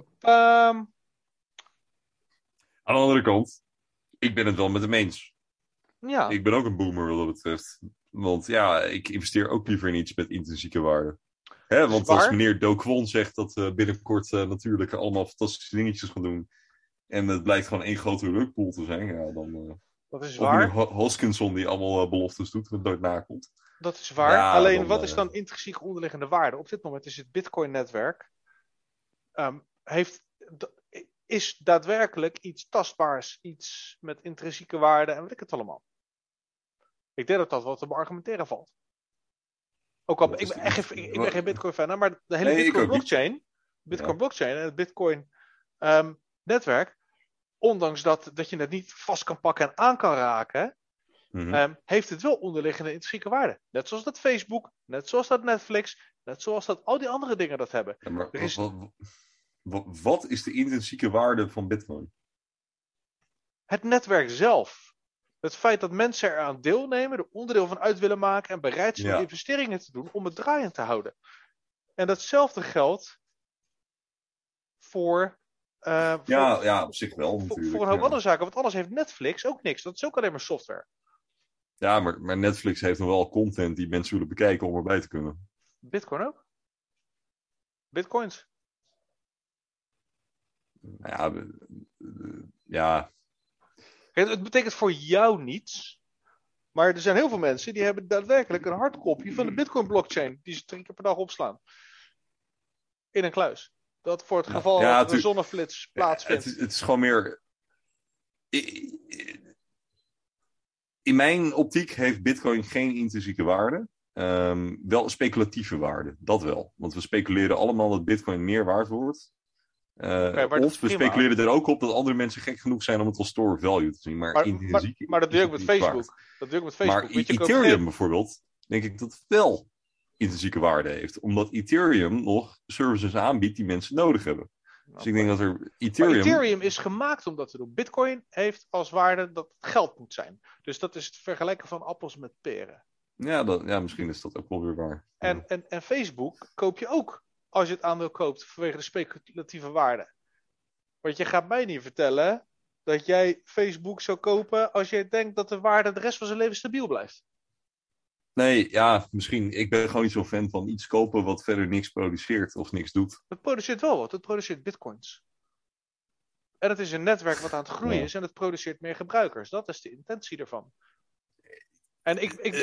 Aan de andere kant, ik ben het wel met hem eens. Ja. Ik ben ook een boomer wat dat betreft. Want ja, ik investeer ook liever in iets met intrinsieke waarde. Hè, want als meneer Do Kwon zegt dat we binnenkort natuurlijk allemaal fantastische dingetjes gaan doen. En het blijkt gewoon één grote rugpool te zijn. Ja, dan, dat is of waar. meneer Hoskinson die allemaal beloftes doet en het nooit nakomt. Dat is waar. Ja, alleen wat is dan intrinsieke onderliggende waarde? Op dit moment is het Bitcoin-netwerk. Is daadwerkelijk iets tastbaars, iets met intrinsieke waarde en weet ik het allemaal. Ik denk dat dat wat te beargumenteren valt. Ook al, ik ben geen Bitcoin-fan, maar de hele Bitcoin-blockchain, Bitcoin-blockchain en het Bitcoin-netwerk, ondanks dat je het niet vast kan pakken en aan kan raken, heeft het wel onderliggende intrinsieke waarde. Net zoals dat Facebook, net zoals dat Netflix, net zoals dat al die andere dingen dat hebben. Ja, maar wat is de intrinsieke waarde van Bitcoin? Het netwerk zelf. Het feit dat mensen eraan deelnemen, er onderdeel van uit willen maken en bereid zijn om investeringen te doen om het draaiend te houden. En datzelfde geldt voor op zich wel natuurlijk. Voor een hoop andere zaken, want alles heeft Netflix ook niks. Dat is ook alleen maar software. Ja, maar Netflix heeft nog wel content die mensen willen bekijken om erbij te kunnen. Bitcoin ook? Bitcoins? Ja. Het betekent voor jou niets. Maar er zijn heel veel mensen die hebben daadwerkelijk een hardkopje van de Bitcoin blockchain. Die ze 3 keer per dag opslaan. In een kluis. Dat voor het geval dat er een zonneflits plaatsvindt. Het is gewoon meer... In mijn optiek heeft Bitcoin geen intrinsieke waarde. Wel een speculatieve waarde. Dat wel. Want we speculeren allemaal dat Bitcoin meer waard wordt. Of we speculeren er ook op dat andere mensen gek genoeg zijn om het als store of value te zien. Maar dat doe ik met Facebook. Maar Ethereum bijvoorbeeld, denk ik dat het wel intrinsieke waarde heeft. Omdat Ethereum nog services aanbiedt die mensen nodig hebben. Dus ik denk dat er Ethereum is gemaakt om dat te doen. Bitcoin heeft als waarde dat het geld moet zijn. Dus dat is het vergelijken van appels met peren. Ja, misschien is dat ook wel weer waar. En Facebook koop je ook als je het aandeel koopt vanwege de speculatieve waarde. Want je gaat mij niet vertellen dat jij Facebook zou kopen als je denkt dat de waarde de rest van zijn leven stabiel blijft. Nee, misschien. Ik ben gewoon niet zo'n fan van iets kopen wat verder niks produceert of niks doet. Het produceert wel wat. Het produceert bitcoins. En het is een netwerk wat aan het groeien is en het produceert meer gebruikers. Dat is de intentie ervan. En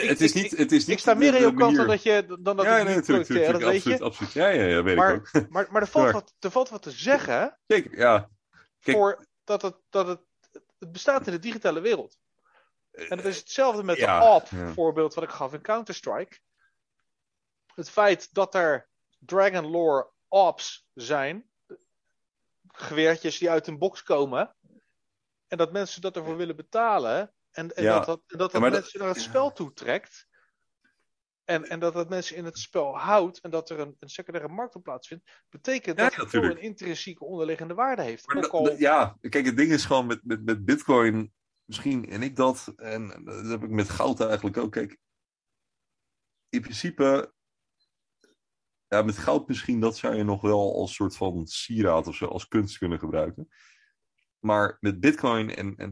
ik sta meer in jouw kant dan dat ik niet producteer. Dat weet je. Absoluut. Ja, weet ik ook. Maar er valt wat te zeggen. Zeker, ja. Dat het bestaat in de digitale wereld. En het is hetzelfde met de AWP-voorbeeld wat ik gaf in Counter-Strike. Het feit dat er Dragon Lore AWP's zijn, geweertjes die uit een box komen, en dat mensen dat ervoor willen betalen, en dat mensen naar het spel toetrekt, en dat mensen in het spel houdt, en dat er een secundaire markt op plaatsvindt, betekent dat het een intrinsieke onderliggende waarde heeft. Kijk, het ding is gewoon met Bitcoin, misschien, en dat heb ik met goud eigenlijk ook. Kijk, in principe, met goud misschien, dat zou je nog wel als soort van sieraad of zo, als kunst kunnen gebruiken. Maar met Bitcoin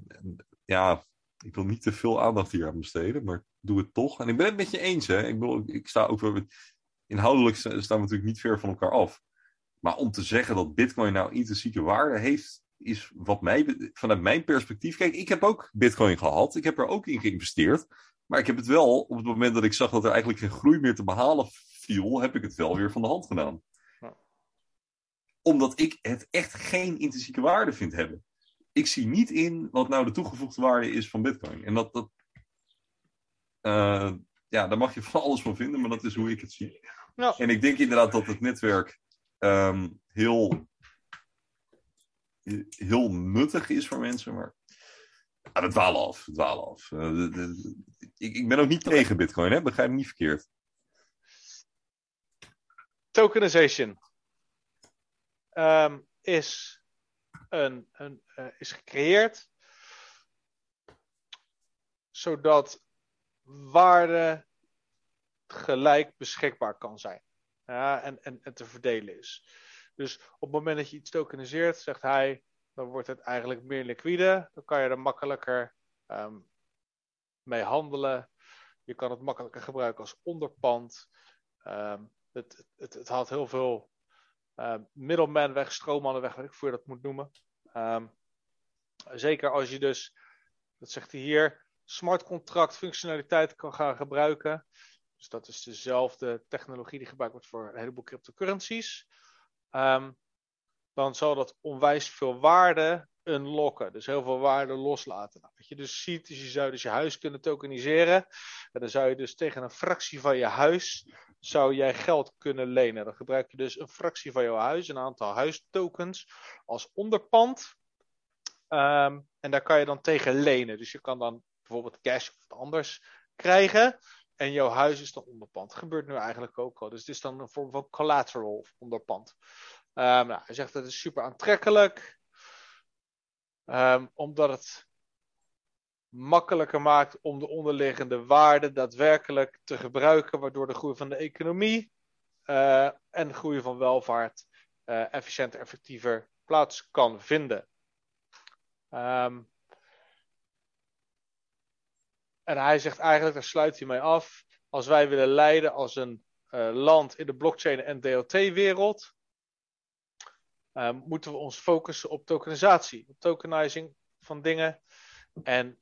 ik wil niet te veel aandacht hier aan besteden, maar doe het toch. En ik ben het met je eens, hè. Ik sta ook wel... Inhoudelijk staan we natuurlijk niet ver van elkaar af. Maar om te zeggen dat Bitcoin nou intrinsieke waarde heeft, is vanuit mijn perspectief... Kijk, ik heb ook Bitcoin gehad. Ik heb er ook in geïnvesteerd. Maar ik heb het wel, op het moment dat ik zag dat er eigenlijk geen groei meer te behalen viel, heb ik het wel weer van de hand gedaan. Ja. Omdat ik het echt geen intrinsieke waarde vind hebben. Ik zie niet in wat nou de toegevoegde waarde is van Bitcoin. En daar mag je van alles van vinden, maar dat is hoe ik het zie. Ja. En ik denk inderdaad dat het netwerk heel nuttig is voor mensen, maar we dwalen af. Ik ben ook niet tegen Bitcoin, hè? Begrijp me niet verkeerd. Tokenization is is gecreëerd zodat waarde gelijk beschikbaar kan zijn. Ja, en te verdelen is. Dus op het moment dat je iets tokeniseert, zegt hij, dan wordt het eigenlijk meer liquide. Dan kan je er makkelijker mee handelen. Je kan het makkelijker gebruiken als onderpand. Het haalt heel veel middelman weg, stroommannen weg, weet ik hoe je dat moet noemen. Zeker als je dus, dat zegt hij hier, smart contract functionaliteit kan gaan gebruiken. Dus dat is dezelfde technologie die gebruikt wordt voor een heleboel cryptocurrencies. Dan zal dat onwijs veel waarde unlocken. Dus heel veel waarde loslaten. Nou, wat je dus ziet, is je zou dus je huis kunnen tokeniseren. En dan zou je dus tegen een fractie van je huis, zou jij geld kunnen lenen. Dan gebruik je dus een fractie van jouw huis, een aantal huistokens, als onderpand. En daar kan je dan tegen lenen. Dus je kan dan bijvoorbeeld cash of wat anders krijgen. En jouw huis is dan onderpand. Dat gebeurt nu eigenlijk ook al. Dus het is dan een vorm van collateral of onderpand. Hij zegt dat is super aantrekkelijk. Omdat het makkelijker maakt om de onderliggende waarde daadwerkelijk te gebruiken. Waardoor de groei van de economie en de groei van welvaart efficiënter, effectiever plaats kan vinden. En hij zegt eigenlijk, daar sluit hij mee af. Als wij willen leiden als een land in de blockchain en DLT-wereld, moeten we ons focussen op tokenisatie, op tokenizing van dingen en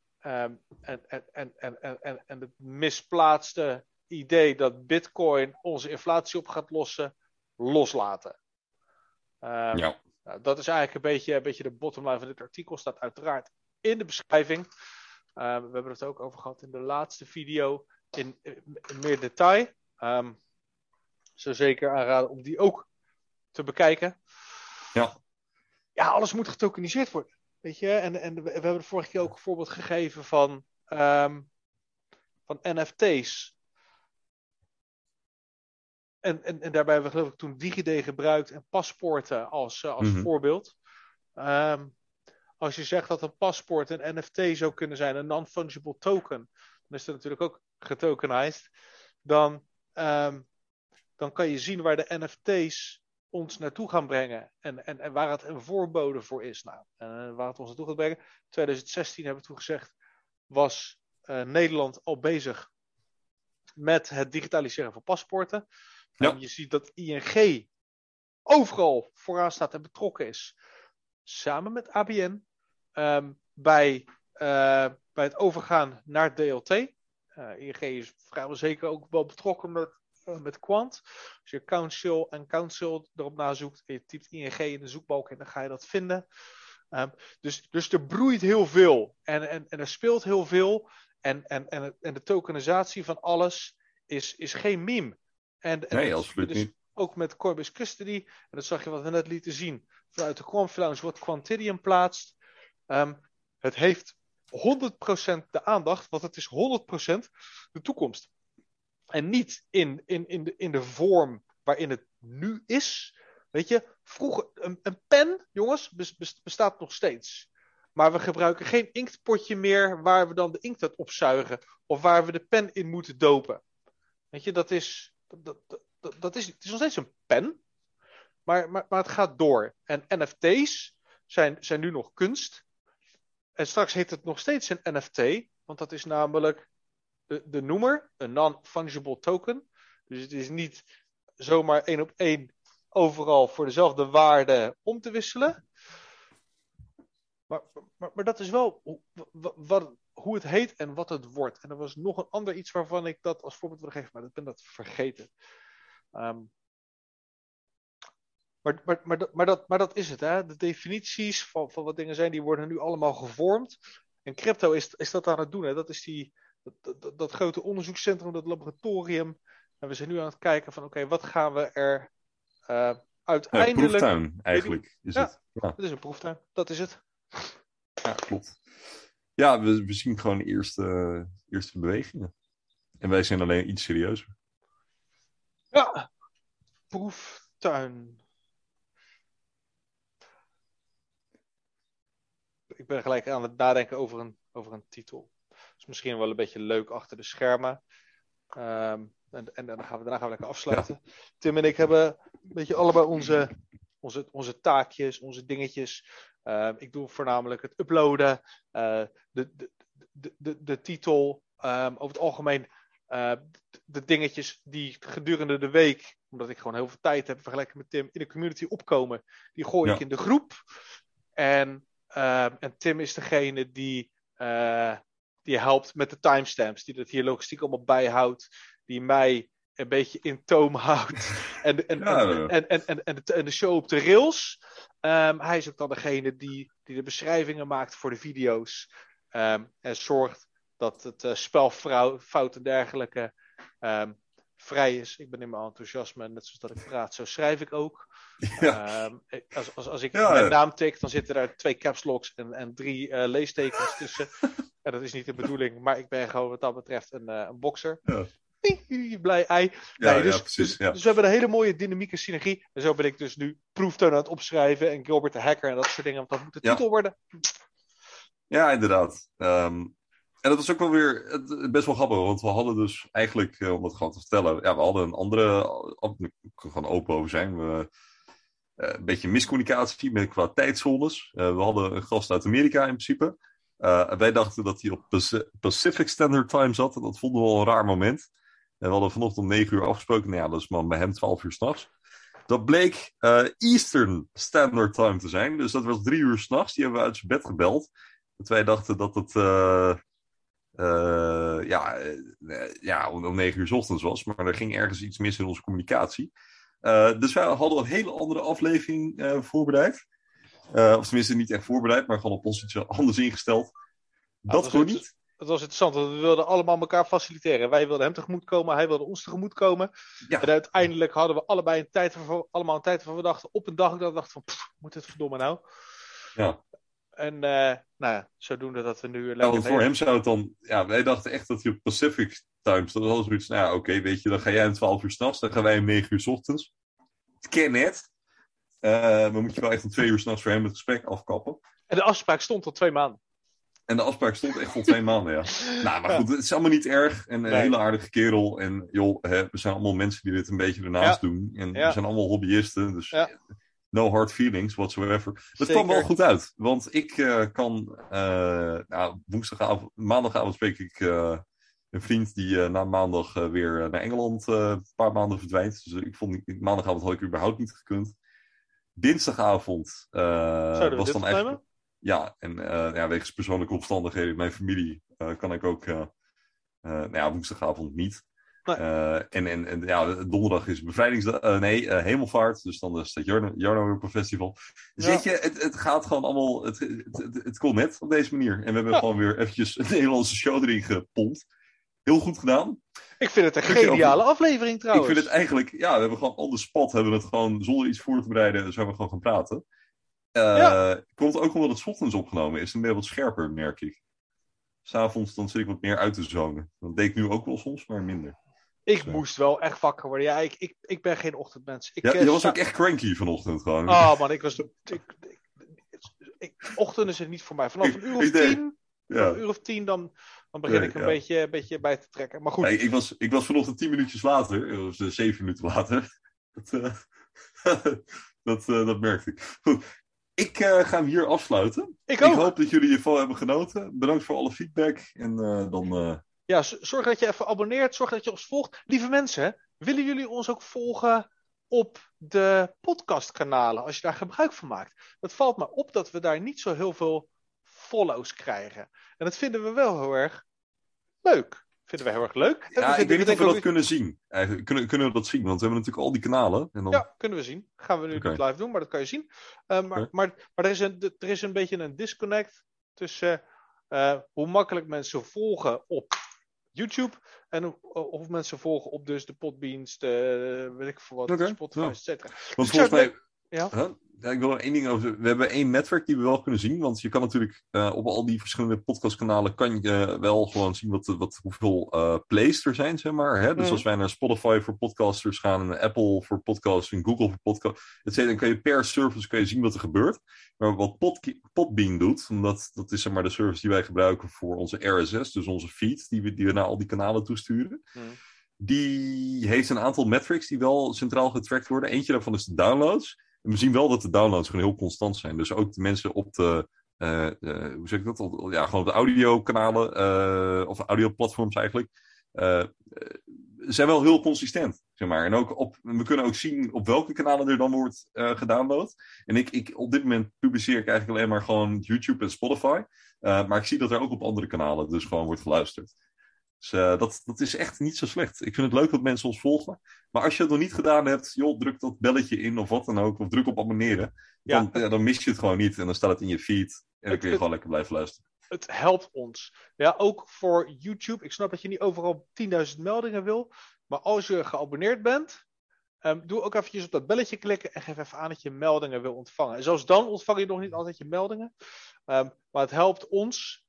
het misplaatste idee dat Bitcoin onze inflatie op gaat lossen, loslaten. Nou, dat is eigenlijk een beetje de bottomline van dit artikel. Staat uiteraard in de beschrijving. We hebben het ook over gehad in de laatste video in meer detail. Zo zeker aanraden om die ook te bekijken. Ja, alles moet getokeniseerd worden. Weet je? En we hebben de vorige keer ook een voorbeeld gegeven van NFT's. En daarbij hebben we geloof ik toen DigiD gebruikt en paspoorten als voorbeeld. Als je zegt dat een paspoort een NFT zou kunnen zijn, een non-fungible token, dan is dat natuurlijk ook getokenized. Dan kan je zien waar de NFT's ons naartoe gaan brengen. En waar het een voorbode voor is. Nou, waar het ons naartoe gaat brengen. 2016 hebben we toen gezegd, was Nederland al bezig met het digitaliseren van paspoorten. Ja. En je ziet dat ING overal vooraan staat en betrokken is. Samen met ABN. Bij het overgaan naar DLT. ING is vrijwel zeker ook wel betrokken met Quant. Als je Council en Council erop nazoekt en je typt ING in de zoekbalk en dan ga je dat vinden. Dus er broeit heel veel en er speelt heel veel en de tokenisatie van alles is geen meme. Nee, absoluut dus niet. Ook met Coinbase Custody, en dat zag je wat we net lieten zien, vanuit de Quant Lounge wordt Quantidium plaatst. Het heeft 100% de aandacht, want het is 100% de toekomst. En niet in de vorm waarin het nu is. Weet je, vroeger, een pen, jongens, bestaat nog steeds. Maar we gebruiken geen inktpotje meer waar we dan de inkt uit opzuigen. Of waar we de pen in moeten dopen. Weet je, het is nog steeds een pen. Maar het gaat door. En NFT's zijn nu nog kunst. En straks heet het nog steeds een NFT. Want dat is namelijk de noemer, een non-fungible token. Dus het is niet zomaar 1 op 1 overal voor dezelfde waarde om te wisselen. Maar dat is wel hoe het heet en wat het wordt. En er was nog een ander iets waarvan ik dat als voorbeeld wil geven, maar ik ben dat vergeten. Maar dat is het. Hè? De definities van wat dingen zijn, die worden nu allemaal gevormd. En crypto is dat aan het doen. Hè? Dat is dat grote onderzoekscentrum, dat laboratorium. En we zijn nu aan het kijken van oké, wat gaan we er uiteindelijk... Ja, proeftuin eigenlijk is het. Ja. Het is een proeftuin. Dat is het. Ja, klopt. Ja, we zien gewoon eerste bewegingen. En wij zijn alleen iets serieuzer. Ja, proeftuin. ik ben gelijk aan het nadenken over een titel. Dus misschien wel een beetje leuk achter de schermen. En daarna gaan we lekker afsluiten. Ja. Tim en ik hebben een beetje allebei onze taakjes, onze dingetjes. Ik doe voornamelijk het uploaden, de titel, over het algemeen de dingetjes die gedurende de week, omdat ik gewoon heel veel tijd heb vergeleken met Tim, in de community opkomen. Die gooi ik in de groep. En Tim is degene die helpt met de timestamps, die dat hier logistiek allemaal bijhoudt, die mij een beetje in toom houdt en de show op de rails. Hij is ook dan degene die de beschrijvingen maakt voor de video's en zorgt dat het spelfout en dergelijke vrij is. Ik ben in mijn enthousiasme, net zoals dat ik praat, zo schrijf ik ook. Ja. Als ik mijn naam tik, dan zitten er 2 caps locks en 3 leestekens tussen. En dat is niet de bedoeling, maar ik ben gewoon wat dat betreft een bokser. Ja. Blij ei. Dus we hebben een hele mooie dynamieke synergie. En zo ben ik dus nu proeftoon aan het opschrijven. En Gilbert de Hacker en dat soort dingen. Want dat moet de titel worden. Ja, inderdaad. En dat was ook wel weer best wel grappig. Want we hadden dus eigenlijk, om het gewoon te vertellen. Ja, we hadden een andere, ik kan gewoon open over zijn. Een beetje miscommunicatie qua tijdzones. We hadden een gast uit Amerika in principe. Wij dachten dat hij op Pacific Standard Time zat. En dat vonden we wel een raar moment. En we hadden vanochtend om 9 uur afgesproken. Nou ja, dat is maar bij hem 12 uur 's nachts. Dat bleek Eastern Standard Time te zijn. Dus dat was 3 uur 's nachts. Die hebben we uit zijn bed gebeld. Want wij dachten dat het om 9 uur 's ochtends was. Maar er ging ergens iets mis in onze communicatie. Dus wij hadden een hele andere aflevering voorbereid. Of tenminste niet echt voorbereid, maar gewoon op ons iets anders ingesteld. Dat kon niet. Het was interessant, want we wilden allemaal elkaar faciliteren. Wij wilden hem tegemoet komen, hij wilde ons tegemoet komen. Ja. En uiteindelijk hadden we allebei allemaal een tijd waarvan we dachten, op een dag dat we dachten van, moet het verdomme nou? Ja. En zodoende dat we nu... want voor hem zou het dan... Ja, wij dachten echt dat hij op Pacific Time stond. Dat was zoiets, oké, weet je, dan ga jij om 12 uur 's nachts, dan gaan wij om 9 uur 's ochtends. Het ken net. Maar moet je wel echt om 2 uur 's nachts voor hem het gesprek afkappen. En de afspraak stond al 2 maanden. En de afspraak stond echt al 2 maanden, ja. Nou, maar goed, het is allemaal niet erg. En een hele aardige kerel. En joh, we zijn allemaal mensen die dit een beetje ernaast doen. En we zijn allemaal hobbyisten. Dus no hard feelings whatsoever. Dat kwam wel goed uit. Want ik kan... maandagavond spreek ik een vriend die na maandag weer naar Engeland een paar maanden verdwijnt. Dus ik vond maandagavond had ik überhaupt niet gekund. Dinsdagavond was dan eigenlijk... Ja, en wegens persoonlijke omstandigheden, mijn familie, kan ik ook woensdagavond niet. Nee. En donderdag is Hemelvaart, dus dan staat Jarno weer op een festival. Dus weet je, het gaat gewoon allemaal, het kon net op deze manier. En we hebben gewoon weer eventjes een Nederlandse show erin gepompt. Heel goed gedaan. Ik vind het een geniale aflevering trouwens. Ik vind het eigenlijk, we hebben gewoon on the spot, hebben we het gewoon zonder iets voor te bereiden, zijn we gewoon gaan praten. Komt ook omdat het 's ochtends opgenomen is en ben je wat scherper, merk ik. 's Avonds dan zit ik wat meer uit te zonen. Dat deed ik nu ook wel soms, maar minder. Ik moest wel echt wakker worden. Ja, ik ben geen ochtendmens. Je was ook echt cranky vanochtend gewoon. Oh man, ochtend is het niet voor mij. Vanaf een uur of 10, dan begin ik een beetje bij te trekken. Maar goed. Nee, ik was vanochtend 10 minuutjes later, of 7 minuten later. Dat merkte ik. Goed. Ik ga hem hier afsluiten. Ik hoop dat jullie hiervan hebben genoten. Bedankt voor alle feedback. En dan... Ja, zorg dat je even abonneert. Zorg dat je ons volgt. Lieve mensen, willen jullie ons ook volgen op de podcastkanalen? Als je daar gebruik van maakt. Het valt me op dat we daar niet zo heel veel follows krijgen. En dat vinden we wel heel erg leuk. Vinden we heel erg leuk. Ja, ik weet niet of we dat kunnen zien. Eigenlijk, kunnen we dat zien? Want we hebben natuurlijk al die kanalen. En dan... Ja, kunnen we zien. Gaan we nu niet live doen, maar dat kan je zien. Maar er is een beetje een disconnect tussen hoe makkelijk mensen volgen op YouTube en of mensen volgen op dus de Podbeans, de weet ik veel wat, Spotify, et cetera. Want volgens mij... Ja? ik wil er één ding over. We hebben één netwerk die we wel kunnen zien. Want je kan natuurlijk op al die verschillende podcastkanalen kan je wel gewoon zien hoeveel plays er zijn, zeg maar. Hè? Dus als wij naar Spotify voor podcasters gaan, en Apple voor podcasts en Google voor podcasts, dan kan je per service zien wat er gebeurt. Maar wat Podbean doet, omdat dat is zeg maar de service die wij gebruiken voor onze RSS, dus onze feed die we naar al die kanalen toesturen. Die heeft een aantal metrics die wel centraal getracked worden. Eentje daarvan is de downloads. En we zien wel dat de downloads gewoon heel constant zijn. Dus ook de mensen op de, hoe zeg ik dat? Gewoon op de audiokanalen, of audioplatforms eigenlijk, zijn wel heel consistent, zeg maar. En ook we kunnen ook zien op welke kanalen er dan wordt gedownload. En ik op dit moment publiceer ik eigenlijk alleen maar gewoon YouTube en Spotify. Maar ik zie dat er ook op andere kanalen dus gewoon wordt geluisterd. Dus dat is echt niet zo slecht. Ik vind het leuk dat mensen ons volgen. Maar als je het nog niet gedaan hebt, joh, druk dat belletje in of wat dan ook. Of druk op abonneren. Dan mis je het gewoon niet. En dan staat het in je feed. En dan kun je gewoon lekker blijven luisteren. Het helpt ons. Ja, ook voor YouTube. Ik snap dat je niet overal 10.000 meldingen wil. Maar als je geabonneerd bent, doe ook eventjes op dat belletje klikken. En geef even aan dat je meldingen wil ontvangen. En zelfs dan ontvang je nog niet altijd je meldingen. Maar het helpt ons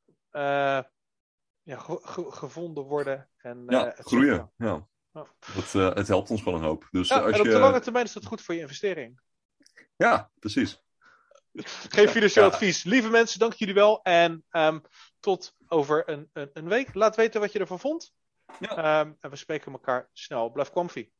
gevonden worden. En, groeien. Ja. Het helpt ons gewoon een hoop. Dus, en op de lange termijn is dat goed voor je investering. Ja, precies. Geen financieel advies. Lieve mensen, dank jullie wel. En tot over een week. Laat weten wat je ervan vond. En we spreken elkaar snel. Blijf comfy.